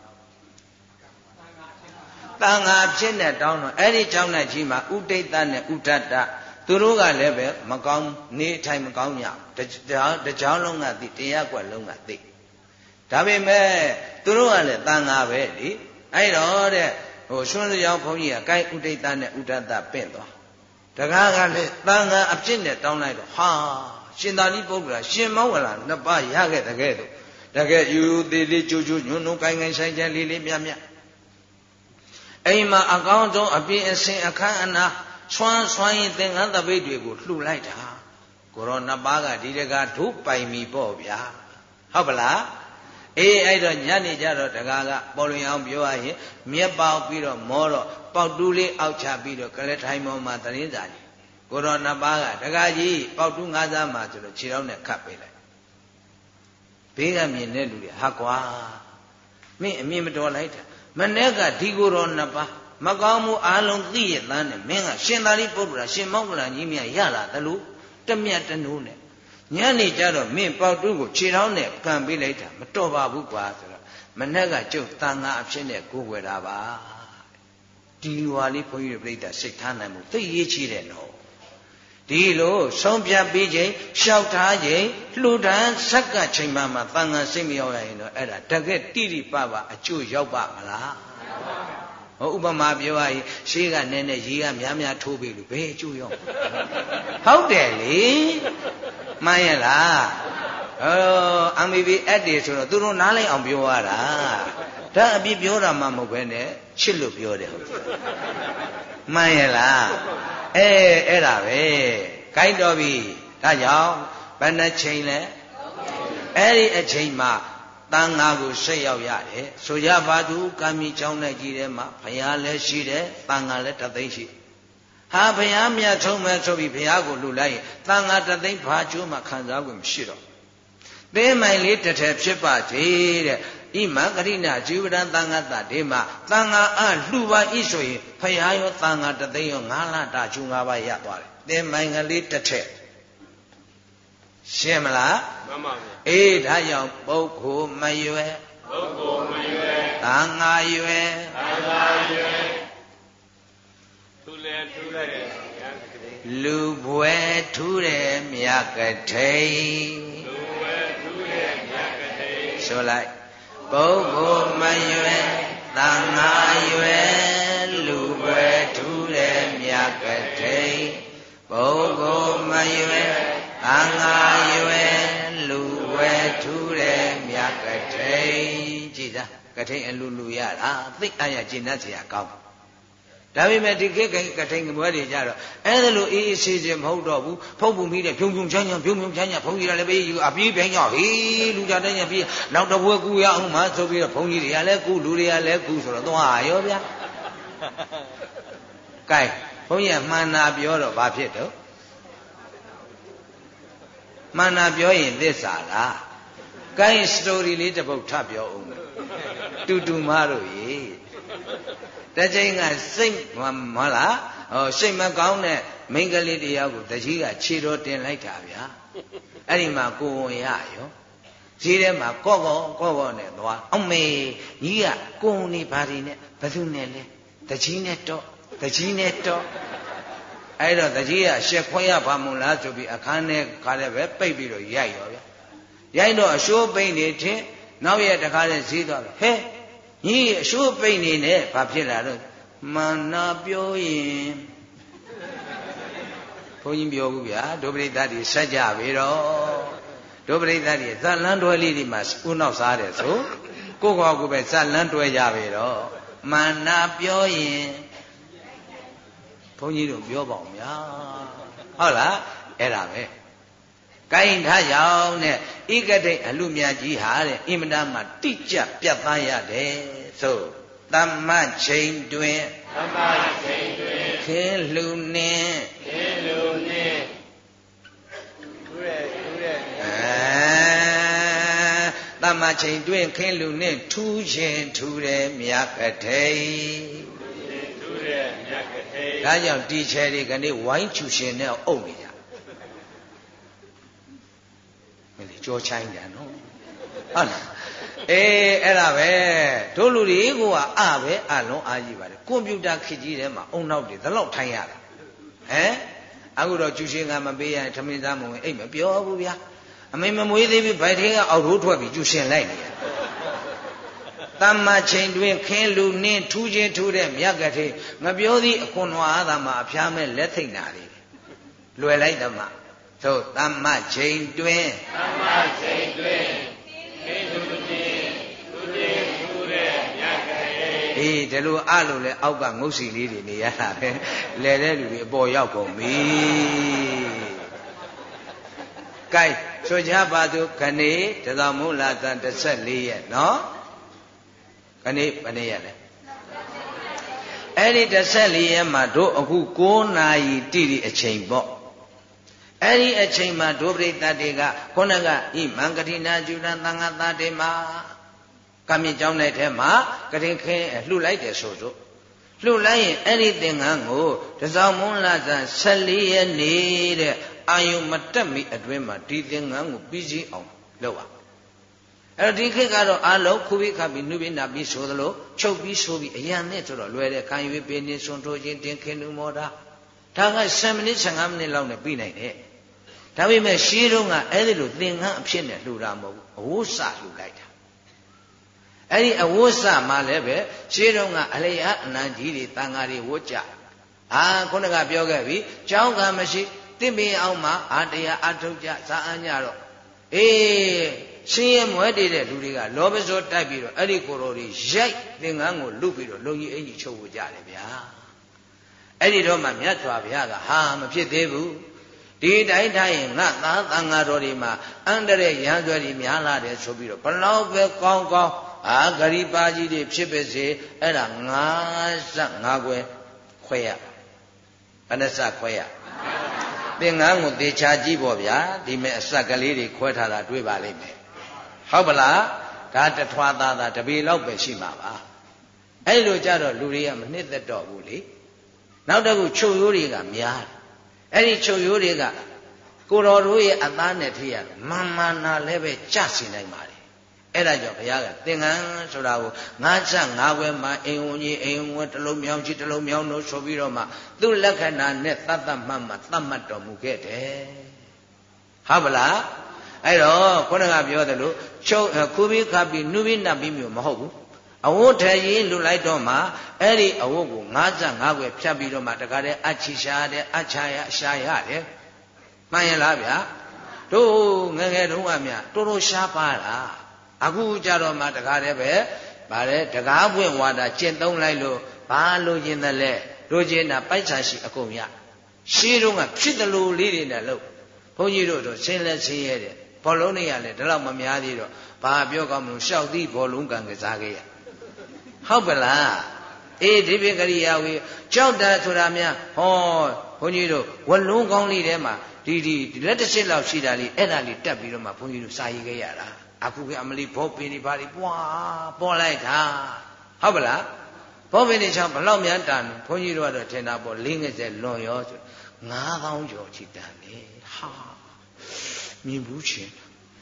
တန်ဃာဖြစ်နဲ့တောင်းတော့အဲ့ဒီเจ้าနဲ့ကြီးမှာဥဒိဋ္ဌနဲ့ဥဒ္ဒတသူတို့ကလည်းပဲမကောင်းနေထိုင်မကောင်းကြတကြောင်လုံးကသိတရားကွက်လုံးကသိဒါပေမဲ့သူတို့ကလည်းတန်ဃာပဲလေအဲ့တော့တဲ့ဟိုရွှန်းစရောင်းဘုန်းကြီးကကိုင်းဥဒိဋ္ဌနဲ့ဥဒ္ဒတပင့်သွားတကားကလည်းတန်ခါအပြစ်နဲ့တောင်းလိုက်တော့ဟာရှင်သာရိပုတ္တရာရှင်မောဝလာ2ပါးရခဲ့တကယ်တော့တကယ်ယူသေးလေးကျိုးညွန်းကိုင်းဆိုင်ချလေးမြတ်အိမ်မှာအကောင်းဆုံးအပြည့်အစင်အခမ်းအနားဆွမ်းရင်သင်္ကန်းတပိတ်တွေကိုလှူလိုက်တာကိုရော2ပါးကဒီတကားဒုပိုင်မီပေါ့ဗျာဟုတ်ပလားအေးအဲ့တော့ညနေကြတော့တကားကပေါ်လွင်အောင်ပြောရရင်မြက်ပေါက်ပြီးတော့မောတော့ပေါက်တူးလေးအောက်ချပြီးတော့ကလေးထိုင်ပေါ်မှာသတင်းစာကြီးကိုရော2ပါးကတကားကြီးပေါက်တူး5စားမှာဆိုတော့ခြေထောက်နဲ့ခတ်ပေးလိုက်ဘေးကမြင်တဲ့လူတွေဟာကွာမင်းအမြင်မတော်လိုက်တာမနေ့ကဒီကိုရော2ပါးမကောင်းမှုအားလုံးသိရတဲ့နဲ့မင်းကရှင်သာရိပုတ္တရာရှင်မောဂလန်ကြီးမြတ်ရလာသလိုတမြတ်တနိုးနဲ့ညနေကြတော့မင်းပေါက်တူးကိုခြေထောက်နဲ့ကန်ပေးလိုက်တာမတော်ပါဘူးကွာဆိုတော့မနေ့ကကျုပ်တန်ဃာအဖြစ်နဲ့ကိုယ်ွယ်တာပါဒီလိုဟာလေးဘုန်းကြီးတို့ပြိတ္တာစိတ်ထားနိုင်မှုသိရေးချီတယ်နော်ဒီလိုဆုံးဖြတ်ပြီးချိန်လျှောက်ထားချိန်လှူဒန်းဆက်ကချိန်မှတန်ဃာစိတ်မရောက်ရရင်တော့အဲ့ဒါတကယ်တိတိပပအကျိုးရောက်ပါမလားဟောဥပမာပြောရရင်ရှေးကနည်းနည်းရေကများများထိုးပြီလို့ဘယ်အကျိုးရောဟုတ်တယ်လေမှန်ရဲ့လားMBB အက်တွေဆိုတော့သူတို့နားလိုက်အောင်ပြောရတာဒါအပြစ်ပြောတာမှမဟုတ်ပဲနဲ့ချစ်လို့ပြောတယ်ဟုတ်မှန်ရဲ့လားအဲ့ဒါပဲကြိုက်တော့ပြီဒါကြောင့်ဘယ်နှချိန်လဲအဲ့ဒီအချိန်မှာတန်ဃာကိုဆက်ရောက်ရတယ်ဆိုကြပါသူကာမီเจ้าနဲ့ကြီးတယ်မှာဘုရားလည်းရှိတယ်တန်ဃာလည်းတသိန်းရှိဟာဘုရားမြတ်ဆုံးမဲ့ဆိုပြီးဘုရားကိုလူလိုက်ရင်တန်ဃာတသိန်းဘာကျိုးမှခံစားခွင့်မရှိတော့သင်းမိုင်လေးတစ်ထည်ဖြစ်ပါသေးတဲ့ဣမဂရိဏဇီဝရံသံဃာတတေမှာသံဃာအလှူပါဤဆိုရင်ဖရာရောသံဃာတသိန်းရော9လတာကျူ9ပါးရသွားတယ်သင်းမိုင်ကလေးတစ်ထည်ရှင်းမလားမှန်ပါဗျာအေးဒါကြောင့်ပုဂ္ဂိုလ်မရွယ်သံဃာရွယ်ထူလဲလူပွဲထူးတယ်မြတ်ကထိန်ဆိုလိုက်ပုဂ္ဂိုလ်မရွယ်သံဃာရွယ်လူပွဲထူးတယ်မြတ်ကထိန်ပုဂ္ဂိုလ်မရွယ်သံဃာရွယ်လူပွဲထူးတယ်မြတ်ကထိန်ကြည်သားကထိန်အလူလူရတာသိအားရကျင့်တတ်เสียကောင်းဒါပေမဲ့ဒီခေတ်ကထိန်ကပွဲတွေကြတော့အဲ့ဒါလိုအေးအေးဆေးဆေးမဟုတ်တော့ဘူးဖုံးပုံပြီးတဲ့ဖြုံဖြုံချမ်းချမ်းဖြုံဖြုံချမ်းချမ်းဘုန်းကြီးကလည်းပေးယူအပြေးပြိုင်ကြောက်ဟေးလူကြတဲ့ညပြေးနောက်တစ်ပွဲကူရအောင်မှဆိုပြီးတော့ဘုန်းကြီးတွေကလည်းကူလူတွေကလည်းကူဆိုတော့သွားရောဗျာကဲဘုန်းကြီးကမှန်တာပြောတော့ဘာဖြစ်တော့မှန်တာပြောရင်သစ္စာလားကဲစတိုရီလေးတစ်ပုဒ်ထပ်ပြောအောင်တူတူမတို့ရေတချိန်ကစိတ်မလားစိတ်မကောင်းတဲ့မိန်းကလေးတယောက်ကိုတကြီးကခြေတော်တင်လိုက်တာဗျာအဲ့ဒီမှာကိုဝင်ရရောဈေးထဲမှာကော့နဲ့သွားအမေကြီးကကိုဝင်နေဘာတွေနဲ့ဘယ်သူနဲ့လဲတကြီးနဲ့တော့အဲ့တော့တကြီးကရှက်ခွဲရပါမလားဆိုပြီးအခန်းထဲခါလည်းပဲပိတ်ပြီးတော့ရိုက်ရောဗျာရိုက်တော့အရှိုးပိန်နေချင်းနောက်ရတခါလဲဈေးသွားတယ်ဟဲ့ညီအရှိုးပိန်နေနဲ့ဘာဖြစ်လာတော့မာနာပြောရင်ဘုန်းကြီးပြောဘူးဗျာဒုပရိသတ်တွေဆက်ကြပြီတော့ဒုပရိသတ်တွေဇလန်းတွဲလေးဒီမှာဦးနောက်စားတယ်ဆိုကိုယ့်ကိုယ်ပဲဇလန်းတွဲကြပြီတော့မာနာပြောရင်ဘုန်းကြီးတို့ပြောပါဦးဗျာဟုတ်လားအဲ့ဒါပဲကိုင်းထားကြောင်းနဲ့ဣကတိအလူမြတ်ကြီးဟာတဲ့အင်မတန်မှတိကျပြတ်သားရတယ်ဆိုသမ္မချိန်တွင်ခင်းလူနှင့်သမ္မချိန်တွင်ခင်းလူနှင့်ထူးခြင်းထူးတယ်မြတ်ကထိန်ဒါကြောင့်ဒီချယ်တွေကနေဝိုင်းချူရှင်နဲ့အုပ်နေကြကြောချိုင်းတယ်နော်ဟုတ်လားအေးအဲ့ဒါပဲတို့လူတွေကိုကအပဲအလုံးအားကြီးပါတယ်ကွန်ပျူတာခေတ်ကြီးထဲမှာအုံနောက်တွေဒီလောက်ထိုင်းရတာဟမ်အခုတော့ကျူရှင်ကမပေးရထမင်းသားမဝင်အိတ်မပြောဘူးဗျာအမေမမွေးသေးပြီဗိုက်ထဲကအောက်ထိုးထွက်ပြီးကျူရှင်လိုက်နေရသမ္မာချိန်တွင်ခင်းလူနှင်းထူးခြင်းထူးတဲ့မြတ်ကတိငပြောသည်အခွန်ဝါသာမှာအဖျားမဲ့လက်ထိတ်နာတွေလွယ်လိုက်သမှာသို့သမ္မချိန်တွင်ခေလူနှင်းထူးခြင်းထူးတဲ့မြတ်ကတိအေးဒီလိုအလို့လဲအောက်ကငုတ်စီလေးတွေနေရတာပဲလဲတဲ့လူတွေအပေါ်ရောက်ကုန်ပြီကဲဆိုကြပါစို့ခဏေတသောမုလာသံ14ရက်နော်ခဏေဘယ်နေ့ရက်လဲအဲ့ဒီ14ရက်မှာတို့အခု9နာရီတိတိအချိန်ပေါ့အဲ့ဒီအချိန်မှာဒုပရိသတ်တွေကခုနကဣမံကတိနာကျူရံသံဃာသားတွေမှာကမြင့်ကျောင်းတဲ့ထဲမှာကတိခင်းလှုပ်လိုက်တယ်ဆိုတော့လှုပ်လိုက်ရင်အဲ့ဒီသင်္ကန်းကိုတစောင်းမွန်းလာဆန်း14ရက်နေတဲ့အာယုမတက်မီအတွင်းမှာဒီသင်္ကန်းကိုပြီးစီးအောင်လုပ်ပါအဲ့ဒီခေတ်ကတော့အလုံးခုပြီးခပ်ပြီးနှုပြီးနာပြီးဆိုသလိုချုပ်ပြီးဆိုပြီးအရန်နဲ့ဆိုတော့လွယ်တဲ့ခံယူပေးနေစွန်ထိုးခြင်းတင်ခင်းလူမောတာဒါက10မိနစ်15မိနစ်လောက်နဲ့ပြီးနိုင်တယ်ဒါပေမဲ့ရှင်းတော့ကအဲ့ဒီလိုသင်္ကန်းအဖြစ်နဲ့လှူတာမဟုတ်ဘူးအဝတ်စလှူလိုက်တာအဲ့ဒီအဝတ်စမှလည်းပဲရှင်းတော့ကအလျာအနန္ကြီးတွေတန်ဃာတွေဝတ်ကြခုနကပြောခဲ့ပြီကြောင်းကမရှိတင့်ပင်အောင်မှာတရားအထုတ်ကြဇာအညတော့ရှင်ရဲ့မွဲတည်တဲ့လူတွေကလောဘဇောတိုက်ပြီးတော့အဲ့ဒီကိုယ်တော်တွေရိုက်သင်္ကန်းကိုလုပြီးတော့လုံကြီးအင်ကြီးချုပ်ဖို့ကြတယ်ဗျာအဲ့ဒီတော့မှမြတ်စွာဘုရားကမဖြစ်သေးဘူးဒီတိုင်းထားရင်ငါသားသံဃာတော်တွေမှာအန္တရာယ်ရန်ဆွဲတွေများလာတယ်ဆိုပြီးတော့ဘလောက်ပဲကောင်းကောင်းဂရိပါကြီးတွေဖြစ်ပါစေအဲ့ဒါ55ခွဲခွဲရဘယ်နှစခွဲရသင်္ကန်းကိုသေချာကြည့်ပေါ့ဗျာဒီမဲ့အစက်ကလေးတွေခွဲထားတာတွေ့ပါလိမ့်မယ်ဟုတ်ပလားဒါတထွားသားတပေလောက်ပဲရှိမှာပါအဲ့လိုကြတော့လူတွေကမနှစ်သက်တော့ဘူးလေနောက်တစ်ခုချုပ်ရိုးတွေကများအဲ့ဒီချုပ်ရိုးတွေကကိုတော်တို့ရဲ့အသားနဲ့ထိရတော့မာနာလည်းပဲကြစီနိုင်ပါတယ်အဲ့ဒါကြောင့်ဘုရားကသင်္ကန်းဆိုတာကို55ခွဲမှာအိမ်ဝင်ကြီးအိမ်ဝင်တစ်လုံးမြောင်းကြီးတစ်လုံးမြောင်းလို့ဆိုပြီးတော့မှသူ့လက္ခဏာနဲ့သတ်မှတ်သတ်တော်မူခဲ့တယ်ဟုတ်ပလားအဲ့တော့ခုနကပြောသလိုချုပ်ခုပြီးခါပြီးနှူးပြီးနပ်ပြီးမျိုးမဟုတ်ဘူးအဝတ်ထည်လူလိုက်တော့မှအဲ့ဒီအဝတ်ကို55ခွဲဖြတ်ပြီးတော့မှတခါတည်းအချီရှာတယ်အချာရအရှာရတယ်မှန်ရင်လားဗျာတို့ငယ်ငယ်တုန်းကမြတော်တော်ရှားပါလားအခုကြတော့မှတခါတည်းပဲဗါတယ်တကားပွင့်ဝါတာကျင့်သုံးလိုက်လို့ဘာလို့ခြင်းတယ်လဲတို့ခြင်းတာပိုက်ဆံရှိအကုန်ရရှင်းတော့ကဖြစ်တယ်လို့လေးတွေနဲ့လို့ဘုန်းကြီးတို့ဆင်းလဲဆင်းရဲတယ်ဘောလုံးတွေရလဲဒါတော့မများသေးတော့ဘာပြောကောင်းမလို့ရှောက်သီးဘောလုံးကန်ကစားခဲ့ရဟုတ်ပလားဒီပိကရိယာဝေကြောက်တာဆိုတာများဘုန်းကြီးတို့ဝလုံးကောင်းလေးထဲမှာဒီလက်တစ်စစ်လောက်ရှိတာလေးအဲ့ဒါလေးတက်ပြီးတော့မှဘုန်းကြီးတို့စာရေးခဲ့ရတာအခုကအမလီဘောပင်တွေဘာတွေပေါ်လိုက်တာဟုတ်ပလားဘောပင်တွေချောင်းဘလောက်များတန်ဘုန်းကြီးတို့ကတော့ထင်တာပေါ့40လွန်ရောဆို9000ကျော်ချီတန်နေမြင်ဘူးချင်း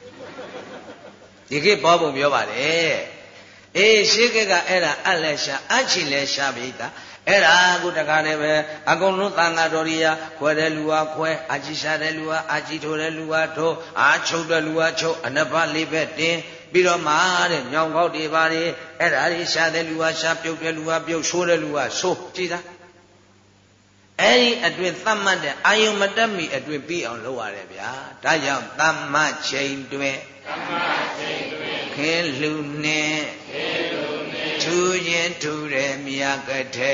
ဒီကိဘောပုံပြောပါတယ်ရှေးကအဲ့ဒါအလက်ရှာအချီလဲရှာပြီတာအဲ့ဒါအခုတခါတည်းပဲအကုန်လုံးသံဃာတော်တွေကခွဲတဲ့လူဟာခွဲအာချီရှာတဲ့လူဟာအာချီထိုးတဲ့လူဟာထိုးချုပ်တဲ့လူဟာချုပ်အနဘလေးပဲတင်းပြီးတော့မှတဲ့ညောင်ကောက်တွေပါလေအဲ့ဒါတွေရှာတဲ့လူဟာရှာပြုတ်တဲ့လူဟာပြုတ်ဆိုးတဲ့လူဟာဆိုးကြည်သားအဲ့ဒီအတွင်သတ်မှတ်တဲ့အာယုံမတက်မီအတွင်ပြီးအောင်လုပ်ရတယ်ဗျာဒါကြောင့်သမ္မချိန်တွင်ခဲလူနဲ့ထူခြင်းထူတယ်မြတ်ကထိ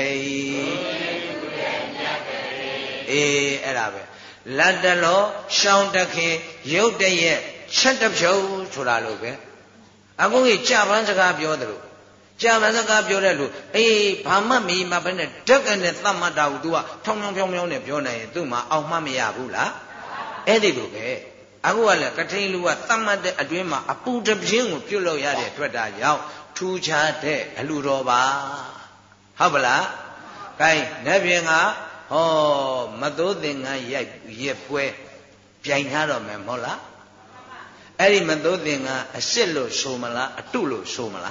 အဲ့ဒါပဲလတ်တလောရှောင်းတခင်ရုပ်တရက်ချက်တဖြုံဆိုတာလို့ပဲအခုကြီးကြပန်းစကားပြောတယ်လို့ကြပန်းစကားပြောတဲ့လူဘာမှမီးမပဲနဲ့ဓက်ကနဲ့သတ်မှတ်တာကို तू ကထောင်ဖြောင်းနဲ့ပြောနိုင်ရင်သူ့မှာအောင်မှမရဘူးလားအဲ့ဒီလိုပဲအခုကလည်းကထိန်လူကသတ်မှတ်တဲ့အတွင်းမှာအပူတပြင်းကိုပြုတ်လို့ရတဲ့အတွက်တာရောက်ထူခြားတဲ့အလှတော်ပါဟုတ်ပလား gain နေ့ပြင်ကမသိုးသင်္ကန်းရိုက်ရက်ပွဲပြိုင်ထားတော့မယ်မဟုတ်လားအဲ့ဒီမသိုးသင်္ကန်းအစ်စ်လို့ဆိုမလားအတုလို့ဆိုမလား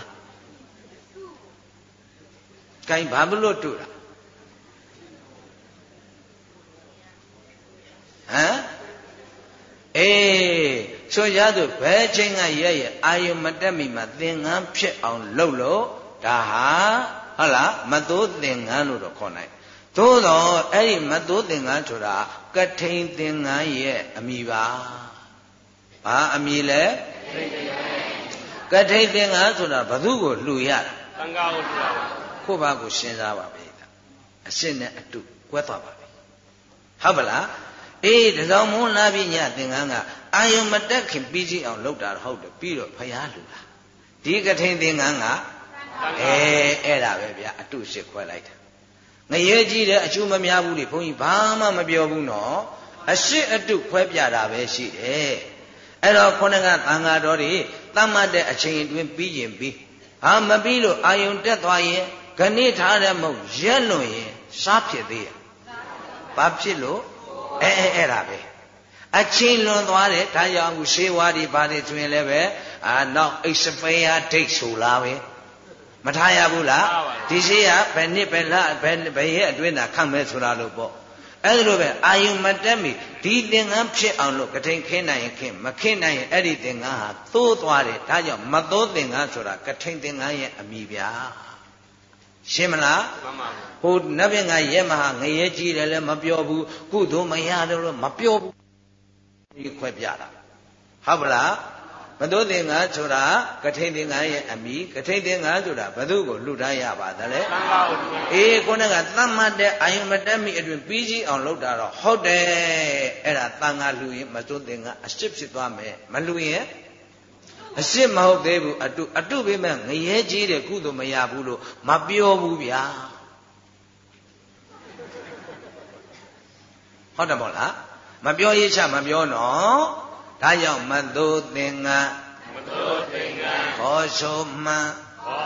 gain ဘာလို့တုတာဆိုရသူဘယ်ချိန်ကရဲ့အာယုမတက်မိမှာသင်္ကန်းဖြစ်အောင်လုပ်လို့ဒါဟာဟုတ်လားမသိုးသင်္ကန်းလို့တော့ခေါ်နိုင်သို့တော့အဲ့ဒီမသိုးသင်္ကန်းဆိုတာကထိန်သင်္ကန်းရဲ့အမည်ပါဘာအမည်လဲကထိန်သင်္ကန်းဆိုတာဘသူကိုလှူရတာသံဃာကိုလှူရခုဘာကိုရှင်းစားပါပြီအရှင်းနဲ့အတုကွဲသွားပါပြီဟုတ်ပါလားတစောင်းမွန်းလာပြီးညသင်္ကန်းကအာယုံမတက်ခင်ပြီးစီအောင်လုပ်တာဟုတ်တယ်ပြီးတော့ဖျားလူတာဒီကထိန်သင်္ကန်းကအဲ့ဒါပဲဗျာအတုရှစ်ခွဲလိုက်တာငရဲကြီးတဲ့အကျိုးမများဘူးလေဘုန်းကြီးဘာမှမပြောဘူးနော်အရှစ်အတုခွဲပြတာပဲရှိတယ်အဲ့တော့ခုနကသံဃာတော်တွေသတ်မှတ်တဲ့အချိန်အတွင်းပြီးရင်ပြီးမပြီးလို့အာယုံတက်သွားရင်ခဏိထားတဲ့မဟုတ်ရက်လွန်ရင်စားဖြစ်သေးရဲ့ဘာဖြစ်လို့အဲ့ဒါပဲအချင်းလွန်သွားတယ်ဒါကြောင့်အခုရှေးဝါဒီပါတယ်ဆိုရင်လည်းပဲနောက် expire date ဆိုလားပဲမထားရဘူးလားဒီရှေးကဘယ်နှစ်ဘယ်လဘယ်ရဲ့အတွင်းသာခန့်မဲ့ဆိုတာလို့ပေါ့အဲ့လိုပဲအာယုမတက်မီဒီသင်္ကန်းဖြစ်အောင်လို့ကထိန်ခင်းနိုင်ရင်ခင်းမခင်းနိုင်ရင်အဲ့ဒီသင်္ကန်းဟာသိုးသွားတယ်ဒါကြောင့်မသိုးသင်္ကန်းဆိုတာကထိန်သင်္ကန်းရဲ့အမိဗျာရှင်းမလားမှန်ပါဟိုနတ်ဘင်ကရဲမဟာငရဲကြီးတယ်လည်းမပြောဘူးကုသိုလ်မရတယ်လို့မပြောဘူးဒီခွဲပြတာဟုတ်ပါလားမသိုးသင်္ကန်းဆိုတာကထိန်သင်္ကန်းရဲ့အမိကထိန်သင်္ကန်းဆိုတာဘယ်သူကိုလှူဒါန်းရပါသလဲမှန်ပါဘူးအေးကိုယ်ကသတ်မှတ်တဲ့အာယုမတက်မိအတွင်ပြီးကြီးအောင်လုပ်တာတော့ဟုတ်တယ်အဲ့ဒါတန်ခါလှူရင်မသိုးသင်္ကန်းအရှစ်ဖြစ်သွားမယ်မလှူရင်အရှစ်မဟုတ်သေးဘူးအတုပဲမဲ့ငရဲကြီးတဲ့ကုသိုလ်မရဘူးလို့မပြောဘူးဗျာဟုတ်တယ်မို့လားမပြောရေးချမပြောနော်ဒါကြောင့်မသိုးသင်္ကန်းခေါ်ဆိုမှန်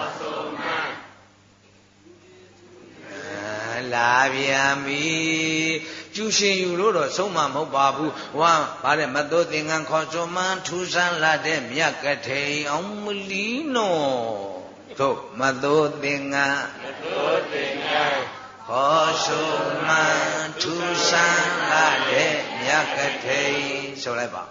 လာပြန်ပြီကျူရှင်ယူလို့တော့ဆုံးမမဟုတ်ပါဘူးဝါဗါတဲ့မသိုးသင်္ကန်းခေါ်ဆိုမှန်ထူဆန်းလာတဲ့မြတ်ကထိန်အောင်မလီနော်တို့မသိုးသင်္ကန်းခေါ်ဆိုမှန်ထူဆန်းလာတဲ့မြတ်ကထိန်ဆိုလိုက်ပါ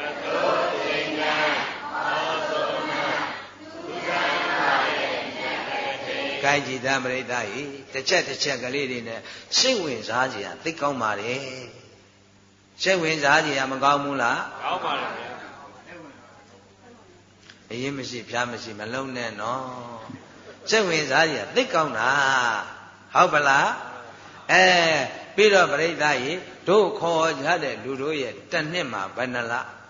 ကိုင်းကြည်သားပရိသတ်ကြီးတစ်ချက်ကလေးတွေနဲ့စိတ်ဝင်စားကြရသိကောင်းပါလေစိတ်ဝင်စားကြရမကောင်းဘူးလားကောင်းပါလေဗျာအရင်မရှိဖျားမရှိမလုံးနဲ့နော်စိတ်ဝင်စားကြရသိကောင်းတာဟုတ်ပလားပြီးတော့ပရိသတ်ကြီးတို့ခေါ်ကြတဲ့လူတို့ရဲ့တစ်နှစ်မှာဘယ်နှလ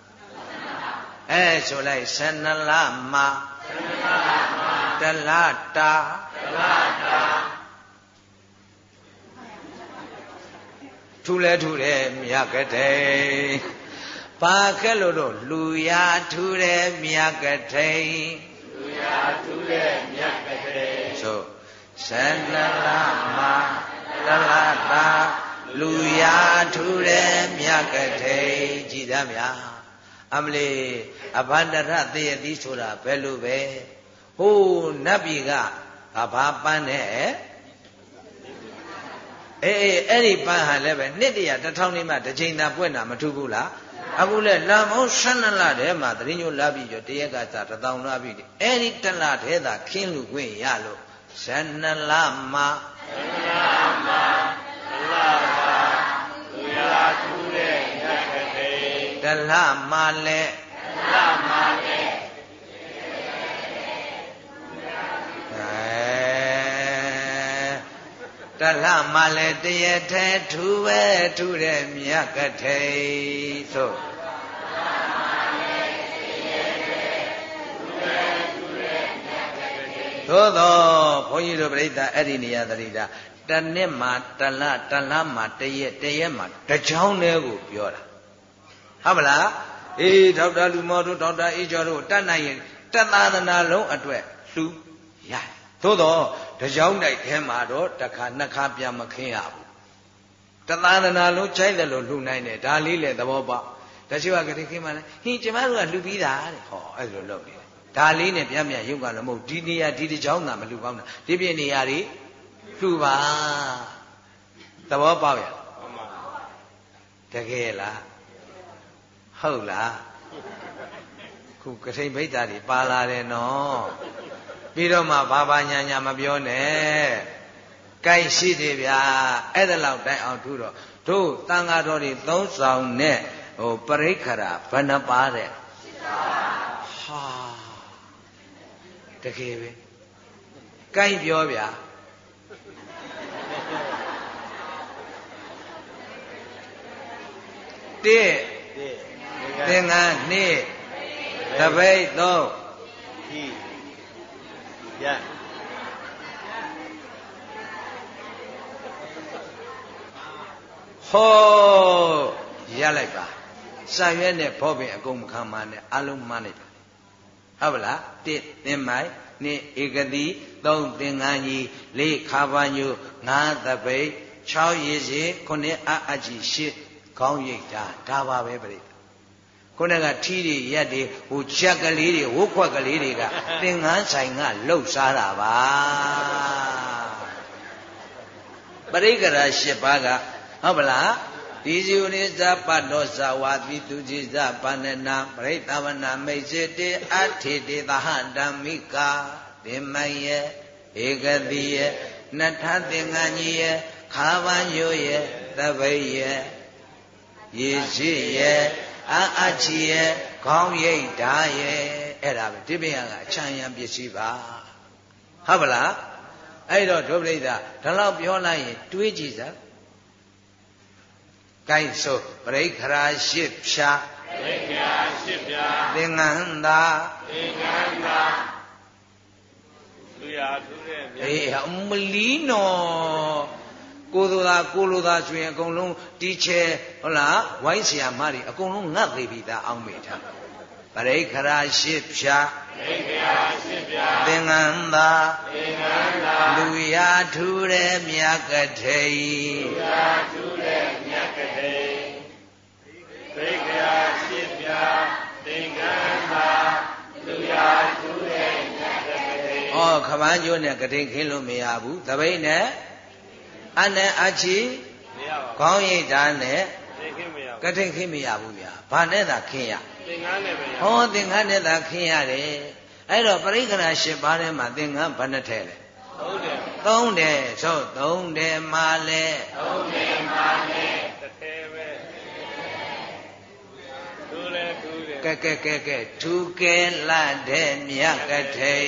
ဆိုလိုက်12လမှာတလတာထူလဲထူတယ်မြတ်ကထိန်ပါခက်လို့တော့လူရထူတယ်မြတ်ကထိန်ဆို12လမှာတလတာလူရထူတယ်မြတ်ကထိန်ကြည်သားများအမလေးအဘန္တရသေယတိဆိုတာဘယ်လိုပဲဟိုးနတ်ပြည်ကဘာပန်းနဲ့အဲ့ဒီပန်းဟာလည်းပဲနှစ်တရာ1000နေမှတစ်ချိန်သာပွင့်တာမထူးဘူးလားအခုလဲလမ်းမောင်း12လထဲမှာတရင်ညိုလာပြီးတရက်ကစား1000လာပြီးအဲ့ဒီ1လထဲသာခင်းလူခွင့်ရလို့12လမှာလူရထူးတဲ့မြတ်ကထိန်တလမှာလဲတလမှလည်းတရထဲထူပဲထူတဲ့မြတ်ကထိန်ဆိုသို့သောဘုန်းကြီးတို့ပြိဿအဲ့ဒီနေရာသတိတာတနှစ်မှာတလမှာတရက်မှာတစ်ချောင်းတည်းကိုပြောတာဟုတ်မလားအေးဒေါက်တာလူမောတို့ဒေါက်တာအေးကျော်တို့တတ်နိုင်ရင်တသာသနာလုံးအတွက်လှူရသို့တော့တကြောင်းတိုက်ထဲမှာတော့တစ်ခါနှစ်ခါပြန်မခင်းရဘူးတသာသနာလုံးခြိုက်တယ်လို့လှူနိုင်တယ်ဒါလေးလေသဘောပေါက်တချို့ကခင်းမှလည်းဟင်းကျမတို့ကလှူပြီးသားတဲ့ဟောအဲ့လိုလုပ်နေတယ်ဒါလေးနဲ့ပြန်ရုပ်ကလည်းမဟုတ်ဒီနေရာဒီတကြောင်းသာမလှူကောင်းတာဒီပြည့်နေရာတွေလှူပါသဘောပေါက်ရတကယ်လားဟုတ်လားခုကထိန်ဘိတ်တာတွေပါလာတယ်နော်ပြီးတော့မှဘာညာမပြောနဲ့ကြိုက်ရှိတယ်ဗျာအဲ့ဒါလောက်တိုင်အောင်ထူတော့တို့တန်ဃာတော်တွေသုံးဆောင်နဲ့ပရိက္ခရာဘယ်နှပါတဲ့ဟာတကယ်ပဲကြိုက်ပြောဗျာတဲ့သင်္ကန်းနှစ်တပိတ်သုံးရဟောရလိုက်ပါစာရွက်နဲ့ဘောပင်အကုန်မခံပါနဲ့အလုံးမှန်းလိုက်ပါဟုတ်ပါလား1သင်္မိုင်2ဧကတိ3သင်္ကန်းကြီး4ခါပါညို5သပိတ်6ရေစီ9အကြီး8ခေါင်းရိပ်ဒါပါပဲပြိခုနကထီးတွေရက်တွေဟိုချက်ကလေးတွေဝုတ်ခွက်ကလေးတွေကသင်္ကန်းဆိုင်ကလှုပ်ရှားတာပါပရိက္ခရာ7ပါးကဟုတ်ပလားဒီဇီဝရိဇပတ်တော်ဇဝတိသူจิဇပါဏနာပရိသဝနာမိတ်စေတေအထေတေသဟဓမ္မိကာသင်္မယေဧကတိယေနထသင်္ကန်းကြီးယေခါဗန်ညိုယေသပိယေရေရှိယေအချီယေခေါင်းရိပ်ဓာယေအဲ့ဒါပဲဒီပင်ကအချမ်းရံပစ္စည်းပါဟုတ်ပလားအဲ့တော့ဒုပရိသဒါလောက်ပြောလိုက်ရင်တွေးကြည့်စမ်းကိုင်းဆိုပရိခရာရှိဖြာပရိခရာရှိဖြာသင်္ကန်းသာသင်္ကန်းသာလူရထူးတဲ့မြတ်အေးအမလီနော်ကိုလိုသာဆိုရင်အကုန်လုံးတီချဲဟုတ်လားဝိုင်းဆရာမတွေအကုန်လုံးငတ်သေးပြီသားအောင်းမိထားပရိခရာရှိဖြာပရိခရာရှိဖြာသင်္ကန်းသာသင်္ကန်းသာလူရထူးတဲ့မြတ်ကထေလူရထူးတဲ့မြတ်ကထေပရိခရာရှိဖြာသင်္ကန်းသာလူရထူးတဲ့မြတ်ကထေဩခပန်းကျိုးနဲ့ကတိန်ခင်းလို့မရဘူးသပိတ်နဲ့အနဲ့အချီမရပါဘူးခေါင်းရိပ်ဓာတ်နဲ့ကတိန်ခင်းမရဘူးကတိန်ခင်းမရဘူးဗျာဘာနဲ့သာခင်းရသင်္ကန်းနဲ့ပဲဟောသင်္ကန်းနဲ့သာခင်းရတယ်အဲ့တော့ပရိက္ခရာ၈ပါးထဲမှာသင်္ကန်းဘယ်နှထည့်လဲသုံးတယ်ဆိုသုံးတယ်မှာလဲတစ်ထဲပဲထူးတယ်ကဲထူးကဲလာတဲ့မြတ်ကထေ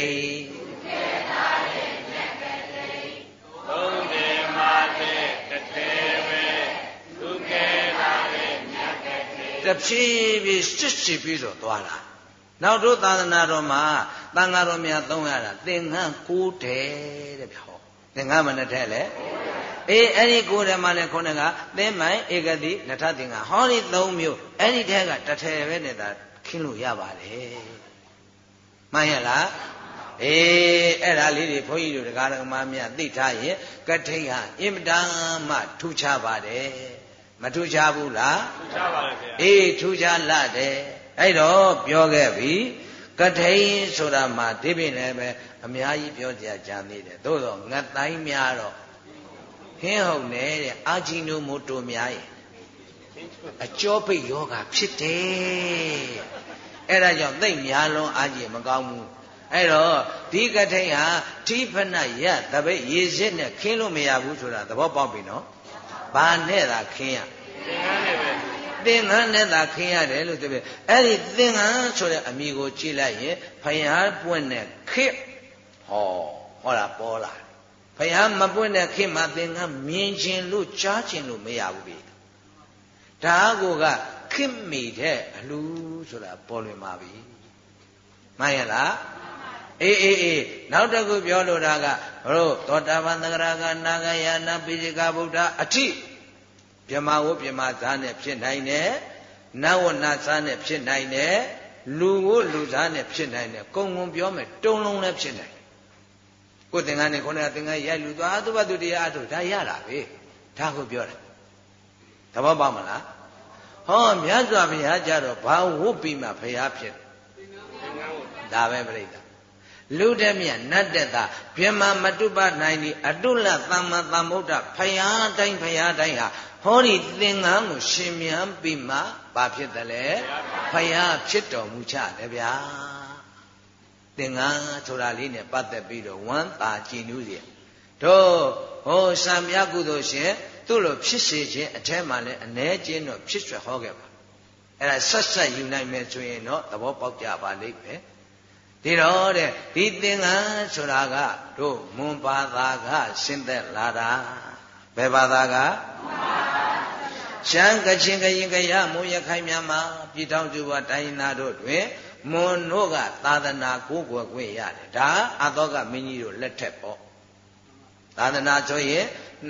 သုံးတယ်မှာလဲတစ်ထဲပဲထူးကဲလာတဲ့မြတ်ကထေတဖြည်းဖြည်းစစ်ပြီးတော့သွားတာနောက်တို့သာသနာတော်မှာသံဃာတော်များသုံးရတာသင်္ကန်း9ထဲတဲ့ဗျဟောသင်္ကန်းမနဲ့ထဲလေအေးအဲ့ဒီ9ထဲမှာလည်းခုနကသင်္မိုင်ဧကတိနထသင်္ကန်းဟောဒီ3မျိုးအဲ့ဒီထဲကတစ်ထဲပဲနဲ့သာခင်းလို့ရပါတယ်မှန်ရလားအေးအဲ့ဒါလေးတွေဘုန်းကြီးတို့တရားဓမ္မများသိထားရင်ကထိန်ဟာအင်မတန်မှထူးခြားပါတယ်မထူးခြားဘူးလားထူးခြားပါတယ်ဗျာအေးထူးခြားလာတယ်အဲ့တော့ပြောခဲ့ပြီကထိန်ဆိုတာမှာဒီပြင်လည်းပဲအများကြီးပြောကြကြသေးတယ်သို့တော့ငတ်တိုင်းများတော့ဟင်းဟုတ်နေတဲ့အာဂျီနိုမိုတိုများရဲ့အကျောပိတ်ယောဂဖြစ်တယ်အဲ့ဒါကြောင့်သိမ့်များလုံးအာဂျီမကောင်းဘူးအဲ့တော့ဒီကထိန်ဟာထိဖဏယသပိတ်ရေစစ်နဲ့ခင်းလို့မရဘူးဆိုတာသဘောပေါက်ပြီနော်ဘာနဲ့သာခင်းရသင်္ကန်းနဲ့ပဲသင်္ကန်းနဲ့သာခင်းရတယ်လို့ဆိုပြီးအဲ့ဒီသင်္ကန်းဆိုတဲ့အမည်ကိုကြည့်လိုက်ရင်ဖယားပွင့်တဲ့ခေတ်ဟောတာပေါ်လာဖယားမပွင့်တဲ့ခေတ်မှာသင်္ကန်းမြင်ခြင်းလို့ကြားခြင်းလို့မရဘူးပြီဒါကိုကခေတ်မိတဲ့အလှဆိုတာပေါ်လွင်ပါပြီမှန်ရလားအေးနောက်တစ်ခုပြောလိုတာကတို့သောတာပန်သဂရကနာဂယနာပိစိကဗုဒ္ဓအထိပြမဝပြမသားနဲ့ဖြစ်နိုင်တယ်နဝနာသားနဲ့ဖြစ်နိုင်တယ်လူကိုလူသားနဲ့ဖြစ်နိုင်တယ်ကုံကုံပြောမယ်တုံလုံးလည်းဖြစ်နိုင်တယ်ကိုယ်သင်္ကန်းနဲ့ခေါင်းကသင်္ကန်းရိုက်လူသွားသူ့ဘသူတရားအထုဒါရတာပဲဒါကိုပြောတာသဘောပေါက်မလားဟောမြတ်စွာဘုရားကြတော့ဘာဝုတ်ပြီးမှဘုရားဖြစ်ဒါပဲပြိဿလူတမြတ်နတ်တက်တာပြမမတုပနိုင်ဒီအတုလသမ္မာသမ္ဗုဒ္ဓဘုရားတိုင်းဟာဟောဒီသင်္ကန်းကိုရှင်မြန်းပြီးမှဘာဖြစ်တယ်လဲဘုရားဖြစ်တော်မူချတယ်ဗျာသင်္ကန်းဆိုတာလေးနဲ့ပတ်သက်ပြီးတော့ဝမ်းသာကြည်နူးစီတို့ဟောစံပြကုသိုလ်ရှင်သူ့လိုဖြစ်စေခြင်းအထက်မှာလည်းအ ਨੇ ချင်းတော့ဖြစ်ဆွဲဟောခဲ့ပါအဲ့ဒါဆက်ယူနိုင်မယ်ဆိုရင်တော့သဘောပေါက်ကြပါလိမ့်မယ်ဒီတော့တဲ့ဒီသင်္ကန်းဆိုတာကတို့မွန်ဘာသာကရှင်းသက်လာတာဘယ်ဘာသာကရှမ်းကချင်ကရင်ကရမွန်ရခိုင်မြန်မာပြည်ထောင်စုဘတိုင်းသားတို့တွင်မွန်တို့ကသာသနာကိုးကွယ်ခွင့်ရတယ်ဒါအသောကမင်းကြီးတို့လက်ထက်ပေါ့သာသနာဆိုရင်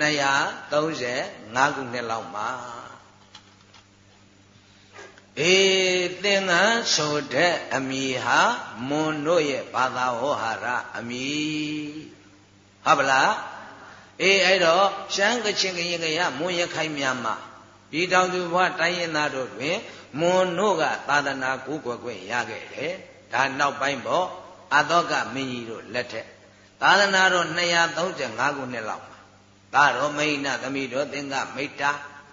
235ခုနှစ်လောက်မှာသင်္ကန်းဆိုတဲ့အမည်ဟာမွန်တို့ရဲ့ဘာသာဝေါဟာရအမည်ဟုတ်ပလားအဲ့တော့ရှမ်းကချင်ကရင်ကရမွန်ရခိုင်မြန်မာပြည်ထောင်စုဘဝတိုင်းရင်းသားတို့တွင်မွန်တို့ကသာသနာကိုးကွယ်ခွင့်ရခဲ့တယ်ဒါနောက်ပိုင်းပေါ့အသောကမင်းကြီးတို့လက်ထက်သာသနာတော်235ခုနှစ်လောက်မှာဒါတော်မိဏသမီးတော်သင်္ကမိတ္တာ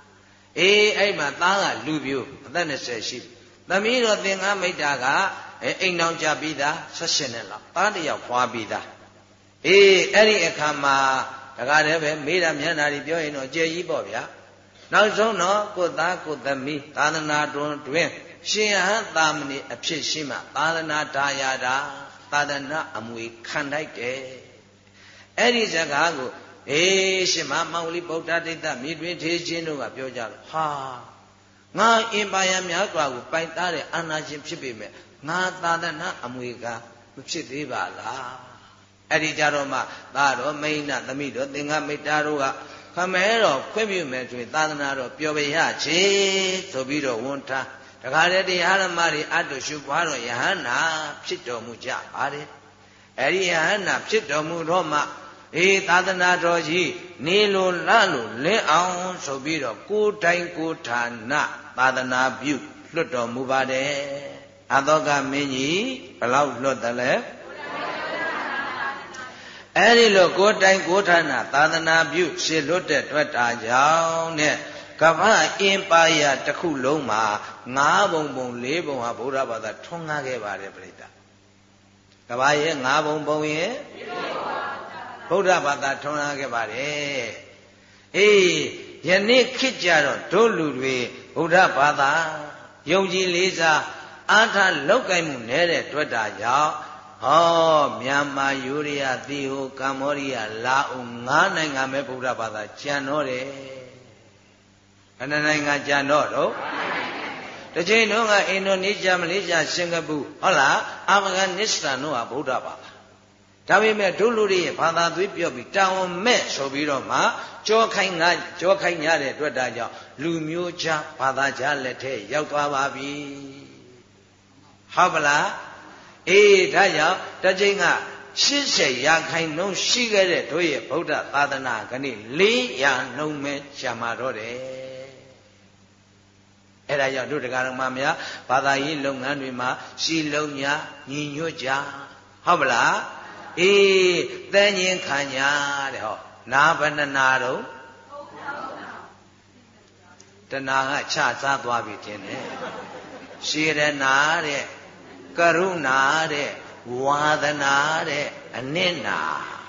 အဲ့မှာသားကလူပြိုအသက်20ရှိသမီးတော်သင်္ကန်းမိတ်တာကအိမ်အောင်ကြပြီးသား18နှစ်လောက်သားတယောက်ဖွာပြီးသားအဲ့ဒီအခါမှာတကားတည်းပဲမေးတာမျက်နှာတွေပြောရင်တော့ကြည်ကြီးပေါ့ဗျာနောက်ဆုံးတော့ကိုသားကိုသမီးသာသနာတွင်ရှင်ဟန်သာမဏေအဖြစ်ရှိမှသာသနာဒါယာတာသာသနာအမွေခံလိုက်တယ်အဲ့ဒီစကားကိုရှင်မမောင်လေးဗုဒ္ဓဒိဋ္ဌမြေတွင်ထေချင်းတို့ကပြောကြလို့ဟာငါအင်ပါယများစွာကိုပိုင်သားတဲ့အာနာရှင်ဖြစ်ပေမဲ့ငါသာသနာအမွေကမဖြစ်သေးပါလားအဲ့ဒီကြတော့မှသားတော်မိန်းသမီးတော်သင်္ကမိတ္တာတို့ကခမဲတော်ခွင့်ပြုမယ်ဆိုရင်သာသနာတော်ပျော်ပရချေဆိုပြီးတော့ဝန်ထားတခါတည်းတရားဓမ္မတွေအတုရှုပွားတော်ယဟန္တာဖြစ်တော်မူကြပါတယ်အဲ့ဒီယဟန္တာဖြစ်တော်မူတော့မှသာသနာတော်ကြီးနေလိုလလို့လင်းအောင်ဆိုပြီးတော့ကိုယ်တိုင်ကိုယ်ဌာနသာသနာပြုလွတ်တော်မူပါတယ်အသောကမင်းကြီးဘလောက်လွတ်တယ်လဲအဲ့ဒီလိုကိုယ်တိုင်ကိုယ်ဌာနသာသနာပြုရှေလွတ်တဲ့တွေ့တာကြောင့်နဲ့ကမ္ဘာအင်ပါယတစ်ခုလုံးမှာ9 ပုံ 4 ပုံဟာဗုဒ္ဓဘာသာထွန်းကားခဲ့ပါတယ်ပြိတ္တာကမ္ဘာရဲ့9 ပုံရဲ့ဗုဒ္ဓဘာသာထွန်းကားခဲ့ပါတယ်ယနေ့ခေတ်ကြတော့တို့လူတွေဗုဒ္ဓဘာသာယုံကြည်လေးစားအားထားလောက်ကင်မှုနေတဲ့တွေ့တာကြောင့်မြန်မာယူရီးယားသီဟိုကမ္ဘောဒီးယားလာအို9 နိုင်ငံပဲဗုဒ္ဓဘာသာကျန်တော့တယ်ဘယ်နှနိုင်ငံကျန်တော့တစ်ချိန်တုန်းကအင်ဒိုနီးရှားမလေးရှားစင်ကာပူဟုတ်လားအာဖဂန်နစ္စတန်တို့ဟာဗုဒ္ဓဘာသာဒါပေမဲ့တို့လူတွေရဲ့ဘာသာသွေးပြော့ပြီးတာဝန်မဲ့ဆိုပြီးတော့မှကြောခိုင်းရတဲ့အတွက်ဒါကြောင့်လူမျိုးခြားဘာသာခြားလက်ထဲရောက်သွားပါပြီဟုတ်ပါလားဒါကြောင့်တစ်ချိန်က80 ရာခိုင်နှုန်းရှိခဲ့တဲ့တို့ရဲ့ဗုဒ္ဓသာသနာကနေ့4 ရာနှုန်းပဲရှာမှာတော့တယ်အဲ့ဒါကြောင့်တို့တရားတော်မှာများဘာသာရေးလုပ်ငန်းတွေမှာစီလုံးညာညီညွတ်ကြဟုတ်ပါလားတန်ရင်ခံညာတဲ့ဟောနာဘဏနာတော့တဏှာကချစားသွားပြီတင်တယ်ရှေရနာတဲ့ကရုဏာတဲ့ဝါဒနာတဲ့အနစ်နာ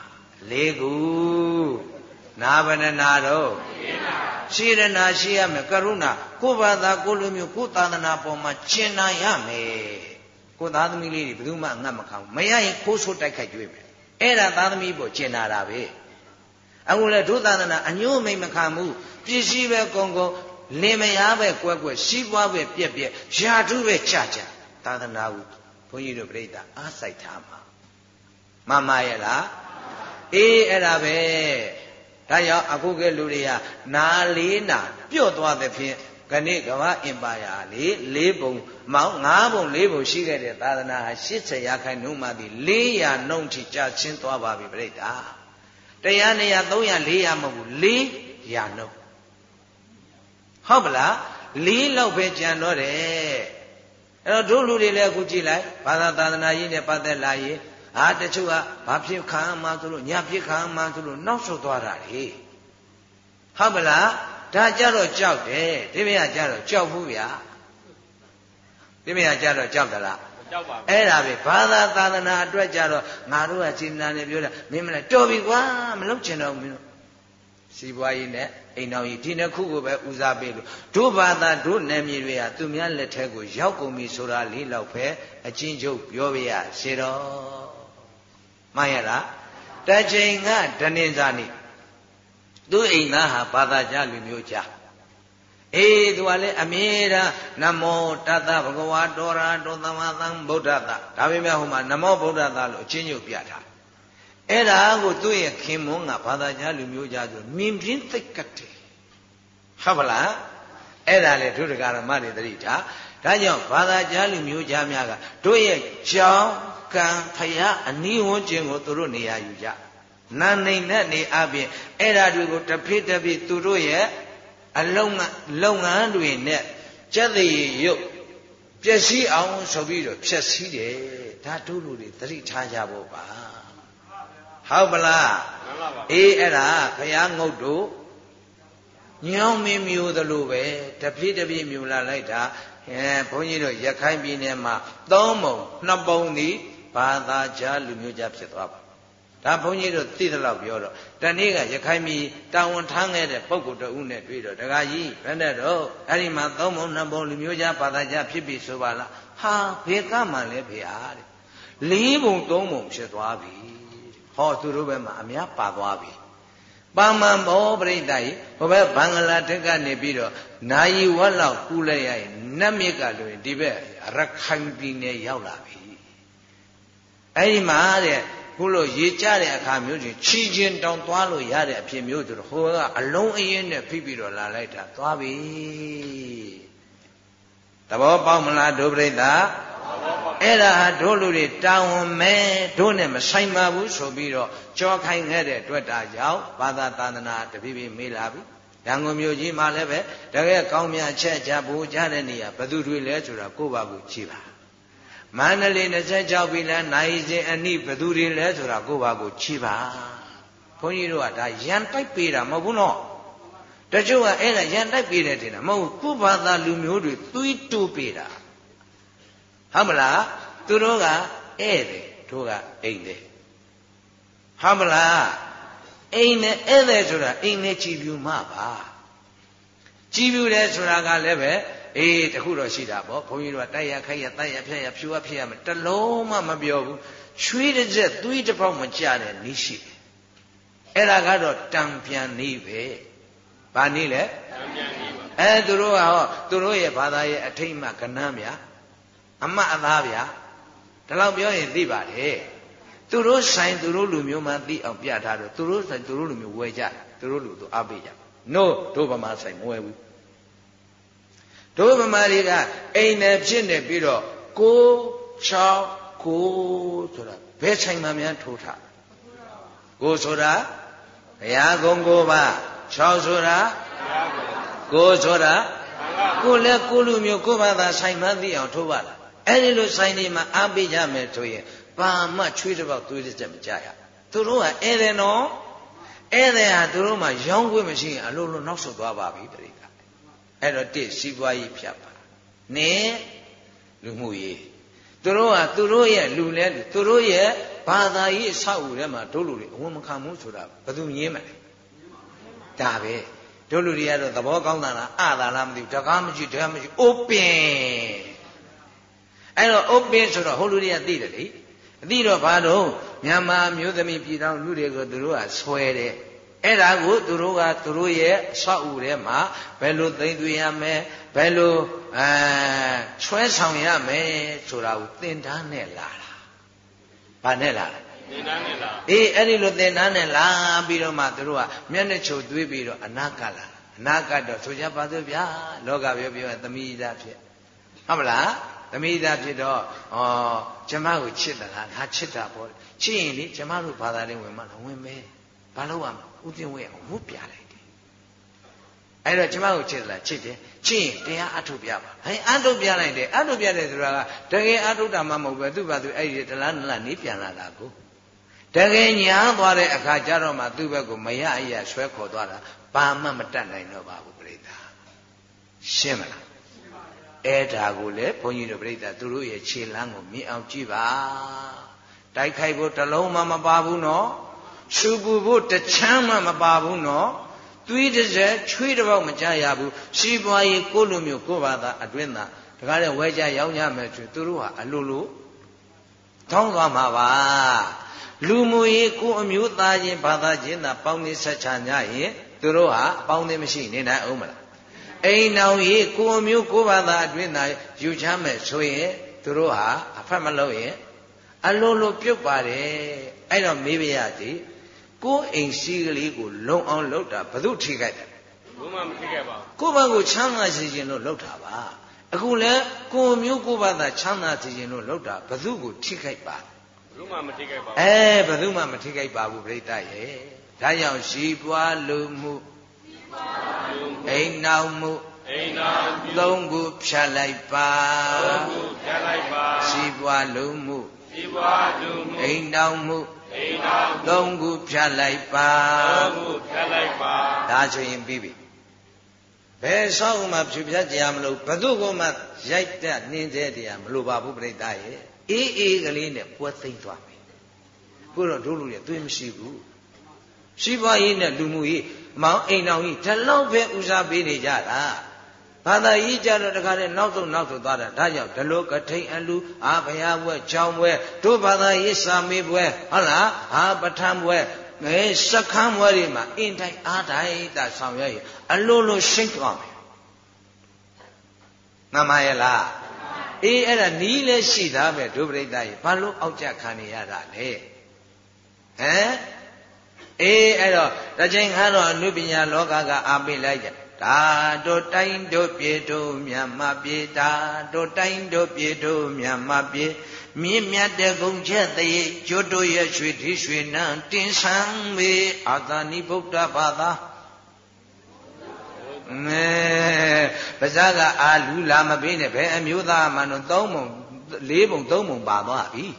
4 ခုနာဘဏနာတော့ရှေရနာရှိရမယ်ကရုဏာကိုယ်ဘာသာကိုလူမျိုးကိုသာသနာပေါ်မှာကျင့်နာရမယ်ကိုသားသမီးလေးတွေဘယ်သူမှငတ်မခံဘူးမရရင်ခိုးဆိုးတိုက်ခိုက်ကြွေးမယ်အဲ့ဒါသားသမီးပေါ်ကျင်နာတာပဲအခုလေဒုသာသနာအညို့မိတ်မခံဘူးပစ္စည်းပဲကုန်လင်မယားပဲကွက်စီးပွားပဲပြက်ယာထုပဲချသာသနာကိုဘုန်းကြီးတို့ပြိဿအားစိုက်ထားမှာမရဲ့လားအဲ့ဒါပဲဒါကြောင့်အခုကလူတွေကနာလေးနာပြော့သွားတဲ့ဖြင့်ခဏကမ္ဘာအင်ပါယာ4 ပုံမောင်း9 ပုံ 4 ပုံရှိခဲ့တဲ့သာသနာဟာ80 ရာခိုင်နှုန်းမှသည်4 ရာနှုန်းထိကျဆင်းသွားပါပြီပြိတ္တာ100 200 300 400မဟုတ်ဘူး4 ရာနှုန်းဟုတ်ပလား4 လောက်ပဲကျန်တော့တယ်အဲ့တော့တို့လူတွေလည်းအခုကြည့်လိုက်ဘာသာသာသနာရေးနဲ့ပတ်သက်လာရင်တချို့ကဘာဖြစ်ခံမှဆိုလို့ညာဖြစ်ခံမှဆိုလို့နောက်ဆုတ်သွားတာလေဟုတ်ပလားဒါကြတော့ကြောက်တယ်ဒီမရကြတော့ကြောက်ဘူးဗျာဒီမရကြတော့ကြောက်သလားကြောက်ပါဘူးအဲ့ဒါပဲဘာသာသာသနာအတွက်ကြတော့ငါတို့ကစေတနာနဲ့ပြောတာမင်းမလဲတော်ပြီကွာမလုပ်ချင်တော့ဘူးမင်းတို့စီပွားရေးနဲ့အိမ်တော်ကြီးဒီနှစ်ခုကိုပဲဦးစားပေးလို့တို့ဘာသာတို့နယ်မြေတွေကသူများလက်ထက်ကိုရောက်ကုန်ပြီဆိုတာလေးလောက်ပဲအချင်းချုပ်ပြောပြရစေတော့မှန်ရလားတချိန်ကဒဏ္ဍာနီသူအိမ်သားဟာဘာသာကြလူမျိုးကြသူကလည်းအမြဲတမ်းနမောတတ္တဗဂဝါတောရာတောသမသံဗုဒ္ဓတဒါပေမဲ့ဟိုမှာနမောဗုဒ္ဓတလို့အချင်းချုပ်ပြထားအဲ့ဒါကိုသူ့ရဲ့ခင်မွန်းကဘာသာကြလူမျိုးကြဆိုမြင်ပြင်းသိက်ကတ်တယ်ဟုတ်ပါလားအဲ့ဒါလေဒုဒကာရမတွေသတိထားဒါကြောင့်ဘာသာကြလူမျိုးကြများကတို့ရဲ့ကြောင်းကံဖရာအနီးဝန်းကျင်ကိုသူတို့နေရာယူကြနာနေနဲ့နေအပြင်အဲ့ဓာတွေကိုတဖိတဖိသူတို့ရဲ့အလုံးလုပ်ငန်းတွေနဲ့ကြက်သေးရုပ်ပျက်စီးအောင်ဆိုပြီးတော့ဖြက်စီးတယ်ဒါတို့လူတွေသတိထားကြဖို့ပါဟုတ်ပလားအဲ့ဒါဘုရားငုတ်တို့ညောင်းမင်းမျိုးသလိုပဲတပြည့်တပြည့်မျိုးလာလိုက်တာဘုန်းကြီးတို့ရခိုင်ပြည်နယ်မှာ3ပုံ2ပုံသည်ဘာသာကြားလူမျိုးကြားဖြစ်သွားပါဒါဘုန်းကြီးတို့သိသလောက်ပြောတော့တနေ့ကရခိုင်ပြည်တာဝန်ထမ်းခဲ့တဲ့ပုဂ္ဂိုလ်တဦးနဲ့တွေ့တော့ဒကာကြီးဘယ်နဲ့တော့အဲ့ဒီမှာ3ပုံ2ပုံလူမျိုးကြားဘာသာကြားဖြစ်ပြီဆိုပါလားဟာဘယ်ကမှလဲဖေဟာတဲ့4ပုံ3ပုံဖြစ်သွားပြီဟောသူတို့ဘက်မှာအများပါသွားပြီပါမန်ဘောပရိသတ်ကြီးဟိုဘက်ဘင်္ဂလားဒေ့ရှ်ကနေပြီးတော့နိုင်ဝက်လောက်ကူးလိုက်ရရင်နတ်မြစ်ကလို့ဒီဘက်ရခိုင်ပြည်နယ်ရောက်လာပြီအဲ့ဒီမှာတဲ့ခုလို့ရေကြတဲ့အခါမျိုးချင်းချီချင်းတောင်သွားလို့ရတဲ့အဖြစ်မျိုးဆိုတော့ဟိုကအလုံးအင်းနဲ့ဖိပြီးတော့လာလိုက်တာသွားပြီသဘောပေါက်မလားဒုပရိသတ်အဲ့ဒါဟာတို့လူတွေတာဝန်မဲ့တို့နဲ့မဆိုင်ပါဘူးဆိုပြီးတော့ကြောခိုင်းခဲ့တဲ့အတွက်ဒါကြောင့်ဘာသာသာသနာတပိပိမေးလာပြီရန်ကုန်မြို့ကြီးမှာလည်းပဲတကယ်ကောင်းမြတ်ချက်ချဖို့ကြားတဲ့နေရာဘသူတွေလဲဆိုတာကိုယ့်ဘာကိုကြည့်ပါမန္တလေး26ပြည်လဲနိုင်စဉ်အနိဘသူတွေလဲဆိုတာကိုယ့်ဘာကိုကြည့်ပါဘုန်းကြီးတို့ကဒါရန်တိုက်ပေးတာမဟုတ်ဘူးနော်တချို့ကအဲ့ဒါရန်တိုက်ပေးတယ်ထင်တာမဟုတ်ဘူးကိုယ့်ဘာသာလူမျိုးတွေသွေးတိုးပေးတာဟုတ်မလားသူတို့ကဧည့်တယ်တို့ကအိမ်တယ်ဟုတ်မလားအိမ်နဲ့ဧည့်တယ်ဆိုတာအိမ်နဲ့ကြည်ပြူမှပါကြည်ပြူတယ်ဆိုတာကလည်းပဲအေးတခုတော့ရှိတာပေါ့ဘုန်းကြီးတို့ကတိုက်ရခိုက်ရတိုက်ရဖြတ်ရဖြူရဖြစ်ရမယ်တလုံးမှမပြောဘူးချွေးတစ်ချက်သွေးတစ်ပေါက်မကြတဲ့နည်းရှိတယ်အဲ့ဒါကတော့တံပြန်နည်းပဲဘာနည်းလဲတံပြန်နည်းပါသူတို့ကဟောသူတို့ရဲ့ဘာသာရဲ့အထိတ်မှကဏ္ဍဗျာအမတ်အသားဗျာဒီလောက်ပြောရင်သိပါတယ်သူတို့ဆိုင်သူတို့လူမျိုးမှသိအောင်ပြထားတော့သူတို့ဆိုင်သူတို့လူမျိုးဝယ်ကြသူတို့လူသူအားပေးကြနို့တို့ဗမာဆိုင်မဝယ်ဘူးတို့ဗမာတွေကအိမ်နဲ့ဖြစ်နေပြီးတော့6 6ဆိုတာဘယ်ဆိုင်မှများထိုးထား9ဆိုတာဘုရားကုံ9ပါး6ဆိုတာ9ဆိုတာကိုလည်းကိုလူမျိုးကိုဘာသာဆိုင်မှသိအောင်ထိုးပါလားအဲ့ဒီလိုဆိုင်တွေမှာအားပေးကြမယ်ဆိုရင်ပါမချွေးတစ်ပေါက်သွေးတစ်ချက်မကြရသူတို့ကဧည့်တယ်နော်ဧည့်တယ်ဟာသူတို့မှရောင်းခွင့်မရှိရင်အလိုလိုနောက်ဆုတ်သွားပါပြီပြိတ္တာအဲ့တော့တစ်စီးပွားရေးဖြတ်ပါနဲ့လူမှုရေးသူတို့ကသူတို့ရဲ့လူလဲလူသူတို့ရဲ့ဘာသာရေးအဆောက်အဦထဲမှာတို့လူတွေအဝန်မခံဘူးဆိုတာဘယ်သူငြင်းမလဲဒါပဲတို့လူတွေကတော့သဘောကောင်းတာလားအတာလားမသိဘူးတကားမရှိတကားမရှိ open အဲ့တော့ open ဆိုတော့ဟိုလူတွေကသိတယ်လေအသိတော့ဘာတော့မြန်မာမျိုးသမီးပြည်တော်လူတွေကိုသူတို့ကဆွဲတယ်အဲ့ဒါကိုသူတို့ကသူတို့ရဲ့အဆောက်အဦထဲမှာဘယ်လိုသိမ့်သွင်းရမယ်ဘယ်လိုဆွဲဆောင်ရမယ်ဆိုတာကိုသင်တန်းနဲ့လာတာဘာနဲ့လာလဲသင်တန်းနဲ့လာအေးအဲ့ဒီလိုသင်တန်းနဲ့လာပြီးတော့မှသူတို့ကမျက်နှာချိုသွေးပြီးတော့အနာကလာအနာကတော့ဆိုကြပါစို့ဗျာလောကပြောသမီးသားဖြစ်ဟုတ်မလားသမီးသားဖြစ်တော့ကျမကိုချစ်သလားငါချစ်တာပေါ့ချစ်ရင်လေကျမတို့ဘာသာလေးဝင်မှလားဝင်မယ်ဘာလို့ရမလဲဥတင်ဝဲအောင်ဝုတ်ပြလိုက်တယ်အဲ့တော့ကျမကိုချစ်သလားချစ်တယ်ချစ်ရင်တရားအထုတ်ပြပါဟဲ့အထုတ်ပြလိုက်တယ်အထုတ်ပြတယ်ဆိုတာကတကယ်အထုတ်တာမှမဟုတ်ပဲသူ့ဘာသူအဲ့ဒီတလားနလားနေပြန်လာတာကိုတကယ်ညာသွားတဲ့အခါကျတော့မှသူ့ဘက်ကိုမရအရာဆွဲခေါ်သွားတာဘာမှမတတ်နိုင်တော့ပါဘူးပြိတ္တာရှင်းမလားအဲ့ဒါကိုလေဘုန်းကြီးတို့ပြိတ္တာသူတို့ရဲ့ခြေလမ်းကိုမြင်အောင်ကြည့်ပါတိုက်ခိုက်ဖို့တလုံးမှမပါဘူးနော်ရှုပူဖို့တချမ်းမှမပါဘူးနော်သွေးတစ်စက်ချွေးတစ်ပေါက်မကြရဘူးစီးပွားရေးကိုလူမျိုးကိုဘာသာအတွင်းသာတကားတဲ့ဝဲကြရောင်းကြမယ်ဆိုသူတို့ဟာအလိုလိုထောင်းသွားမှာပါလူမှုရေးကိုအမျိုးသားချင်းဘာသာချင်းသာပေါင်းနေဆက်ချကြရင်သူတို့ဟာအပေါင်းအသင်းမရှိနေနိုင်အောင်မလားအိမ်တော်ရေးကိုအမျိုးကိုဘာသာအတွင်းသာယူချမယ်ဆိုရင်သူတို့ဟာအဖက်မလို့ရင်အလိုလိုပြုတ်ပါတယ်အဲ့တော့မေးပါရသည်ကိုအိမ်စီးကလေးကိုလုံအောင်လုပ်တာဘယ်သူထိခိုက်တယ်ဘုမမထိခိုက်ပါဘူးကိုဘကိုချမ်းသာစေခြင်းလို့လုပ်တာပါအခုလဲကိုမျိုးကိုဘာသာချမ်းသာစေခြင်းလို့လုပ်တာဘယ်သူကိုထိခိုက်ပါဘယ်သူမှမထိခိုက်ပါဘူးဘယ်သူမှမထိခိုက်ပါဘူးပြိတ္တရဲ့ဒါကြောင့်ရှိပွားလူမှုအိမ်နောက်မှုသုံးခုဖြတ်လိုက်ပါရှိပွားလူမှုအိမ်နောက်မှုသုံးခုဖြတ်လိုက်ပါဒါဆိုရင်ပြီးပြီဘယ်ဆောက်မှဖြူဖြတ်ကြရမလို့ဘသူကမှရိုက်တဲ့နှင်းသေးတရားမလိုပါဘူးပြိတ္တာရဲ့အေးကလေးနဲ့ပွဲသိမ့်သွားမယ်ခုတော့တို့လူတွေသွေးမရှိဘူးရှိပွားရေးနဲ့လူမှုရေးမောင်အိမ်တော်ကြီးဒီလောက်ပဲဦးစားပေးနေကြတာဘာသာရေးကြတော့တခါတည်းနောက်ဆုံးသွားတာဒါကြောင့်ဒီလိုကထိန်အလူဘုရားပွဲချောင်းပွဲတို့ဘာသာရေးစာမေးပွဲဟုတ်လားပဋ္ဌာန်းပွဲစခန်းပွဲတွေမှာအင်တိုင်းအားတိုင်းတာဆောင်ရွက်ရအလိုလိုရှင်းသွားမယ်မှန်ပါရဲ့လားအဲ့ဒါနီးလဲရှိသားပဲဒုပရိသတ်ကြီးဘာလို့အောက်ကြခံနေရတာလဲအဲ့တော့တချိန်ခါတော့အနုပညာလောကကအားပေးလိုက်ကြဒါတို့တိုင်းတို့ပြေတို့မြတ်မပြေဒါတို့တိုင်းတို့ပြေတို့မြတ်မပြေမြင့်မြတ်တဲ့ဂုံချက်တည်းကျွတ်တို့ရဲ့ရွှေထီးရွှေနံတင်ဆန်းမေအာသာနိဗုဒ္ဓဘာသာပါဇာကအာလူလာမပေးနဲ့ဘယ်အမျိုးသားမှတော့3ပုံ4ပုံ3ပုံပါသွားပြီ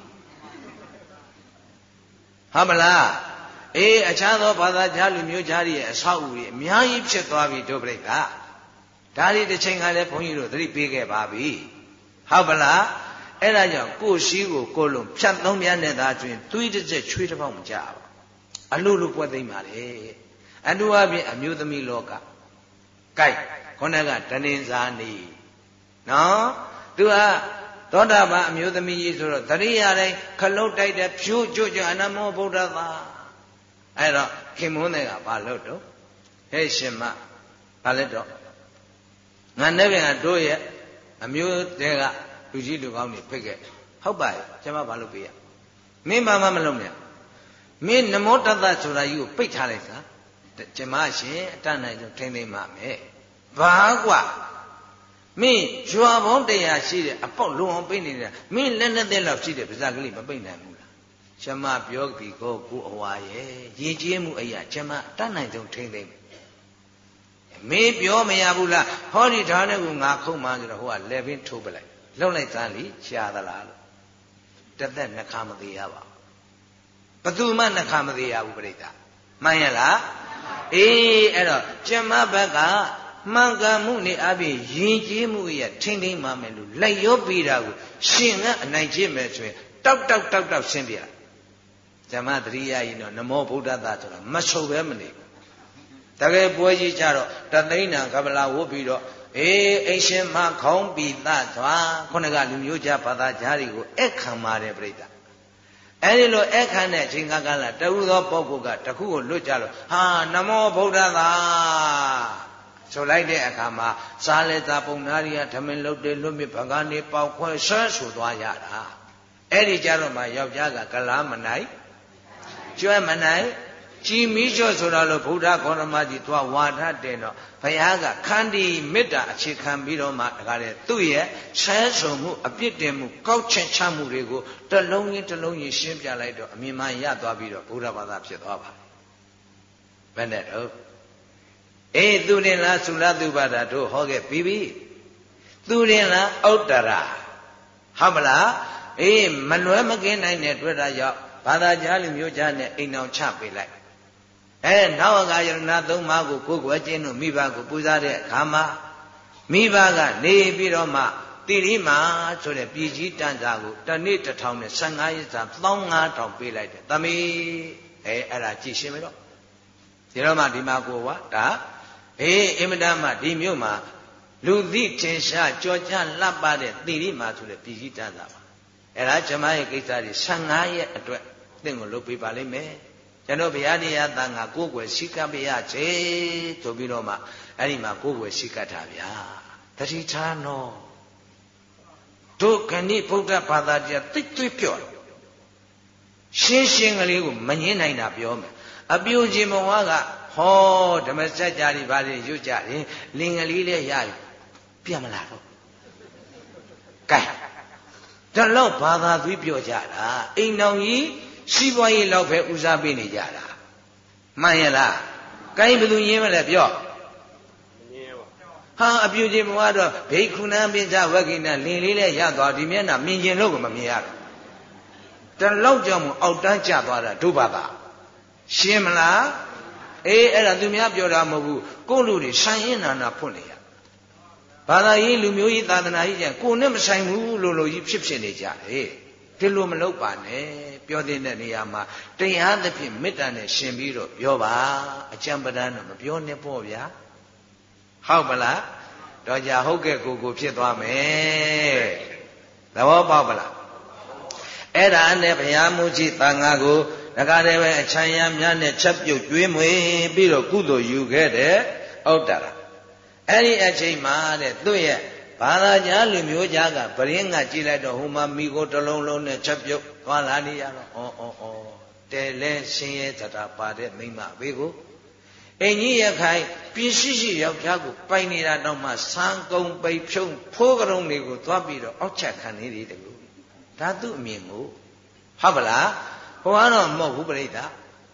ဟုတ်မလားအခြားသောဘာသာကြားလူမျိုးကြားရဲ့အဆောက်အဦတွေအများကြီးဖြစ်သွားပြီတို့ပြိတ္တာဒါတွေတစ်ချိန်ကလည်းဘုန်းကြီးတို့သတိပေးခဲ့ပါပြီဟုတ်ပလားအဲ့ဒါကြောင့်ကိုယ်ရှိကိုလုံးဖြတ်သုံးပြတဲ့သားကျွင်းသွေးတစ်ချက်ချွေးတစ်ပေါက်မကြပါအလိုလိုပွဲသိမ့်ပါလေအတူအပြင်အမျိုးသမီးလောကကြိုက်ခေါင်းကတဏ္ဍာနေနော်သူကသောတာပန်အမျိုးသမီးကြီးဆိုတော့တရိယာတိုင်းခလုတ်တိုက်တဲ့ဖြိုးကြွကြအနမောဗုဒ္ဓသာအဲ့တော့ခင်မွန်းတဲ့ကဘာလို့တော့ဟဲ့ရှင်မဘာလဲတော့ငါနဲ့ပြန်တို့ရဲ့အမျိုးတဲကလူကြီးလူကောင်းတွေဖိတ်ခဲ့ဟုတ်ပါရဲ့ကျွန်မဘာလို့ပေးရမင်းဘာမှမလုပ်နဲ့မင်းနမောတတ္တဆိုတာကြီးကိုပိတ်ထားလိုက်စမ်းကျွန်မရှင်အတတ်နိုင်ဆုံးထိမ့်သိမ့်ပါမယ်ဘာကွာမင်းရွာပေါင်း100ရှိတဲ့အပေါက်လုံအောင်ပိတ်နေတာမင်းလက်နဲ့တဲ့လောက်ရှိတဲ့ပါးစပ်ကလေးမပိတ်နိုင်ဘူးလားကျွန်မပြောပြီးကိုအဝါရဲ့ရည်ကြီးမှုအရာကျွန်မတတ်နိုင်ဆုံးထိမ့်သိမ့်မင်းပြောမရဘူးလားဟောဒီထားနဲ့ကငါခုံမှဆိုတော့ဟိုကလက်ပင်ထိုးပလိုက်လှုပ်လိုက်သားလीရှားသလားလို့တသက်နှခါမသေးရပါဘသူမှနှခါမသေးရဘူးပြိတ္တာမှန်ရလားအဲ့တော့ကျမဘက်ကမှန်ကန်မှုနဲ့အပြင်ယဉ်ကျေးမှုရဲ့ထိမ့်သိမ့်မှမယ်လို့လိုက်ရောပြီးတာကိုရှင်ကအနိုင်ကျင့်မယ်ဆိုရင်တောက်ရှင်းပြဇမတရိယာကြီးတော့နမောဗုဒ္ဓသာဆိုတာမဆုပ်ပဲမနေတကယ်ပွဲကြီးကြတော့တသိန်းတန်ကပလာဝတ်ပြီးတော့အိရှင်မခေါင်းပိသသွားခုနကလူမျိုးကြားဘာသာကြားတွေကိုအခခံပါတယ်ပြိတ္တာအဲဒီလိုအခခံတဲ့အချိန်ကလာတဝူသောပုဂ္ဂိုလ်ကတခုကိုလွတ်ကြလို့နမောဗုဒ္ဓသာဆိုလိုက်တဲ့အခါမှာစားလေသာပုံနာရီကဓမင်လုတ်တယ်လွတ်မြစ်ဗကနေပေါက်ခွဲဆွဲဆိုသွားရတာအဲ့ဒီကြတော့မှယောက်ျားကကလားမနိုင်ကျွဲမနိုင်ကြည်မီးကျော်ဆိုတော့လို့ဗုဒ္ဓဂေါရမကြီးသွားဝါထတယ်တော့ဘုရားကခန္တီမေတ္တာအခြေခံပြီးတော့မှတကားလေသူ့ရဲ့ဆဲဆုံမှုအပြစ်တင်မှုကောက်ချက်ချမှုတွေကိုတလုံးချင်းရှင်းပြလိုက်တော့အမြင်မှန်ရသွားပြီးတော့ဘုရားဘာသာဖြစ်သွားပါတယ်ဘယ်နဲ့တော့သူရင်လားသုလသုဘတာတို့ဟောခဲ့ပြီးပြီသူရင်လားဥတ္တရာဟုတ်မလားမလွဲမကင်းနိုင်တဲ့တွေ့တာကြောင့်ဘာသာကြားလူမျိုးကြားနဲ့အိမ်အောင်ချပေးလိုက်နောက်ကယရဏသုံးပါးကိုကိုယ်ွယ်ခြင်းတို့မိဘကိုပူဇော်တဲ့အခါမှာမိဘကနေပြီးတော့မှတိရိမာဆိုတဲ့ပြည်ကြီးတန်စာကိုတနေ့1000နဲ့15ရက်စာ15000ပေးလိုက်တယ်သမီးအဲ့ဒါကြည့်ရှင်းမယ်တော့ဒီတော့မှဒီမှာကိုကဒါအင်မတန်မှဒီမြို့မှာလူသိထင်ရှားကြော်ကြလှပတဲ့တိရိမာဆိုတဲ့ပြည်ကြီးတန်စာပါအဲ့ဒါကျမရဲ့ကိစ္စတွေ15ရက်အတွက်သင်ကိုလုပ်ပေးပါလိမ့်မယ်ကျွန်တော်ဘုရားတရားတန်ခါကိုယ်ွယ်ရှိကပ်ပြရချေဆိုပြီးတော့မှအဲ့ဒီမှာကိုယ်ွယ်ရှိကပ်တာဗျာတတိထားနော်တို့ခဏိဗုဒ္ဓဘာသာတရားသိသွေးပြော့ရှင်းကလေးကိုမငင်းနိုင်တာပြောမယ်အပြိုချင်းဘဝကဟောဓမ္မစကြာတွေဘာတွေရွတ်ကြတယ်လင်္ကလေးလေးရပြီပြတ်မလားတော့ကဲဒါတော့ဘာသာသွေးပြော့ကြတာအိမ်တော်ကြီးစီးပွားရေးလောက်ပဲဦးစားပေးနေကြတာမှန်ရလားကိုင်းဘယ်သူရင်းမလဲပြောအပြူချင်းဘဝတော့ဘိက္ခုနံပိစ္ဆဝဂိနလင်လေးနဲ့ရသွားဒီမျက်နှာမြင်ကျင်လို့ကိုမမြင်ရတော့တလောက်ကြောင့်မို့အောက်တန်းကျသွားတာဒုဘာသာရှင်းမလားအဲ့ဒါသူများပြောတာမဟုတ်ဘူးကိုလူတွေဆိုင်ရင်နာဖွင့်နေရဘာသာရေးလူမျိုးရေးသာသနာရေးကျန်ကိုနဲ့မဆိုင်ဘူးလို့ကြီးဖြစ်နေကြတယ်ဒီလိုမလုပ်ပါနဲ့ပြောတဲ့နေရာမှာတရားသဖြင့်မေတ္တာနဲ့ရှင်ပြီးတော့ပြောပါအကျံပဒန်းတော့မပြောနဲ့ပေါ့ဗျာဟုတ်ပလားတော့ကြဟုတ်ကဲ့ကိုဖြစ်သွားမယ်သဘောပေါက်ပလားအဲ့ဒါနဲ့ဘုရားမူကြီးတန်ဃာကိုတခါတည်းပဲအချမ်းရများနဲ့ချက်ပြုတ်ကျွေးမွေပြီးတော့ကုသိုလ်ယူခဲ့တဲ့ဥဒ္ဒရာအဲ့ဒီအချိန်မှာတဲ့သူ့ရဲ့ဘာသာကြားလူမျိုးကြားကပရင်းကကြည့်လိုက်တော့ဟိုမှာမိကိုတစ်လုံးလုံးနဲ့ချက်ပြုတ်သွားလာနေရတော့တဲလဲရှင်ရဲ့သတ္တပါတဲ့မိမဘေးကိုအင်ကြီးရခိုင်ပြည့်ရှိယောက်ျားကိုပိုင်နေတာတော့မှစံကုံပိတ်ဖြုံဖိုးကရုံတွေကိုသွားပြီးတော့အောက်ချက်ခံနေတယ်တကူဒါသူ့အမြင်ကိုဟုတ်ပလားဟိုကတော့မဟုတ်ဘူးပြိတ္တာ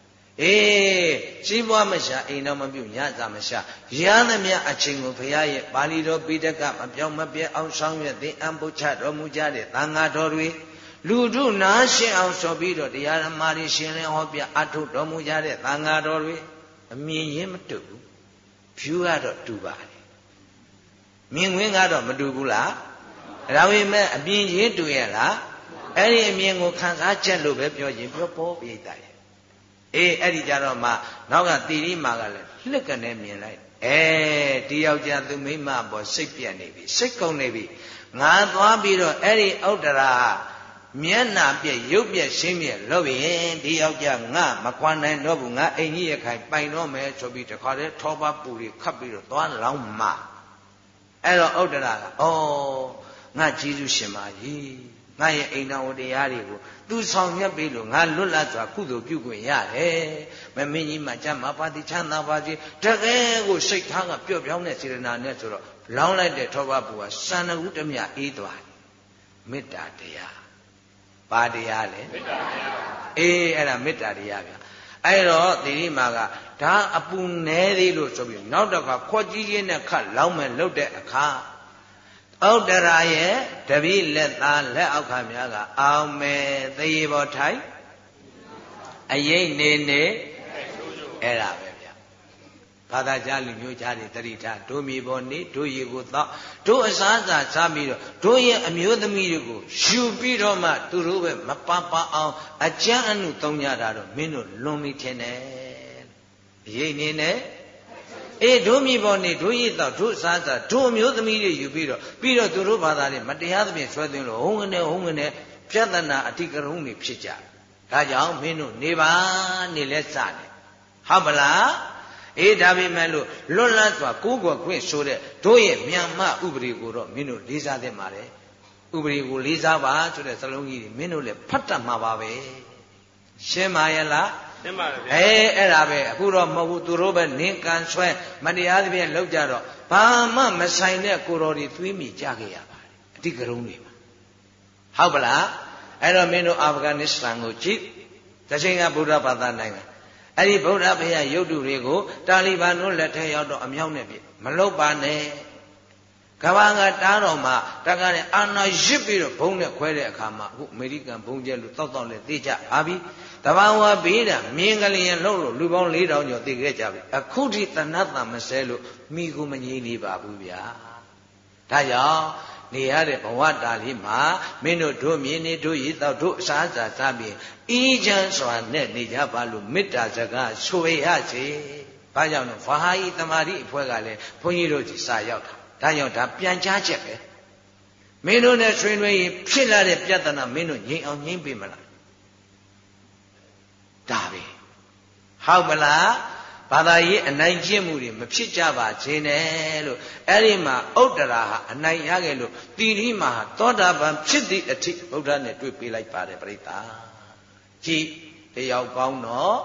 ကြီးပွားမရှာအိမ်တော်မပြုတ်ညစာမရှာရသမျှအချိန်ကိုဘုရားရဲ့ပါဠိတော်ပိဋကမပြောင်းမပြဲအောင်ဆောင်ရွက်သင်အံပုချတော်မူကြတဲ့သံဃာတော်တွေလူထုနာရှင်းအောင်ဆိုပြီးတော့တရားဓမ္မတွေရှင်းလင်းဟောပြအထုတ်တော်မူကြတဲ့သံဃာတော်တွေအမြင်ရင်းမတူဘူးဖြူကတော့တူပါတယ်မြင်ခွင်းကတော့မတူဘူးလားဒါပေမဲ့အမြင်ရင်းတူရဲ့လားအဲ့ဒီအမြင်ကိုခံစားချက်လို့ပဲပြောရင်ပြောပေါ်ပြိတ္တာရဲ့အဲ့ဒီကြတော့မှနောက်ကတိရိမာကလည်းလှစ်ကနေမြင်လိုက်ဒီယောက်ျားသူမိမပေါ်စိတ်ပြတ်နေပြီစိတ်ကုန်နေပြီငါသွားပြီးတော့အဲ့ဒီဥဒ္ဒရာမျက်နှာပြည့်ရုပ်ပြည့်ရှင်းပြည့်လို့ရင်ဒီယောက်ျားငါမကွာနိုင်တော့ဘူးငါအိမ်ကြီးရခိုင်ပိုင်တော့မယ်ဆိုပြီးတခါတည်းထောပါပူတွေခတ်ပြီးတော့သွားလောင်းမှအဲ့တော့ဥဒ္ဒရာကငါကျေးဇူးရှင်ပါကြီးငါရဲ့အိမ်တော်တရားတွေကိုသူဆောင်ရွက်ပြီးလို့ငါလွတ်လပ်စွာကုသိုလ်ပြုခွင့်ရတယ်မင်းကြီးမှကျမ်းမာပါတိချမ်းသာပါစေတကယ်ကိုစိတ်ထားကပျော့ပြောင်းတဲ့စေတနာနဲ့ဆိုတော့လောင်းလိုက်တဲ့ထောပါပူကစံနှုတ်တမြအေးသွားတယ်မေတ္တာတရားပါတရားလေမေတ္တာတရားအဲ့ဒါမေတ္တာတရားဗျအဲ့တော့သီရိမာကဒါအပူနဲသေးလို့ဆိုပြီးနောက်တော့ခွက်ကြီးချင်းနဲ့ခတ်လောင်းမဲ့လှုပ်တဲ့အခါဥဒ္ဒရာရဲ့တပည့်လက်သားလက်အောက်ခါများကအောင်မယ်သေဘောထိုင်အရေးနေအဲ့ဒါပဲဗျဘာသာကြားလူမျိုးကြားတွေတတိထားတို့မြေပေါ်နေတို့ရေကိုသောတို့အစားအစာစားပြီးတော့တို့ရဲ့အမျိုးသမီးတွေကိုယူပြီးတော့မှသူတို့ပဲမပပအောင်အကြမ်းအနုသုံးကြတာတော့မင်းတို့လွန်ပြီထင်တယ်အရေးနေတို့မြေပေါ်နေတို့ရည်တော့တို့စားစားတို့အမျိုးသမီးတွေယူပြီးတော့သူတို့ဘာသာတွေမတရားသဖြင့်ဆွဲသွင်းလို့ဟုံးကနေပြဿနာအတိကရုံးတွေဖြစ်ကြဒါကြောင့်မင်းတို့နေပါနေလဲစတယ်ဟုတ်ပလားဒါပေမဲ့လို့လွတ်လပ်စွာကိုးကွယ်ခွင့်ဆိုတဲ့တို့ရဲ့မြန်မာဥပဒေကိုတော့မင်းတို့လေးစားသင့်ပါတယ်ဥပဒေကိုလေးစားပါဆိုတဲ့စလုံးကြီးတွေမင်းတို့လည်းဖတ်တတ်မှာပါပဲရှင်းပါရဲ့လားရှင်းပါတယ်ဗျအဲ့ဒါပဲအခုတော့မဟုတ်ဘူးသူတို့ပဲနင်းကန်ဆွဲမတရားသဖြင့်လောက်ကြတော့ဘာမှမဆိုင်တဲ့ကိုတော်တွေသွေးမြေကြခဲ့ရပါတယ်အတိကရုံးတွေမှာဟုတ်ပလားအဲ့တော့မင်းတို့အာဖဂန်နစ္စတန်ကိုကြည့်တစ်ချိန်ကဗုဒ္ဓဘာသာနိုင်ငံအဲ့ဒီဗုဒ္ဓဘုရားရုပ်တုတွေကိုတာလီဘန်တို့လက်ထဲရောက်တော့အမြောက်နဲ့ပြမလုပ်ပါနဲ့ကဘာကတားတော်မှာတက္ကနဲ့အာနာရစ်ပြီးတော့ဘုံနဲ့ခွဲတဲ့အခါမှာအခုအမေရိကန်ဘုံကျဲလို့တောက်လဲသိကြပါပြီတဘာဝဘေးတာမြင်းကလေးရလှုပ်လို့လူပေါင်း4000ကျော်သိခဲ့ကြပြီအခုထိတဏှတ်တာမဆဲလို့မိကိုမငြိနေပါဘူးဗျာဒါကြောင့်နေရတဲ့ဘဝတာလေးမှာမင်းတို့မြင်းနေတို့ရည်တော့တို့အစားအစာစားပြီးအီးချမ်းစွာနဲ့နေကြပါလို့မေတ္တာစကားဆိုရစေဘာကြောင့်လဲဝါဟာဤတမာတိအဖွဲ့ကလည်းဘုန်းကြီးတို့ကြီးစာရောက်တာဒါကြောင့်ဒါပြန်ကြားချက်ပဲမင်းတို့နဲ့ဆွေးနွေးရင်ဖြစ်လာတဲ့ပြဿနာမင်းတို့ငြိမ်အောင်ငြိမ်ပေးမလားဒါပဲဟုတ်မလားဘာသာရေးအနိုင်ကျင့်မှုတွေမဖြစ်ကြပါစေနဲ့လို့အဲ့ဒီမှာဥဒ္ဒရာဟာအနိုင်ရခဲ့လို့တိရိမာဟာသောတာပန်ဖြစ်သည့်အထိဗုဒ္ဓနဲ့တွေ့ပေးလိုက်ပါတယ်ပြိတ္တာကြည်တယောက်ကောင်းတော့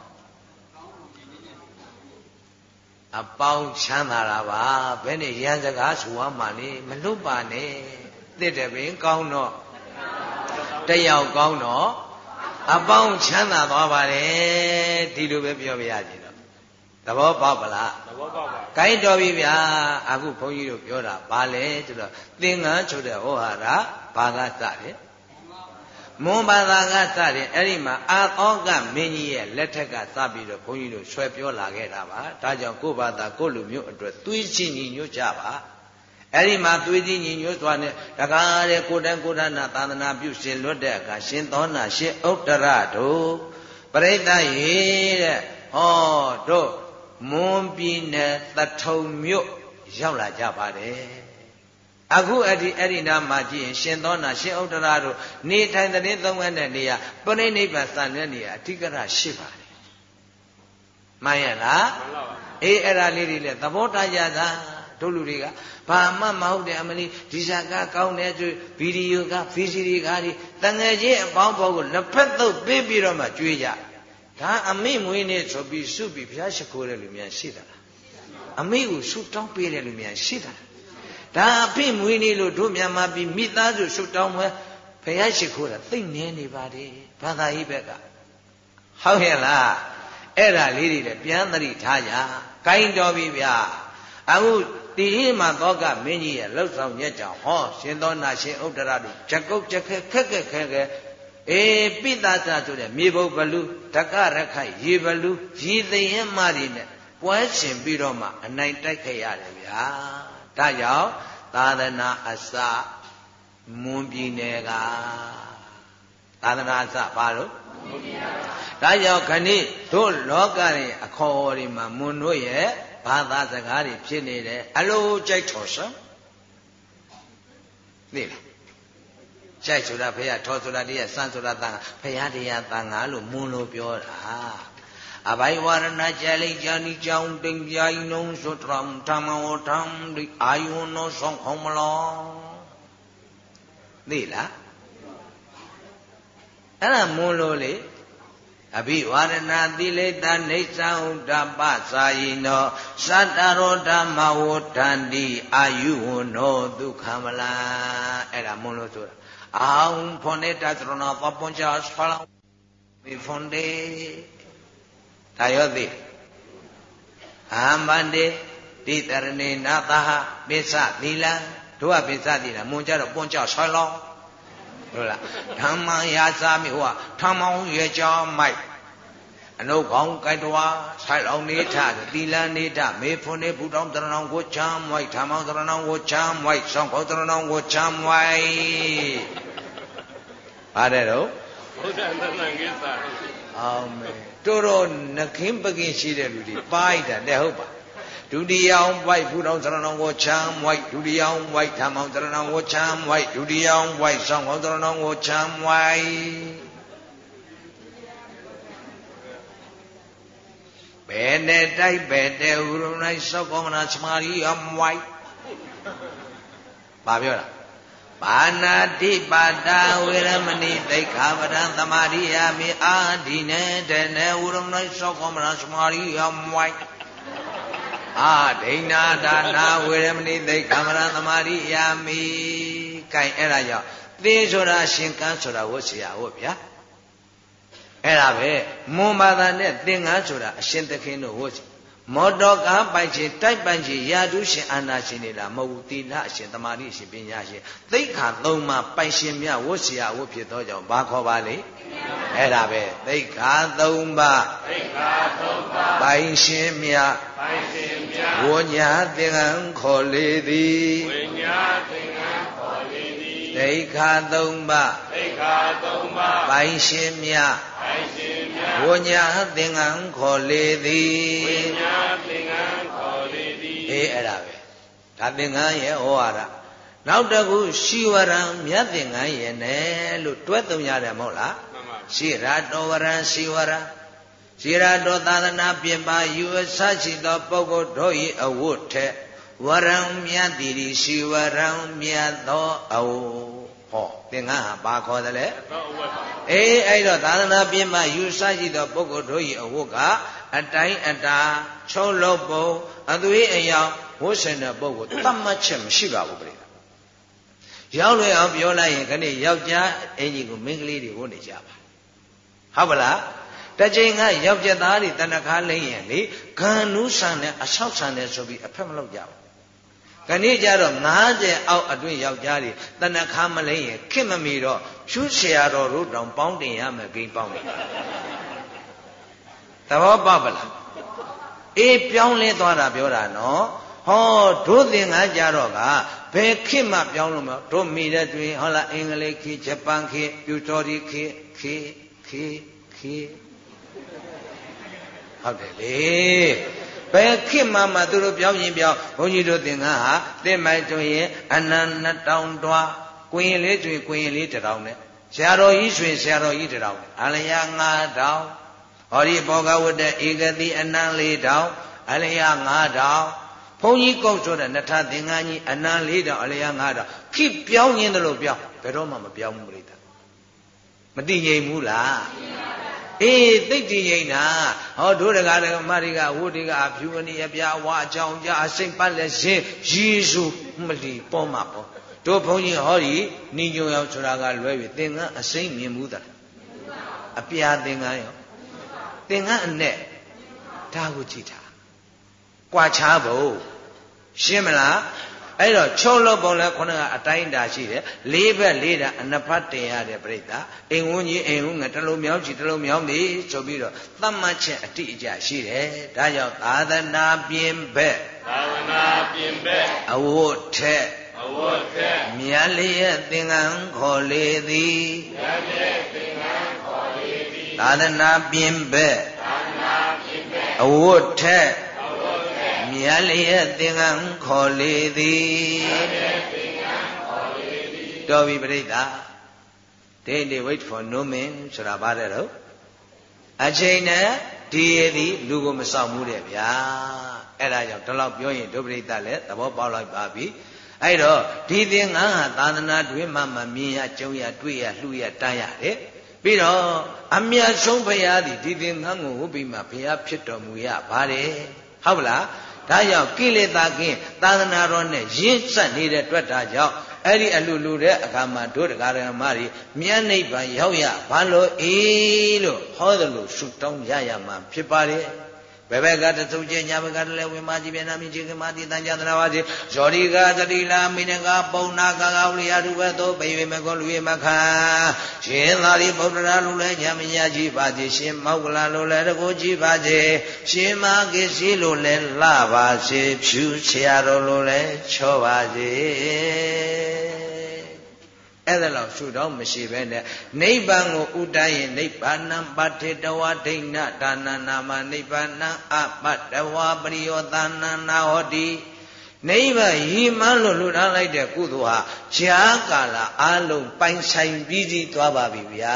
အပေါင်းချမ်းသာတာပါဘယ်နဲ့ရန်စကားဆိုရမှလေမလွတ်ပါနဲ့တစ်တပင်ကောင်းတော့တယောက်ကောင်းတော့အပေါင်းချမ်းသာသွားပါတယ်ဒီလိုပဲပြောပြရစီတော့သဘောပေါက်ပလားသဘောပေါက်ပါ gain တော်ပြီဗျာအခုဘုန်းကြီးတို့ပြောတာဘာလဲဆိုတော့သင်္ကန်းဆိုတဲ့ဟောဟာရဘာကစတယ်မွန်ဘာသာကစတယ်အဲ့ဒီမှာအာသောကမင်းကြီးရဲ့လက်ထက်ကစပြီးတော့ဘုန်းကြီးတို့ဆွဲပြောလာခဲ့တာပါဒါကြောင့်ကိုယ့်ဘာသာကိုယ့်လူမျိုးအတွက်သွေးချင်းညီညွတ်ကြပါအဲ့ဒီမှာသွေးချင်းညီညွတ်စွာနဲ့တကားတဲ့ကိုယ်တန်းကိုယ်တန်းသာသနာပြုရှင်လွတ်တဲ့အခါရှင်သောနာရှင်ဥတ္တရတို့ပရိသတ်ရေတဲ့ဟောတို့မွန်ပြည်နယ်သထုံမြို့ရောက်လာကြပါတယ်အခုအဲ့ဒီနာမှာကြည့်ရင်ရှင်သောနာရှင်ဥတ္တရတို့နေထိုင်တဲ့သုံးခန်းတဲ့နေရာပရိနိဗ္ဗာန်စံတဲ့နေရာအဓိကရရှိပါတယ်မှန်ရလားမှန်ပါပါအေးအဲ့ဒါလေးတွေလည်းသဘောတရားရတာတို့လူတွေကဘာမှမဟုတ်တယ်အမလီဒီစာကကောင်းတယ်ဆိုဗီဒီယိုက VCD ကားတွေတငယ်ချင်းအပေါင်းပေါင်းကိုလက်ဖက်သုတ်ပေးပြီးတော့မှကြွေးကြဒါအမိမွေးနေဆိုပြီးစုပြီးဘုရားရှိခိုးတဲ့လူများရှိသလားအမိကိုဆုတောင်းပေးတဲ့လူများရှိသလားဒါအဖိမွေးနေလို့တို့မြန်မာပြည်မိသားစုဆုတောင်းမယ်ဘုရားရှိခိုးတာသိနေနေပါတယ်ဘာသာရေးဘက်ကဟုတ်ရဲ့လားအဲ့ဒါလေးတွေလည်းပြန်သတိထားကြကိုင်းတော်ပြီဗျာအခုဒီဟိမှာသောကမင်းကြီးရဲ့လှုပ်ဆောင်ရက်ကြောင့်ဟောရှင်သောနာရှင်ဥတ္တရတို့ဂျကုတ်ကြက်ခက်အေးပိသသာဆိုတဲ့မြေဘုတ်ဘလူဓကရခိုက်ရေဘလူရေသိရင်မတွေနဲ့ပွဲရှင်ပြီးတော့မှအနိုင်တိုက်ခဲ့ရတယ်ဗျာဒါကြောင့်သာသနာအစမွန်ပြည်နယ်ကသာသနာအစဘာလို့မွန်ပြည်နယ်ဒါကြောင့်ခဏိတို့လောကရဲ့အခေါ်အဝေါ်တွေမှာမွန်တို့ရဲ့ဘာသာစကားတွေဖြစ်နေတယ်အလိုကြိုက်တော်စမ်းသိလားကြိုက်ဆိုတာဘုရားထောဆိုတာတရားစမ်းဆိုတာတန်ဘုရားတရားတန်ငါလို့မွန်လို့ပြောတာအဘိဝရဏကြလိကြာနိကြောင့်တင်ပြိုင်လုံးဆိုထမ်ဓမ္မဝထမ်ဒီအာယုန်နောဆောင်ခေါမလောသိလားအဲ့ဒါမွန်လို့လေအဘိဝရဏသီလေတနေသံဥဒ္ဒပသာယိနောသတ္တရောဓမ္မဝဋ္ဌန္တိအာယုဝနောဒုက္ခမလအဲ့ဒါမွန်လို့ဆိုတာအောင်ဖုန်နေတာသရဏပပွန်ချာဆဖလောင်းဒီဖုန်ဒေဒါရောသိအာမန္တေတိတရဏေနာသဟပိစ္ဆသီလံတို့ကပိစ္ဆသီလံမွန်ကြတော့ပွန်ချာဆဖလောင်းဟုတ်လားဓမ္မယာစာမိဟိုကထမောင်းရကြောင်းမိုက်အနုကောင်းကိုက်တော်ဆိုင်လောင်းနေထသီလံနေထမေဖွန်နေဘူတောင်းတရဏောင်ကိုချမ်းမိုက်ဓမ္မောင်းတရဏောင်ကိုချမ်းမိုက်ဆောင်ကောတရဏောင်ကိုချမ်းမိုက်ပါတယ်တော့ဘုရားသနာကိစ္စအောင်မယ်တို့တော့နှခင်းပကင်းရှိတဲ့လူတွေပိုင်းတာတဲ့ဟုတ်ပါဒုတိယံဝိုက်ဘုရောင်သရဏံကိုချမ်းဝိုက်ဒုတိယံဝိုက်ဓမ္မောင်သရဏံကိုချမ်းဝိုက်ဒုတိယံဝိုက်ဆောင်ကောသရဏံကိုချမ်းဝိုက်ဘယ်နဲ့တိုက်ပဲတဲ့ဥရုံ၌သောကောမနာသမာရိယံဝိုက်ဘာပြောတာပါဏာတိပါတာဝေရမဏိသိက္ခာပဒံသမာရိယာမိအာဒီနေတနေဥရုံ၌သောကောမနာသမာရိယံဝိုက်အာဒိဏဒါနာဝေရမဏိသိက္ခာမရသမာရိယာမိကိုင်အဲ့ဒါကြောင့်သေဆိုတာရှင်ကန်းဆိုတာဝတ်เสียဟုတ်ဗျာအဲ့ဒါပဲမွန်ဘာသာနဲ့သင်္ကန်းဆိုတာအရှင်သခင်တို့ဝတ်မော်တော်ကားပိုင်ခြင်းတိုက်ပိုင်ခြင်းယာတုရှင်အာနာရှင်တွေလားမဟုတ်ဘူးသီလအရှင်သမာဓိအရှင်ပညာရှင်သိက္ခာသုံးပါးပိုင်ရှင်မြတ်ဝတ်เสียဝတ်ဖြစ်သောကြောင့်ဘာခေါ်ပါလိမ့်အဲ့ဒါပဲသိက္ခာသုံးပါးပိုင်ရှင်မြတ်ဝဉ္ညာသင်္ကန်းခေါ်လေသည်သိက္ခာသုံးပါးပိုင်ရှင်မြတ်ဝဉ္ညာသင်္ကန်းခေါ်လေသည်အေးအဲ့ဒါပဲဒါသင်္ကန်းရဲ့ဩဝါဒနောက်တစ်ခုရှိဝရံမြတ်သင်္ကန်းရဲ့နဲ့လို့တွဲသုံးရတယ်မဟုတ်လားရှိရတောဝရံရှိဝရံရှိရတောသာသနာပြင်ပါယူအစရှိသောပုဂ္ဂိုလ်တို့၏အဝတ်ထက်ဝရံမြတ်တိရှိဝရံမြတ်သောအဝတ်ဟောသင်္ကန်းဟာဘာခေါ်တယ်လဲအေးအဲ့တော့သာသနာပြင်ပါယူအစရှိသောပုဂ္ဂိုလ်တို့၏အဝတ်ကအတိုင်းအတာချုံလုံးပုံအသွေးအယောင်ဝတ်ဆင်တဲ့ပုဂ္ဂိုလ်သတ်မှတ်ချက်မရှိပါဘူးပြိတ္တာရောက်လွယ်အောင်ပြောလိုက်ရင်ခဏယောက်ျားအင်ကြီးကိုမိန်းကလေးတွေဝတ်နေကြပါဟုတ်ပါလားတစ်ချိန်ကယောက်ျားသားတွေတဏ္ဍခါလိမ့်ရင်လေဂန္နုဆန်နဲ့အဆောက်ဆန်နဲ့ဆိုပြီးအဖက်မလုပ်ကြဘူးကနေ့ကျတော့90အောက်အတွင်းယောက်ျားတွေတဏခါမလိမ့်ရင်ခင်မမီတော့ဖြူဆရာတော်တို့တောင်ပေါင်းတင်ရမယ်ဂိမ်းပေါင်းတယ်သဘောပေါက်ပါလားအေးပြောင်းလဲသွားတာပြောတာနော်ဟောတို့သင်္ကန်းကြတော့ကဘယ်ခေတ်မှပြောင်းလို့မတို့မိတဲ့တွင်ဟုတ်လားအင်္ဂလိပ်ခေတ်ဂျပန်ခေတ်ပြူတော်ဒီခေတ်ဟုတ်တယ်လေဘယ်ခေတ်မှသူတို့ပြောင်းရင်ပြောင်းဘုန်းကြီးတို့သင်္ကန်းဟာတစ်မိုက်တွင်ရင်အနန္တ2000တွားကွင်လေးတွင်ကွင်လေး1000နဲ့ဆရာတော်ကြီးတွင်ဆရာတော်ကြီး1000အလျာ9000ဟောဒီဘောဂဝတ္တဧကတိအနန္တ4000အလျာ9000ဘုန်းကြီးကုတ်ဆိုတဲ့နထသင်္ကန်းကြီးအနန္တ4000အလျာ9000ခိပြောင်းရင်းတယ်လို့ပြောင်းဘယ်တော့မှမပြောင်းဘူးပြိတ္တာမတည်ငြိမ်ဘူးလားအေးသိတည်ငြိမ်တာဟောတို့တကားမတွေကဝုတွေကအဖြူအနီအပြာဝါအကြောင်းကြအစိမ့်ပတ်လက်ရှင်းယေရှုမလီပေါ်မှာပေါ်တို့ဘုန်းကြီးဟောဒီနိညုံရောက်ဆိုတာကလွဲပြီသင်္ကန်းအစိမ့်မြင်မှုသားအပြာသင်္ကန်းရောသင်္ကန်းအနဲ့ဒါကိုကြည့်တာကွာခြားဖို့ရှင်းမလားအဲ့တော့ချုပ်လို့ပုံလဲခုနကအတိုင်းတာရှိတယ်၄ဘက်၄တာအနှစ်ဖက်တင်ရတဲ့ပြိတ္တာအိမ်ဝန်းကြီးအိမ်ဝန်းငါတစ်လုံးမြောင်းချီတစ်လုံးမြောင်းသည်ဆိုပြီးတော့သတ်မှတ်ချက်အတိအကျရှိတယ်ဒါကြောင့်သာသနာပြင်ဘက်အဝတ်ထက်မြတ်လျက်သင်္ကန်းခေါ်လေသည်သာသနာပြင်ဘက်အဝတ်ထက်မြတ်လျက်သင်္ကန်းခေါ်လေသည်တော်ပြီပြိတ္တာ They wait for no man ဆိုတာပါတယ်တော့အချိန်နဲ့ဒီရည်သည်လူကိုမဆောင်မှုတဲ့ဗျာအဲ့ဒါကြောင့်ဒီလောက်ပြောရင်ဒုပရိသလည်းသဘောပေါက်လိုက်ပါပြီအဲ့တော့ဒီသင်္ကန်းဟာသာသနာတွင်မှမြင်ရကြုံရတွေ့ရလှူရတန်းရတယ်ပြီးတော့အမြတ်ဆုံးဘုရားသည်ဒီသင်္ကန်းကိုဟုတ်ပြီမှဘုရားဖြစ်တော်မူရပါတယ်ဟုတ်ပါလားဒါကြောင့်ကိလေသာကင်းသာသနာတော်နဲ့ရင်းစပ်နေတဲ့တွေ့တာကြောင့်အဲ့ဒီအလှလူတဲ့အခါမှာတို့တရားဓမ္မတွေမြတ်နိဗ္ဗာန်ရောက်ရဘာလို့အေးလို့ဟောတယ်လို့ဆုတောင်းရရမှာဖြစ်ပါတယ်ဘယ်ဘက်ကတသုကျညာဘက်ကတလည်းဝိမာကြီးပြန်နာမြင့်ကြီးကမာတိတန်ကြသနာပါစေဇောဒီကသတိလာမိနကပုံနာကကဝိရတုဘသောပေဝေမကောလူရမခာရှင်သာရိပုတ္တရာလူလည်းညာမညာကြီးပါစေရှင်မောက္ကလလူလည်းတကိုကြီးပါစေရှင်မကိစီလူလည်းလှပါစေဖြူဆရာတော်လူလည်းချောပါစေအဲ့ဒါလောက်ရှုတော့မရှိပဲနဲ့နိဗ္ဗာန်ကိုဥတ္တရင်နိဗ္ဗာန်ပဋ္ဌေတဝဒိဋ္ဌဒါနနာမနိဗ္ဗာန်အပတ္တဝပရိယောသနာနာဟောတိနိဗ္ဗာန်ရည်မှန်းလို့လှူဒါန်းလိုက်တဲ့ကုသိုလ်ဟာဈာကာလအလုံးပိုင်ဆိုင်ပြီးစီးသွားပါပြီဗျာ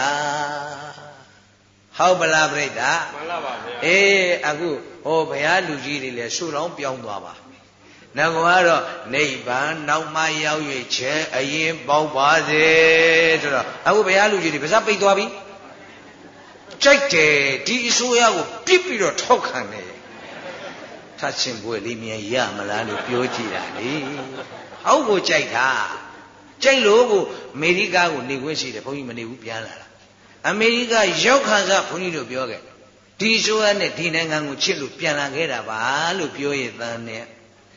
ဟုတ်ပလားပြိတ္တာမှန်ပါဗျာအေးအခုဟောဘုရားလူကြီးတွေလည်းရှုတော်ပြောင်းသွားပါငါကတော့နိဗ္ဗာန်နောက်မှရောက်၍ချဲအရင်ပေါက်ပါစေဆိုတော့အခုဘုရားလူကြီးတွေပါးစပ်ပိတ်သွားပြီကြိုက်တယ်ဒီအစိုးရကိုပြစ်ပြီးတော့ထောက်ခံတယ်ထတ်ချင်းပွဲလေးမြင်ရမလားလို့ပြောကြည့်တာလေဟောက်ကိုကြိုက်တာကြိုက်လို့ကိုအမေရိကကိုနေခွင့်ရှိတယ်ဘုန်းကြီးမနေဘူးပြန်လာတာအမေရိကရောက်ခါစားဘုန်းကြီးတို့ပြောခဲ့ဒီအစိုးရနဲ့ဒီနိုင်ငံကိုချစ်လို့ပြန်လာခဲ့တာပါလို့ပြောရတဲ့နဲ့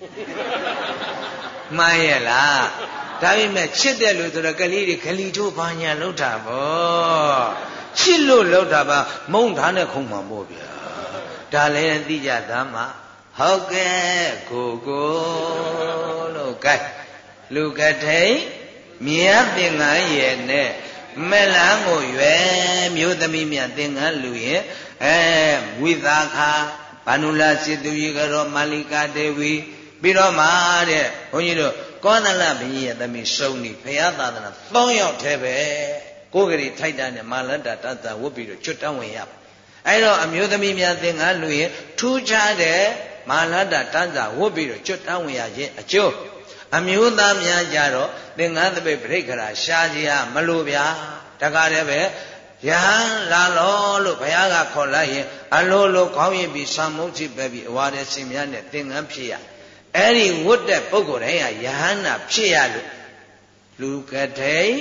မှန်ရဲ့လားဒါပေမဲ့ချစ်တယ်လို့ဆိုတော့ကလေးတွေခလီထိုးဘာညာလောက်တာပေါ့ချစ်လို့လောက်တာပါမုံထားနဲ့ခုံမှာပေါ့ဗျာဒါလည်းသိကြသားမှာဟုတ်ကဲ့ကိုလို့ကဲလူကထိန်မြတ်သင်္ကန်းရဲ့နဲ့မလန်းကိုရွယ်မျိုးသမီးမြတ်သင်္ကန်းလူရဲ့ဝိသခာဘာနုလာစေတုရေကတော့မာလိကာဒေဝီပြီးတော့မှတဲ့ဘုန်းကြီးတို့ကောသလဘုရားရဲ့သမီးစုံနေဘုရားသာသနာ3ယောက်တည်းပဲကိုယ်ကလေးထိုက်တာနဲ့မာလတ္တတသဝတ်ပြီးတော့ကျွတ်တန်းဝင်ရပါအဲ့တော့အမျိုးသမီးများသင်္ကန်းလူရင်ထူးခြားတဲ့မာလတ္တတသဝတ်ပြီးတော့ကျွတ်တန်းဝင်ရခြင်းအကျိုးအမျိုးသားများကြတော့သင်္ကန်းတပိတ်ပြိခရာရှားကြီးမလို့ဗျာတကားတည်းပဲယဟန်လာလို့ဘုရားကခေါ်လိုက်ရင်အလိုလိုခေါင်းရင်ပြီးဆံမုတ်ကြည့်ပဲပြီးအဝါတဲ့စင်များနဲ့သင်္ကန်းဖြစ်ရအဲ့ဒီဝတ်တဲ့ပုဂ္ဂိုလ်တိုင်းကယဟန္တာဖြစ်ရလို့လူကထိန်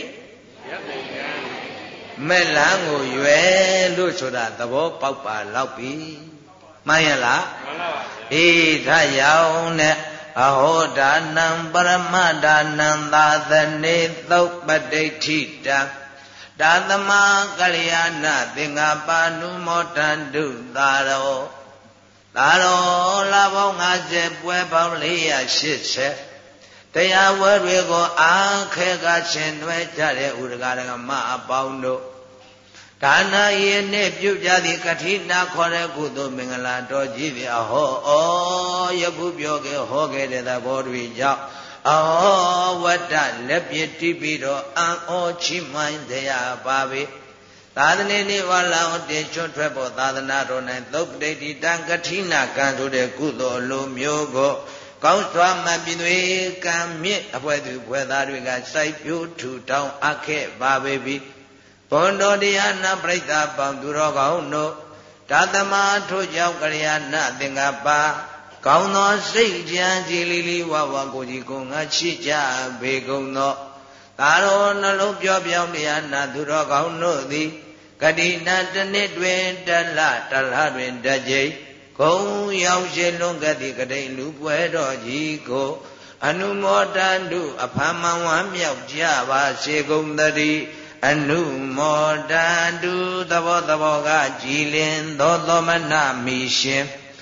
မဲ့လန်းကိုရွယ်လို့ဆိုတာသဘောပေါက်ပါလောက်ပြီမှန်ရလားမှန်ပါပါအေးဒါရောင်နဲ့ဟောဒါနံပရမဒါနံသာသနေသုတ်ပဋိဋ္ဌိတံဒါသမကလျာဏသင်္ဃပါနုမောတန္တုသာရောလာပေါင်း50ပွဲပေါင်း480တရားဝဲတွေကိုအားခဲကရှင်သွဲကြတဲ့ဥဒကရကမအပေါင်းတို့ဒါနာယေနှင့်ပြုကြသည့်ကတိနာခေါ်တဲ့ကုသိုလ်မင်္ဂလာတော်ကြီးဖြင့်အဟောယခုပြောခဲ့ဟောခဲ့တဲ့သဘောတွေကြောင့်အဟောဝတ္တလက်ပြတိပြီးတော့အံ့ဩချီးမွမ်းတရားပါပဲသာသနေနိဝါလာတေချွတ်ထွက်ပေါ်သာသနာတော်၌သုတ်ပဋိဋ္ဌိတံကတိနာကံဆိုတဲ့ကုသိုလ်အလိုမျိုးကိုကောင်းစွာမှပြည်သွေးကံမြင့်အဖွဲသူဖွဲသားတွေကစိုက်ပျိုးထူထောင်အပ်ခဲ့ပါပေပြီဘုံတော်တရားနာပရိသတ်ပေါင်းသူတော်ကောင်းတို့ဒါသမထို့ကြောင့်ကလျာဏသင်္ကပ္ပကောင်းသောစိတ်ကြံကြည်လီလီဝဝကိုကြီးကိုငါရှိကြပေကုန်သောသာရောနှလုံးပြောပြောင်းတရားနာသူတော်ကောင်းတို့သည်ကတိနာတနှစ်တွင်တလတွင်တကြိမ်ဂုံရောက်ရှိလွန်ကတိကတိလူပွဲတော်ကြီးကိုအနုမောတန္တုအဖမ်းမဝမ်းမြောက်ကြပါစေကုန်သတည်းအနုမောတန္တုသဘောကကြည်လင်သောသောမနမီရှင်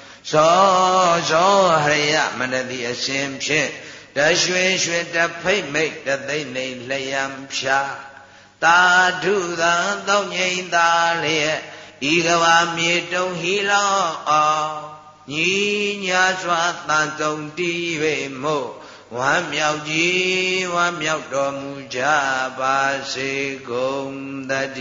သောဟရိယမနတိအရှင်ဖြင့်တရွှေတဖိတ်မိတ်တသိမ့်နေလျံဖြာတာဓုသာတောင်းငိမ့်သာလျက်ဤကဘာမြေတုံဟီလောအောင်ညီညာစွာတန်တုံတီးပေမို့ဝမ်းမြောက်ကြီးဝမ်းမြောက်တော်မူကြပါစေကုန်သတ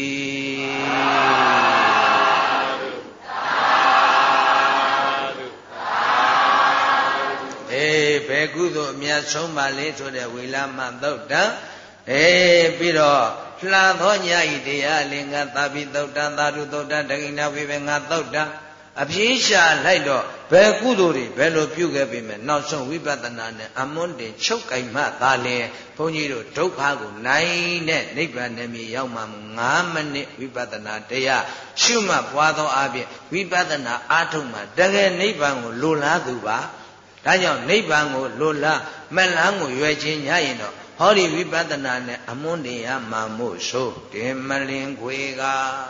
ည်းဘယ်ကုသိုလ်အမြတ်ဆုံးပါလေဆိုတဲ့ဝိလမသုတ်တံပြီးတော့လှသောညဤတရားလင်္ကသဗ္ဗိသုတ်တံသာဓုသုတ်တံဒဂိဏဝိဘေငါသုတ်တံအပြင်းရှာလိုက်တော့ဘယ်ကုသိုလ်တွေဘယ်လိုပြုခဲ့ပြီမဲ့နောက်ဆုံးဝိပဿနာနဲ့အမွန်းတင်ချုပ်ကင်မှသာလင်ဘုန်းကြီးတို့ဒုက္ခကိုနိုင်တဲ့နိဗ္ဗာန်နဲ့မြေရောက်မှ9မိနစ်ဝိပဿနာတရားရှုမှတ်ပွားသောအပြင်ဝိပဿနာအားထုတ်မှတကယ်နိဗ္ဗာန်ကိုလိုလားသူပါဒါကြောင့်နိဗ္ဗာန်ကိုလိုလားမလန်းကိုရွယ်ခြင်းညရင်တော့ဟောဒီဝိပဿနာနဲ့အမွန်းတင်ရမှာမို့ဆိုတင်မလင်ခွေက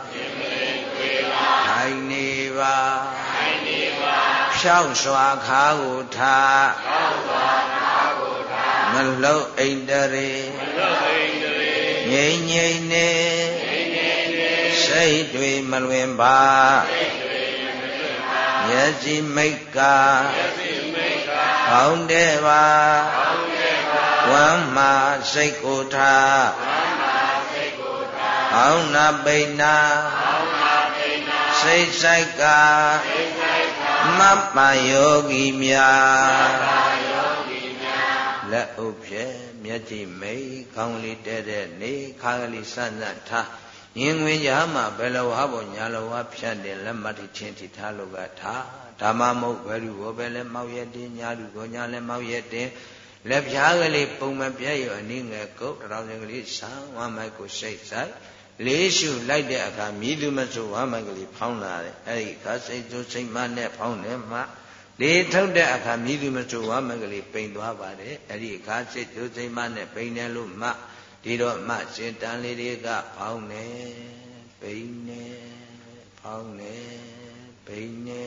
နိုင်နေပါဖြောက်စွာခါကိုထားမလုံအိန္ဒရေငြိမ့်နေစိတ်တွေမလွင်ပါမျက်စိမိတ်ကကောင်းတဲ့ပါဝမ်းမာစိတ်ကိုထားကောင်းနာပိဏ္ဏစိတ်ဆိုင်ကမပ္ပယောဂီများလက်ဥဖြဲမျက်ကြည့်မိတ်ကောင်းလေးတဲ့နေခါကလေးစမ်းစမ်းထားညင်ဝင်ကြမှာဘယ်လိုဟာပေါ်ညာလိုဟာဖြတ်တယ်လက်မတ်ချင်းထိထားလို့ကထားဓမ္မမဟုတ်ဘယ်လိုဘောပဲလဲမောက်ရတဲ့ညာလူကိုညာလဲမောက်ရတဲ့လက်ဖြားကလေးပုံမပြည့်ရအနည်းငယ်ကုတ်တောင်စင်ကလေးဆန်းဝမ်းမိုက်ကိုရှိတ်ဆိုင်လေးရှုလိုက်တဲ့အခါမြည်သူမဆိုဝမ်းမိုက်ကလေးဖောင်းလာတယ်အဲ့ဒီအခါစိတ်ဆိုးစိတ်မနဲ့ဖောင်းတယ်မှလေးထုတ်တဲ့အခါမြည်သူမဆိုဝမ်းမိုက်ကလေးပိန်သွားပါတယ်အဲ့ဒီအခါစိတ်ဆိုးစိတ်မနဲ့ပိန်တယ်လို့မှဒီတော့မှစေတန်လေးတွေကဖောင်းနေပိန်နေဖောင်းနေပိန်နေ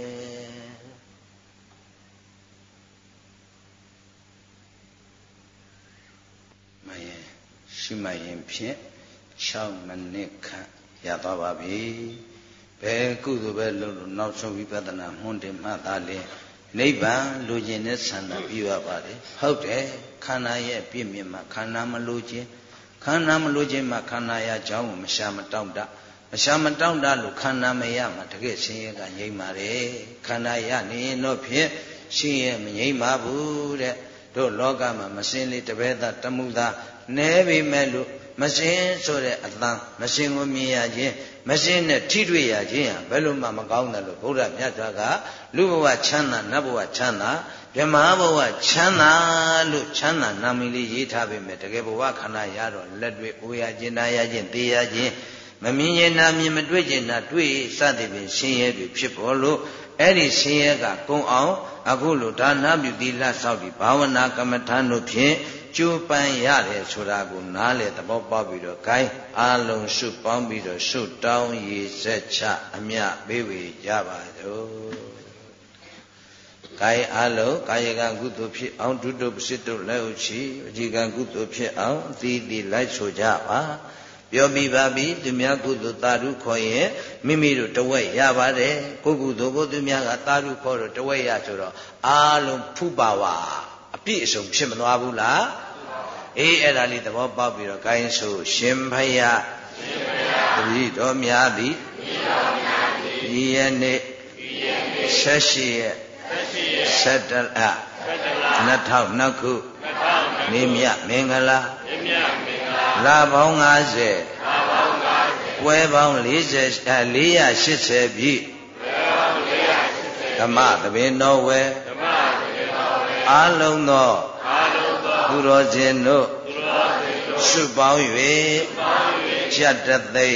မယရှိမရင်ဖြင့်6မိနစ်ခန့်ရသွားပါပြီဘယ်ကုသိုလ်ပဲလုပ်လို့နောက်ဆုံးဝိပဿနာမှွန်းတင်မှသာလေနိဗ္ဗာန်လိုချင်တဲ့ဆန္ဒပြုရပါတယ်ဟုတ်တယ်ခန္ဓာရဲ့ပြည့်မြတ်မှာခန္ဓာမလိုခြင်းခန္ဓာမလိုခြင်းမှာခန္ဓာရအကြောင်းကိုမရှာမတောင့်တမရှာမတောင့်တလို့ခန္ဓာမရမှာတကယ်ဆင်းရဲကငြိမ့်ပါတယ်ခန္ဓာရနေရင်တော့ဖြင့်ဆင်းရဲမငြိမ့်ပါဘူးတဲ့တို့လောကမှာမစင်လေးတပည့်သားတမှုသားနဲပေမဲ့လို့မစင်ဆိုတဲ့အတန်မစင်ကိုမြင်ရခြင်းမစင်နဲ့ထိတွေ့ရခြင်းဟာဘယ်လိုမှမကောင်းတယ်လို့ဘုရားမြတ်စွာကလူဘဝချမ်းသာနတ်ဘဝချမ်းသာဗြဟ္မာဘဝချမ်းသာလို့ချမ်းသာနာမည်လေးရေးထားပေမဲ့တကယ်ဘဝခန္ဓာရတော့လက်တွေ့အိုရခြင်းနာရခြင်းသိရခြင်းမမြင်ရင်နာမြင်မတွေ့ခြင်းနာတွေ့စသည်ဖြင့်ရှင်ရဲတွေဖြစ်ပေါ်လို့အဲ့ဒီဆင်းရဲကကုံအောင်အခုလိုဒါနပြုသီလဆောက်ပြီးဘာဝနာကမ္မထာတို့ဖြင့်ကျိုးပန်းရတယ်ဆိုတာကိုနားလေသဘောပေါက်ပြီးတော့ gain အားလုံးရှုပေါင်းပြီးတော့ရှုတောင်းရည်ဆက်ချအမြပေးဝေကြပါစို့ gain အားလုံးကာယကံကုသိုလ်ဖြစ်အောင်ဒုတုပစိတုလက်ဥချီဝจีကံကုသိုလ်ဖြစ်အောင်အသီးသီးလိုက်ဆိုကြပါပြောပြီးပါပြီသူများကုသိုလ်သာဓုခေါ်ရင်မိမိတို့တဝက်ရပါတယ်ကိုကုသိုလ်ကိုသူများကသာဓုခေါ်တော့တဝက်ရဆိုတော့အားလုံးဖုပါဝါအပြည့်အစုံဖြစ်မသွားဘူးလားအေးအဲ့ဒါလေးသဘောပေါက်ပြီးတော့ gain ဆိုရှင်ဖယားတပည့်တော်များသည်ဒီယနေ့78ရက်17လ2000ခုနေမြမင်္ဂလာလပေါင်း50ပွဲပေါင်း480ပြည့်ဓမ္မသဘင်တော်ဝယ်အားလုံးသောသူတော်စင်တို့စုပေါင်း၍ကြတ်တသိ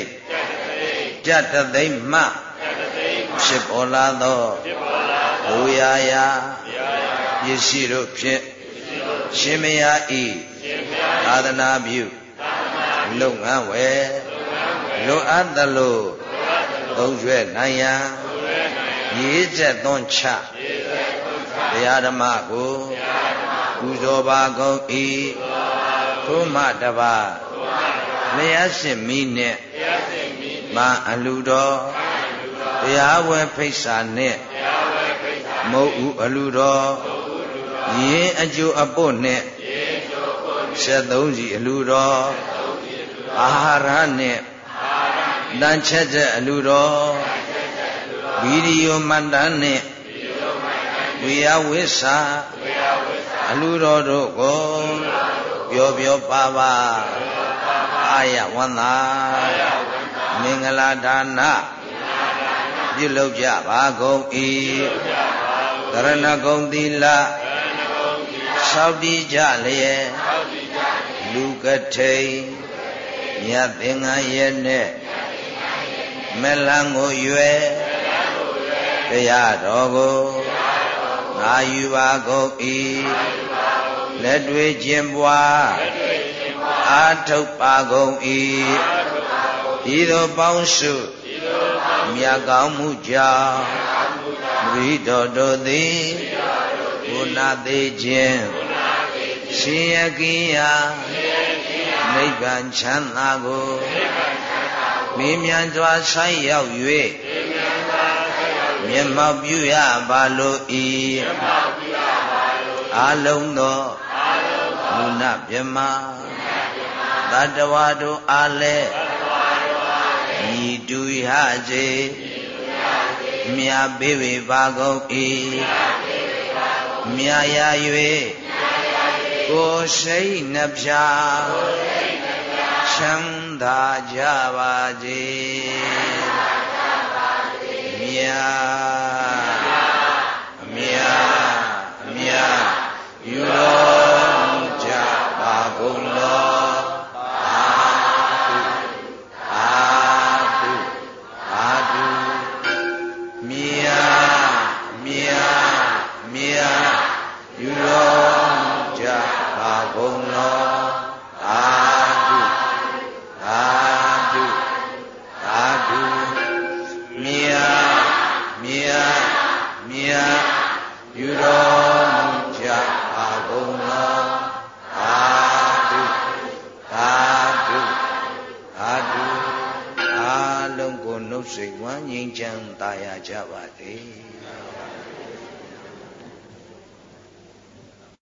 မ့်မှဖြစ်ပေါ်လာသောဘုရားရာပစ္စည်းတို့ဖြင့်ရှင်မယားဤသာသနာပြုလုပ်ငန်းဝယ်လိုအပ်သလိုသုံးရွယ်နိုင်ရန်ရေးချက်သွန်းချတရားဓမ္မကိုပူဇော်ပါကုန်၏ထို့မှတပါလျှက်စစ်မီးနှင့်မအလူတော်တရားဝဲဖိတ်စာနှင့်မုတ်ဥအလူတော်ယင်းအကျိုးအပုတ်နှင့်73စီအလူတော်အာဟာရနှင့်တန်ချက်ချက်အလူတော်ဗီဒီယိုမှတ်တမ်းနှင့်ဝိယဝိစာအလူတော်တို့ကိုပြောပါပါအာရဝန္တာမင်္ဂလာဒါနပြုလုပ်ကြပါကုန်၏ကရဏဂုံသီလဆောက်တည်ကြလျက်လူကထိန်မြတ်သင်္ကန်းရဲ့နဲ့မလန်းကိုရွယ်တရားတော်ကိုငါယူပါကုန်၏လက်တွေခြင်းပွားအာထုတ်ပါကုန်၏ဤသို့ပေါင်းစုမြတ်ကောင်းမှုကြောင့်ဝိတော်တို့သည်ဘုနာသေးခြင်းရှင်ယကိယနိဗ္ဗာန်ချမ်းသာကိုမြင်မြန်စွာဆိုင်ရောက်၍မျက်မှောက်ပြုရပါလို့ဤအလုံးသောမုဏဗြဟ္မာတတ္တဝါတို့အားလည်းဤတူရစေမြတ်ပေးဝေပါကုန်၏မြတ်ရ၍ကိုယ်စိတ်နှပြချမ်းသာကြပါစေမြတ်ယူတော်ကြပါကုန်လောယူတော်ကြပါကုန်လောအာတုမြတ်ယူတော်ကြပါကုန်လောအာတုအားလုံးကိုနှုတ်ဆက်ဝမ်းငြိမ်းချမ်းသာယာကြပါစေ